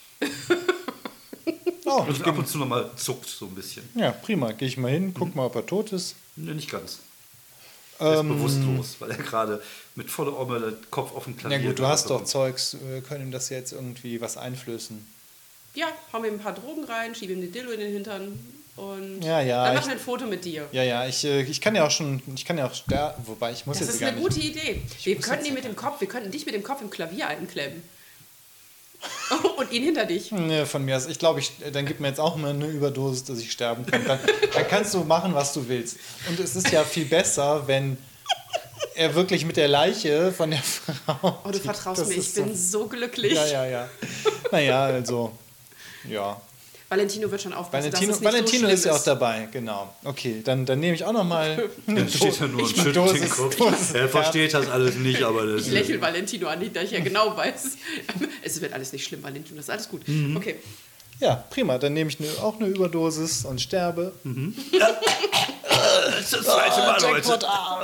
Speaker 4: Oh,
Speaker 2: Und ab und zu nochmal zuckt so ein bisschen.
Speaker 4: ja, prima. Gehe ich mal hin, guck mal, ob er tot ist.
Speaker 2: Ne, nicht ganz. Er ist
Speaker 4: Ähm,
Speaker 2: bewusstlos, weil er gerade mit voller Omme Kopf auf dem Klavier...
Speaker 4: Ja gut, du hast doch
Speaker 2: ist.
Speaker 4: Zeugs, wir können ihm das jetzt irgendwie was einflößen.
Speaker 3: Ja, hauen wir ihm ein paar Drogen rein, schieben ihm den Dildo in den Hintern und
Speaker 4: Ja, ja,
Speaker 3: dann
Speaker 4: ich-
Speaker 3: machen wir ein Foto mit dir.
Speaker 4: Ja, ja, ich, äh, ich kann ja auch schon, ich kann ja auch sterben, wobei ich muss
Speaker 3: Das
Speaker 4: jetzt
Speaker 3: ist
Speaker 4: gar
Speaker 3: eine
Speaker 4: nicht.
Speaker 3: gute Idee. Wir
Speaker 4: muss
Speaker 3: könnten
Speaker 4: jetzt
Speaker 3: ihn mit dem Kopf, wir könnten dich mit dem Kopf im Klavier einklemmen. Und ihn hinter dich.
Speaker 4: Nee, von mir aus. Ich glaube, ich, dann gib mir jetzt auch mal eine Überdosis, dass ich sterben kann. Dann, dann kannst du machen, was du willst. Und es ist ja viel besser, wenn er wirklich mit der Leiche von der Frau...
Speaker 3: Oh, du vertraust
Speaker 4: das
Speaker 3: mir, ich
Speaker 4: ist
Speaker 3: bin so glücklich.
Speaker 4: Ja, ja, ja. Naja, also, ja.
Speaker 3: Valentino wird schon aufpassen,
Speaker 4: Valentino,
Speaker 3: dass es nicht
Speaker 4: Valentino
Speaker 3: so
Speaker 4: ist
Speaker 3: schlimm
Speaker 4: ja auch dabei, genau. Okay, dann, dann nehme ich auch noch mal eine
Speaker 2: Dann steht er nur und
Speaker 4: eine
Speaker 2: schüttelt den
Speaker 4: Dosis-
Speaker 2: Kopf.
Speaker 4: Dosis
Speaker 2: Er versteht das alles nicht, aber das
Speaker 3: Ich lächle Valentino an, da ich ja genau weiß, es wird alles nicht schlimm, Valentino, das ist alles gut.
Speaker 4: Mhm.
Speaker 3: Okay,
Speaker 4: Ja, prima. Dann nehme ich eine, auch eine Überdosis und sterbe.
Speaker 2: Das ist das zweite Mal, Leute.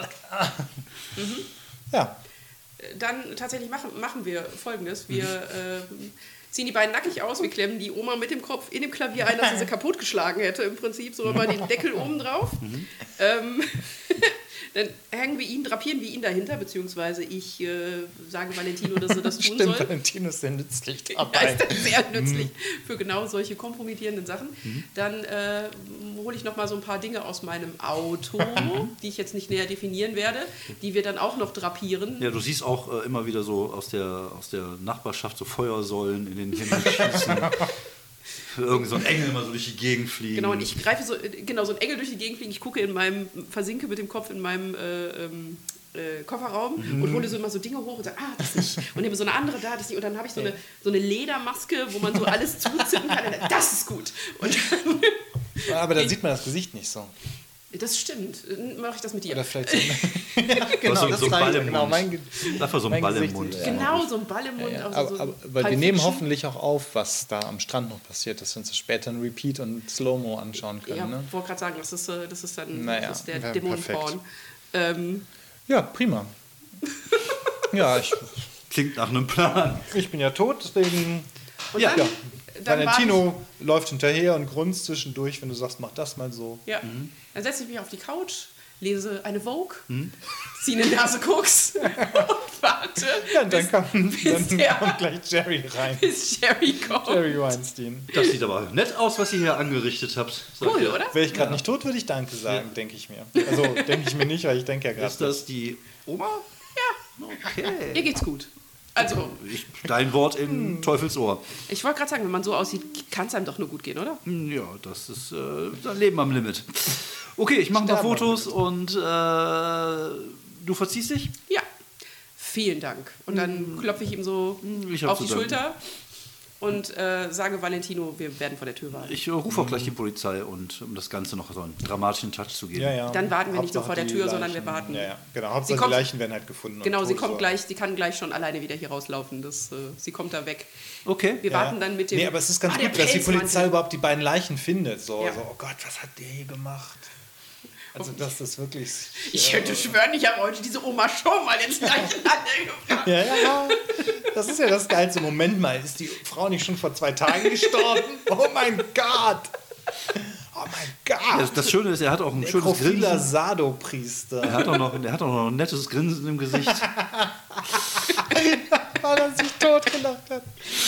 Speaker 4: Ja,
Speaker 3: dann tatsächlich machen, machen wir Folgendes. Wir
Speaker 4: Mhm.
Speaker 3: äh, ziehen die beiden nackig aus, wir klemmen die Oma mit dem Kopf in dem Klavier ein, dass sie sie kaputtgeschlagen hätte im Prinzip, so mal den Deckel oben drauf.
Speaker 4: Mhm.
Speaker 3: Ähm, dann hängen wir ihn, drapieren wir ihn dahinter, beziehungsweise ich äh, sage Valentino, dass er das tun
Speaker 4: stimmt,
Speaker 3: soll.
Speaker 4: Valentino ist sehr nützlich
Speaker 3: Ja,
Speaker 4: dabei.
Speaker 3: ist das sehr nützlich
Speaker 4: Mhm.
Speaker 3: für genau solche kompromittierenden Sachen. Dann äh, hole ich noch mal so ein paar Dinge aus meinem Auto, die ich jetzt nicht näher definieren werde, die wir dann auch noch drapieren.
Speaker 2: Ja, du siehst auch äh, immer wieder so aus der, aus der Nachbarschaft so Feuersäulen in den Himmel schießen. Irgend so ein Engel immer so durch die Gegend fliegen.
Speaker 3: Genau, und ich greife so, äh, genau, so ein Engel durch die Gegend fliegen. Ich gucke in meinem, versinke mit dem Kopf in meinem äh, ähm, äh, Kofferraum und hole so immer so Dinge hoch und sage, ah, das nicht. Und nehme so eine andere da, das nicht. Und dann habe ich so eine, so eine Ledermaske, wo man so alles zuzippen kann. Und dann, das ist gut. Und dann,
Speaker 4: Aber da sieht man das Gesicht nicht so.
Speaker 3: das stimmt. Dann mache ich das mit dir.
Speaker 4: Oder vielleicht so. ja,
Speaker 2: Du hast
Speaker 4: genau,
Speaker 2: so,
Speaker 4: das
Speaker 2: so ein
Speaker 4: reicht.
Speaker 2: Ball im
Speaker 4: Genau,
Speaker 2: Mund.
Speaker 4: mein, Ge-
Speaker 2: Dafür so ein
Speaker 4: mein
Speaker 2: Ball im
Speaker 4: Gesicht,
Speaker 2: Mund.
Speaker 4: ja.
Speaker 3: Genau, so ein Ball im Mund.
Speaker 4: Ja,
Speaker 3: auch
Speaker 4: aber,
Speaker 3: so, so
Speaker 4: aber, weil
Speaker 3: Pulp
Speaker 4: wir nehmen
Speaker 3: Fiction.
Speaker 4: hoffentlich auch auf, was da am Strand noch passiert, dass wir uns das später in Repeat und Slow-Mo anschauen können.
Speaker 3: Ja,
Speaker 4: Ne?
Speaker 3: wollte gerade sagen, das ist, äh, das ist dann
Speaker 4: Naja,
Speaker 3: das ist der
Speaker 4: ja,
Speaker 3: Dämonenporn. Ähm,
Speaker 4: Ja, prima. ja, ich,
Speaker 2: Klingt nach einem Plan.
Speaker 4: ich bin ja tot, deswegen.
Speaker 3: und
Speaker 4: Ja,
Speaker 3: dann,
Speaker 4: ja.
Speaker 3: dann
Speaker 4: Valentino läuft hinterher und grunzt zwischendurch, wenn du sagst, mach das mal so.
Speaker 3: Ja. Dann setze ich mich auf die Couch, lese eine Vogue,
Speaker 4: Mhm.
Speaker 3: ziehe eine Nase Koks und warte,
Speaker 4: Ja, und dann,
Speaker 3: bis,
Speaker 4: kommt,
Speaker 3: bis,
Speaker 4: dann
Speaker 3: der,
Speaker 4: kommt gleich Jerry rein.
Speaker 3: bis Jerry kommt.
Speaker 4: Jerry Weinstein.
Speaker 2: Das sieht aber nett aus, was ihr hier angerichtet habt. Sag
Speaker 3: Cool,
Speaker 2: ich.
Speaker 3: oder?
Speaker 4: Wäre ich gerade nicht tot, würde ich Danke sagen, denke ich mir. Also denke ich mir nicht, weil ich denke ja
Speaker 2: Ist
Speaker 4: gerade.
Speaker 2: das die Oma?
Speaker 3: Ja,
Speaker 2: Okay.
Speaker 3: ihr geht's gut. Also,
Speaker 2: Ich, dein Wort in
Speaker 4: Hm.
Speaker 2: Teufels Ohr.
Speaker 3: ich wollte gerade sagen, wenn man so aussieht, kann es einem doch nur gut gehen, oder?
Speaker 2: Hm, Ja, das ist äh, dein Leben am Limit. Okay, ich mache ein paar
Speaker 4: Sterben am
Speaker 2: Fotos und äh, du verziehst dich?
Speaker 3: Ja. Vielen Dank. Und dann klopfe ich ihm so
Speaker 2: Ich hab
Speaker 3: auf
Speaker 2: zu
Speaker 3: die
Speaker 2: danken.
Speaker 3: Schulter. und äh, sage Valentino, wir werden vor der Tür warten.
Speaker 2: Ich äh, rufe auch gleich die Polizei, und um das Ganze noch so einen dramatischen Touch zu geben.
Speaker 4: Ja, ja.
Speaker 3: Dann warten wir nicht nur
Speaker 4: Hauptsache
Speaker 3: vor der
Speaker 4: die
Speaker 3: Tür, sondern
Speaker 4: Leichen-
Speaker 3: wir warten.
Speaker 4: Ja, ja. Genau, Hauptsache
Speaker 3: kommt-
Speaker 4: die Leichen werden halt gefunden.
Speaker 3: Genau,
Speaker 4: und
Speaker 3: sie
Speaker 4: tot,
Speaker 3: kommt
Speaker 4: so.
Speaker 3: gleich, sie kann gleich schon alleine wieder hier rauslaufen. Das, äh, sie kommt da weg.
Speaker 2: Okay.
Speaker 3: Wir
Speaker 4: Ja.
Speaker 3: warten dann mit dem.
Speaker 4: Nee, aber es ist ganz
Speaker 3: Ah, der
Speaker 4: gut, dass die
Speaker 3: Pelzmantel.
Speaker 4: Polizei überhaupt die beiden Leichen findet. So,
Speaker 3: Ja.
Speaker 4: so oh Gott, was hat der hier gemacht? Also, dass das wirklich.
Speaker 3: Ich könnte schwören, ich habe heute diese Oma schon mal ins Leichenhandel gefragt.
Speaker 4: Ja, ja. Das ist ja das Geilste. Moment mal, ist die Frau nicht schon vor zwei Tagen gestorben? Oh mein Gott! Oh mein Gott!
Speaker 2: Das, das Schöne ist, er hat auch ein schönes
Speaker 4: Nekrophiler
Speaker 2: Grinsen.
Speaker 4: Sado-Priester.
Speaker 2: Er hat auch noch, er hat auch noch ein nettes Grinsen im Gesicht.
Speaker 4: Weil er sich totgelacht hat.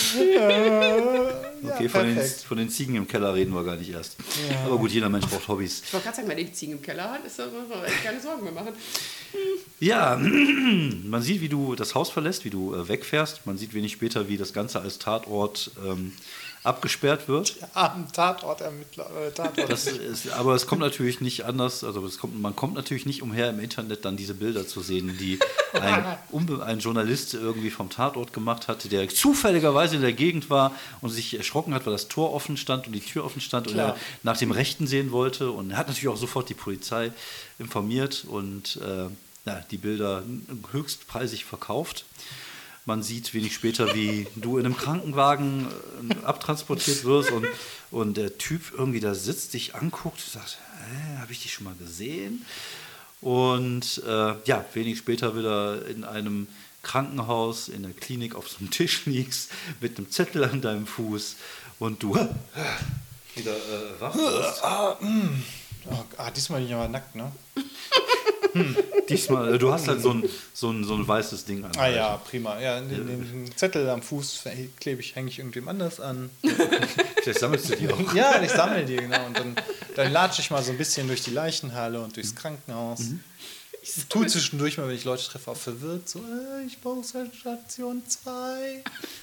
Speaker 4: Ja,
Speaker 2: Okay, von den,
Speaker 4: perfekt.
Speaker 2: von den Ziegen im Keller reden wir gar nicht erst. Aber gut, jeder Mensch braucht Hobbys.
Speaker 3: Ich wollte gerade sagen, wenn ihr die Ziegen im Keller hat, ist da muss man echt keine Sorgen mehr machen.
Speaker 2: Ja, man sieht, wie du das Haus verlässt, wie du äh, wegfährst. Man sieht wenig später, wie das Ganze als Tatort ähm, abgesperrt wird.
Speaker 4: Am Tatortermittler. Äh, Tatort.
Speaker 2: Das ist, aber es kommt natürlich nicht anders, also es kommt, man kommt natürlich nicht umher, im Internet dann diese Bilder zu sehen, die ein, Unbe- ein Journalist irgendwie vom Tatort gemacht hat, der zufälligerweise in der Gegend war und sich erschrocken hat, weil das Tor offen stand und die Tür offen stand und
Speaker 4: Klar.
Speaker 2: er nach dem Rechten sehen wollte. Und er hat natürlich auch sofort die Polizei informiert und äh, ja, die Bilder höchstpreisig verkauft. Man sieht wenig später, wie du in einem Krankenwagen äh, abtransportiert wirst und, und der Typ irgendwie da sitzt, dich anguckt, sagt, hä, habe ich dich schon mal gesehen? Und äh, ja, wenig später wieder in einem Krankenhaus, in der Klinik auf so einem Tisch liegst, mit einem Zettel an deinem Fuß und du äh, wieder äh, wach wirst.
Speaker 4: Oh, ah, diesmal bin ich aber nackt, ne?
Speaker 2: Diesmal, äh, du hast halt so ein, so ein, so ein weißes Ding an.
Speaker 4: Ah ja, prima. Ja, den, den Zettel am Fuß klebe ich, hänge ich irgendwem anders an.
Speaker 2: Vielleicht sammelst du die auch.
Speaker 4: Ja, ich sammle die, genau. Und dann, dann latsche ich mal so ein bisschen durch die Leichenhalle und durchs Krankenhaus. Ich tue zwischendurch mal, wenn ich Leute treffe, auch verwirrt, so, äh, ich brauche Station zwei.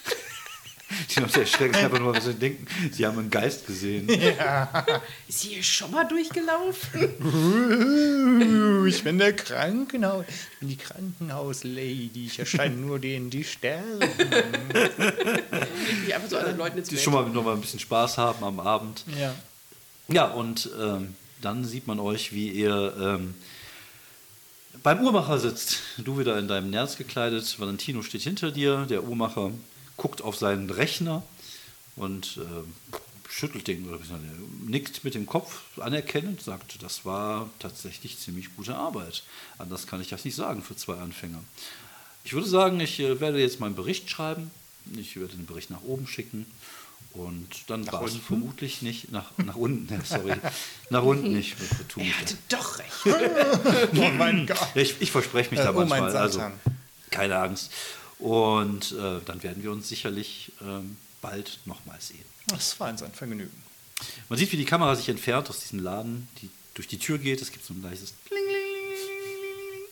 Speaker 2: Die Leute erschrecken einfach nur, weil sie denken, sie haben einen Geist gesehen.
Speaker 3: Ist sie hier schon mal durchgelaufen?
Speaker 4: Uh, ich bin der Krankenhaus. Ich bin die Krankenhauslady. Ich erscheine nur denen, die sterben.
Speaker 3: Die einfach so anderen Leuten ins
Speaker 2: Die
Speaker 3: Bett.
Speaker 2: schon mal noch mal ein bisschen Spaß haben am Abend.
Speaker 4: Ja.
Speaker 2: Ja, und ähm, dann sieht man euch, wie ihr ähm, beim Uhrmacher sitzt. Du wieder in deinem Nerz gekleidet. Valentino steht hinter dir. Der Uhrmacher guckt auf seinen Rechner und äh, schüttelt den, oder nickt mit dem Kopf anerkennend, sagt, das war tatsächlich ziemlich gute Arbeit. Anders kann ich das nicht sagen für zwei Anfänger. Ich würde sagen, ich äh, werde jetzt meinen Bericht schreiben. Ich werde den Bericht nach oben schicken. Und dann war es vermutlich nicht nach, nach unten, ja, sorry, nach unten nicht. Tu
Speaker 3: Er
Speaker 2: mich
Speaker 3: hatte doch recht.
Speaker 4: Oh mein Gott.
Speaker 2: Ja, ich, ich verspreche mich
Speaker 4: Äh,
Speaker 2: da
Speaker 4: oh mein
Speaker 2: manchmal, also
Speaker 4: Satan.
Speaker 2: keine Angst. Und äh, dann werden wir uns sicherlich ähm, bald nochmal sehen.
Speaker 4: Das war uns ein Vergnügen.
Speaker 2: Man sieht, wie die Kamera sich entfernt aus diesem Laden, die durch die Tür geht. Es gibt so ein leises Klingelingelingeling.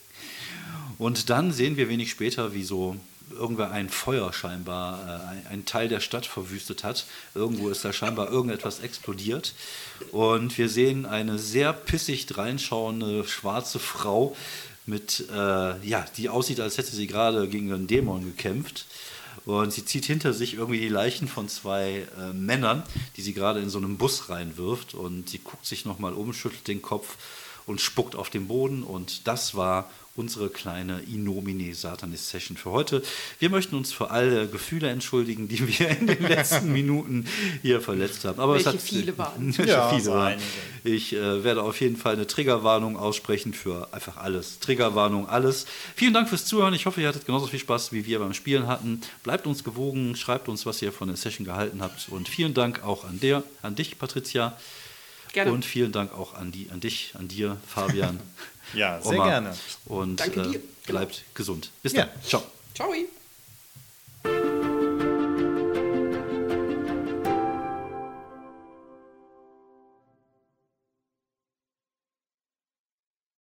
Speaker 2: Und dann sehen wir wenig später, wie so irgendwer ein Feuer scheinbar, äh, ein, ein Teil der Stadt verwüstet hat. Irgendwo ist da scheinbar irgendetwas explodiert. Und wir sehen eine sehr pissig dreinschauende schwarze Frau, mit, äh, ja, die aussieht, als hätte sie gerade gegen einen Dämon gekämpft. Und sie zieht hinter sich irgendwie die Leichen von zwei äh, Männern, die sie gerade in so einem Bus reinwirft. Und sie guckt sich nochmal um, schüttelt den Kopf und spuckt auf den Boden. Und das war unsere kleine Inomine Satanis Session für heute. Wir möchten uns für alle Gefühle entschuldigen, die wir in den letzten Minuten hier verletzt haben. Aber
Speaker 3: Welche
Speaker 2: es hat,
Speaker 3: viele waren.
Speaker 2: Welche
Speaker 4: Ja,
Speaker 2: viele
Speaker 4: so
Speaker 2: waren.
Speaker 4: einige.
Speaker 2: Ich äh, werde auf jeden Fall eine Triggerwarnung aussprechen für einfach alles. Triggerwarnung, alles. Vielen Dank fürs Zuhören. Ich hoffe, ihr hattet genauso viel Spaß, wie wir beim Spielen hatten. Bleibt uns gewogen, schreibt uns, was ihr von der Session gehalten habt. Und vielen Dank auch an, der, an dich, Patricia.
Speaker 3: Gerne.
Speaker 2: Und vielen Dank auch an, die, an dich, an dir, Fabian.
Speaker 4: Ja, sehr
Speaker 2: Oma.
Speaker 4: gerne.
Speaker 2: Und
Speaker 3: Danke
Speaker 2: äh,
Speaker 3: dir.
Speaker 2: bleibt gesund. Bis
Speaker 4: Ja.
Speaker 2: dann. Ciao.
Speaker 3: Ciao.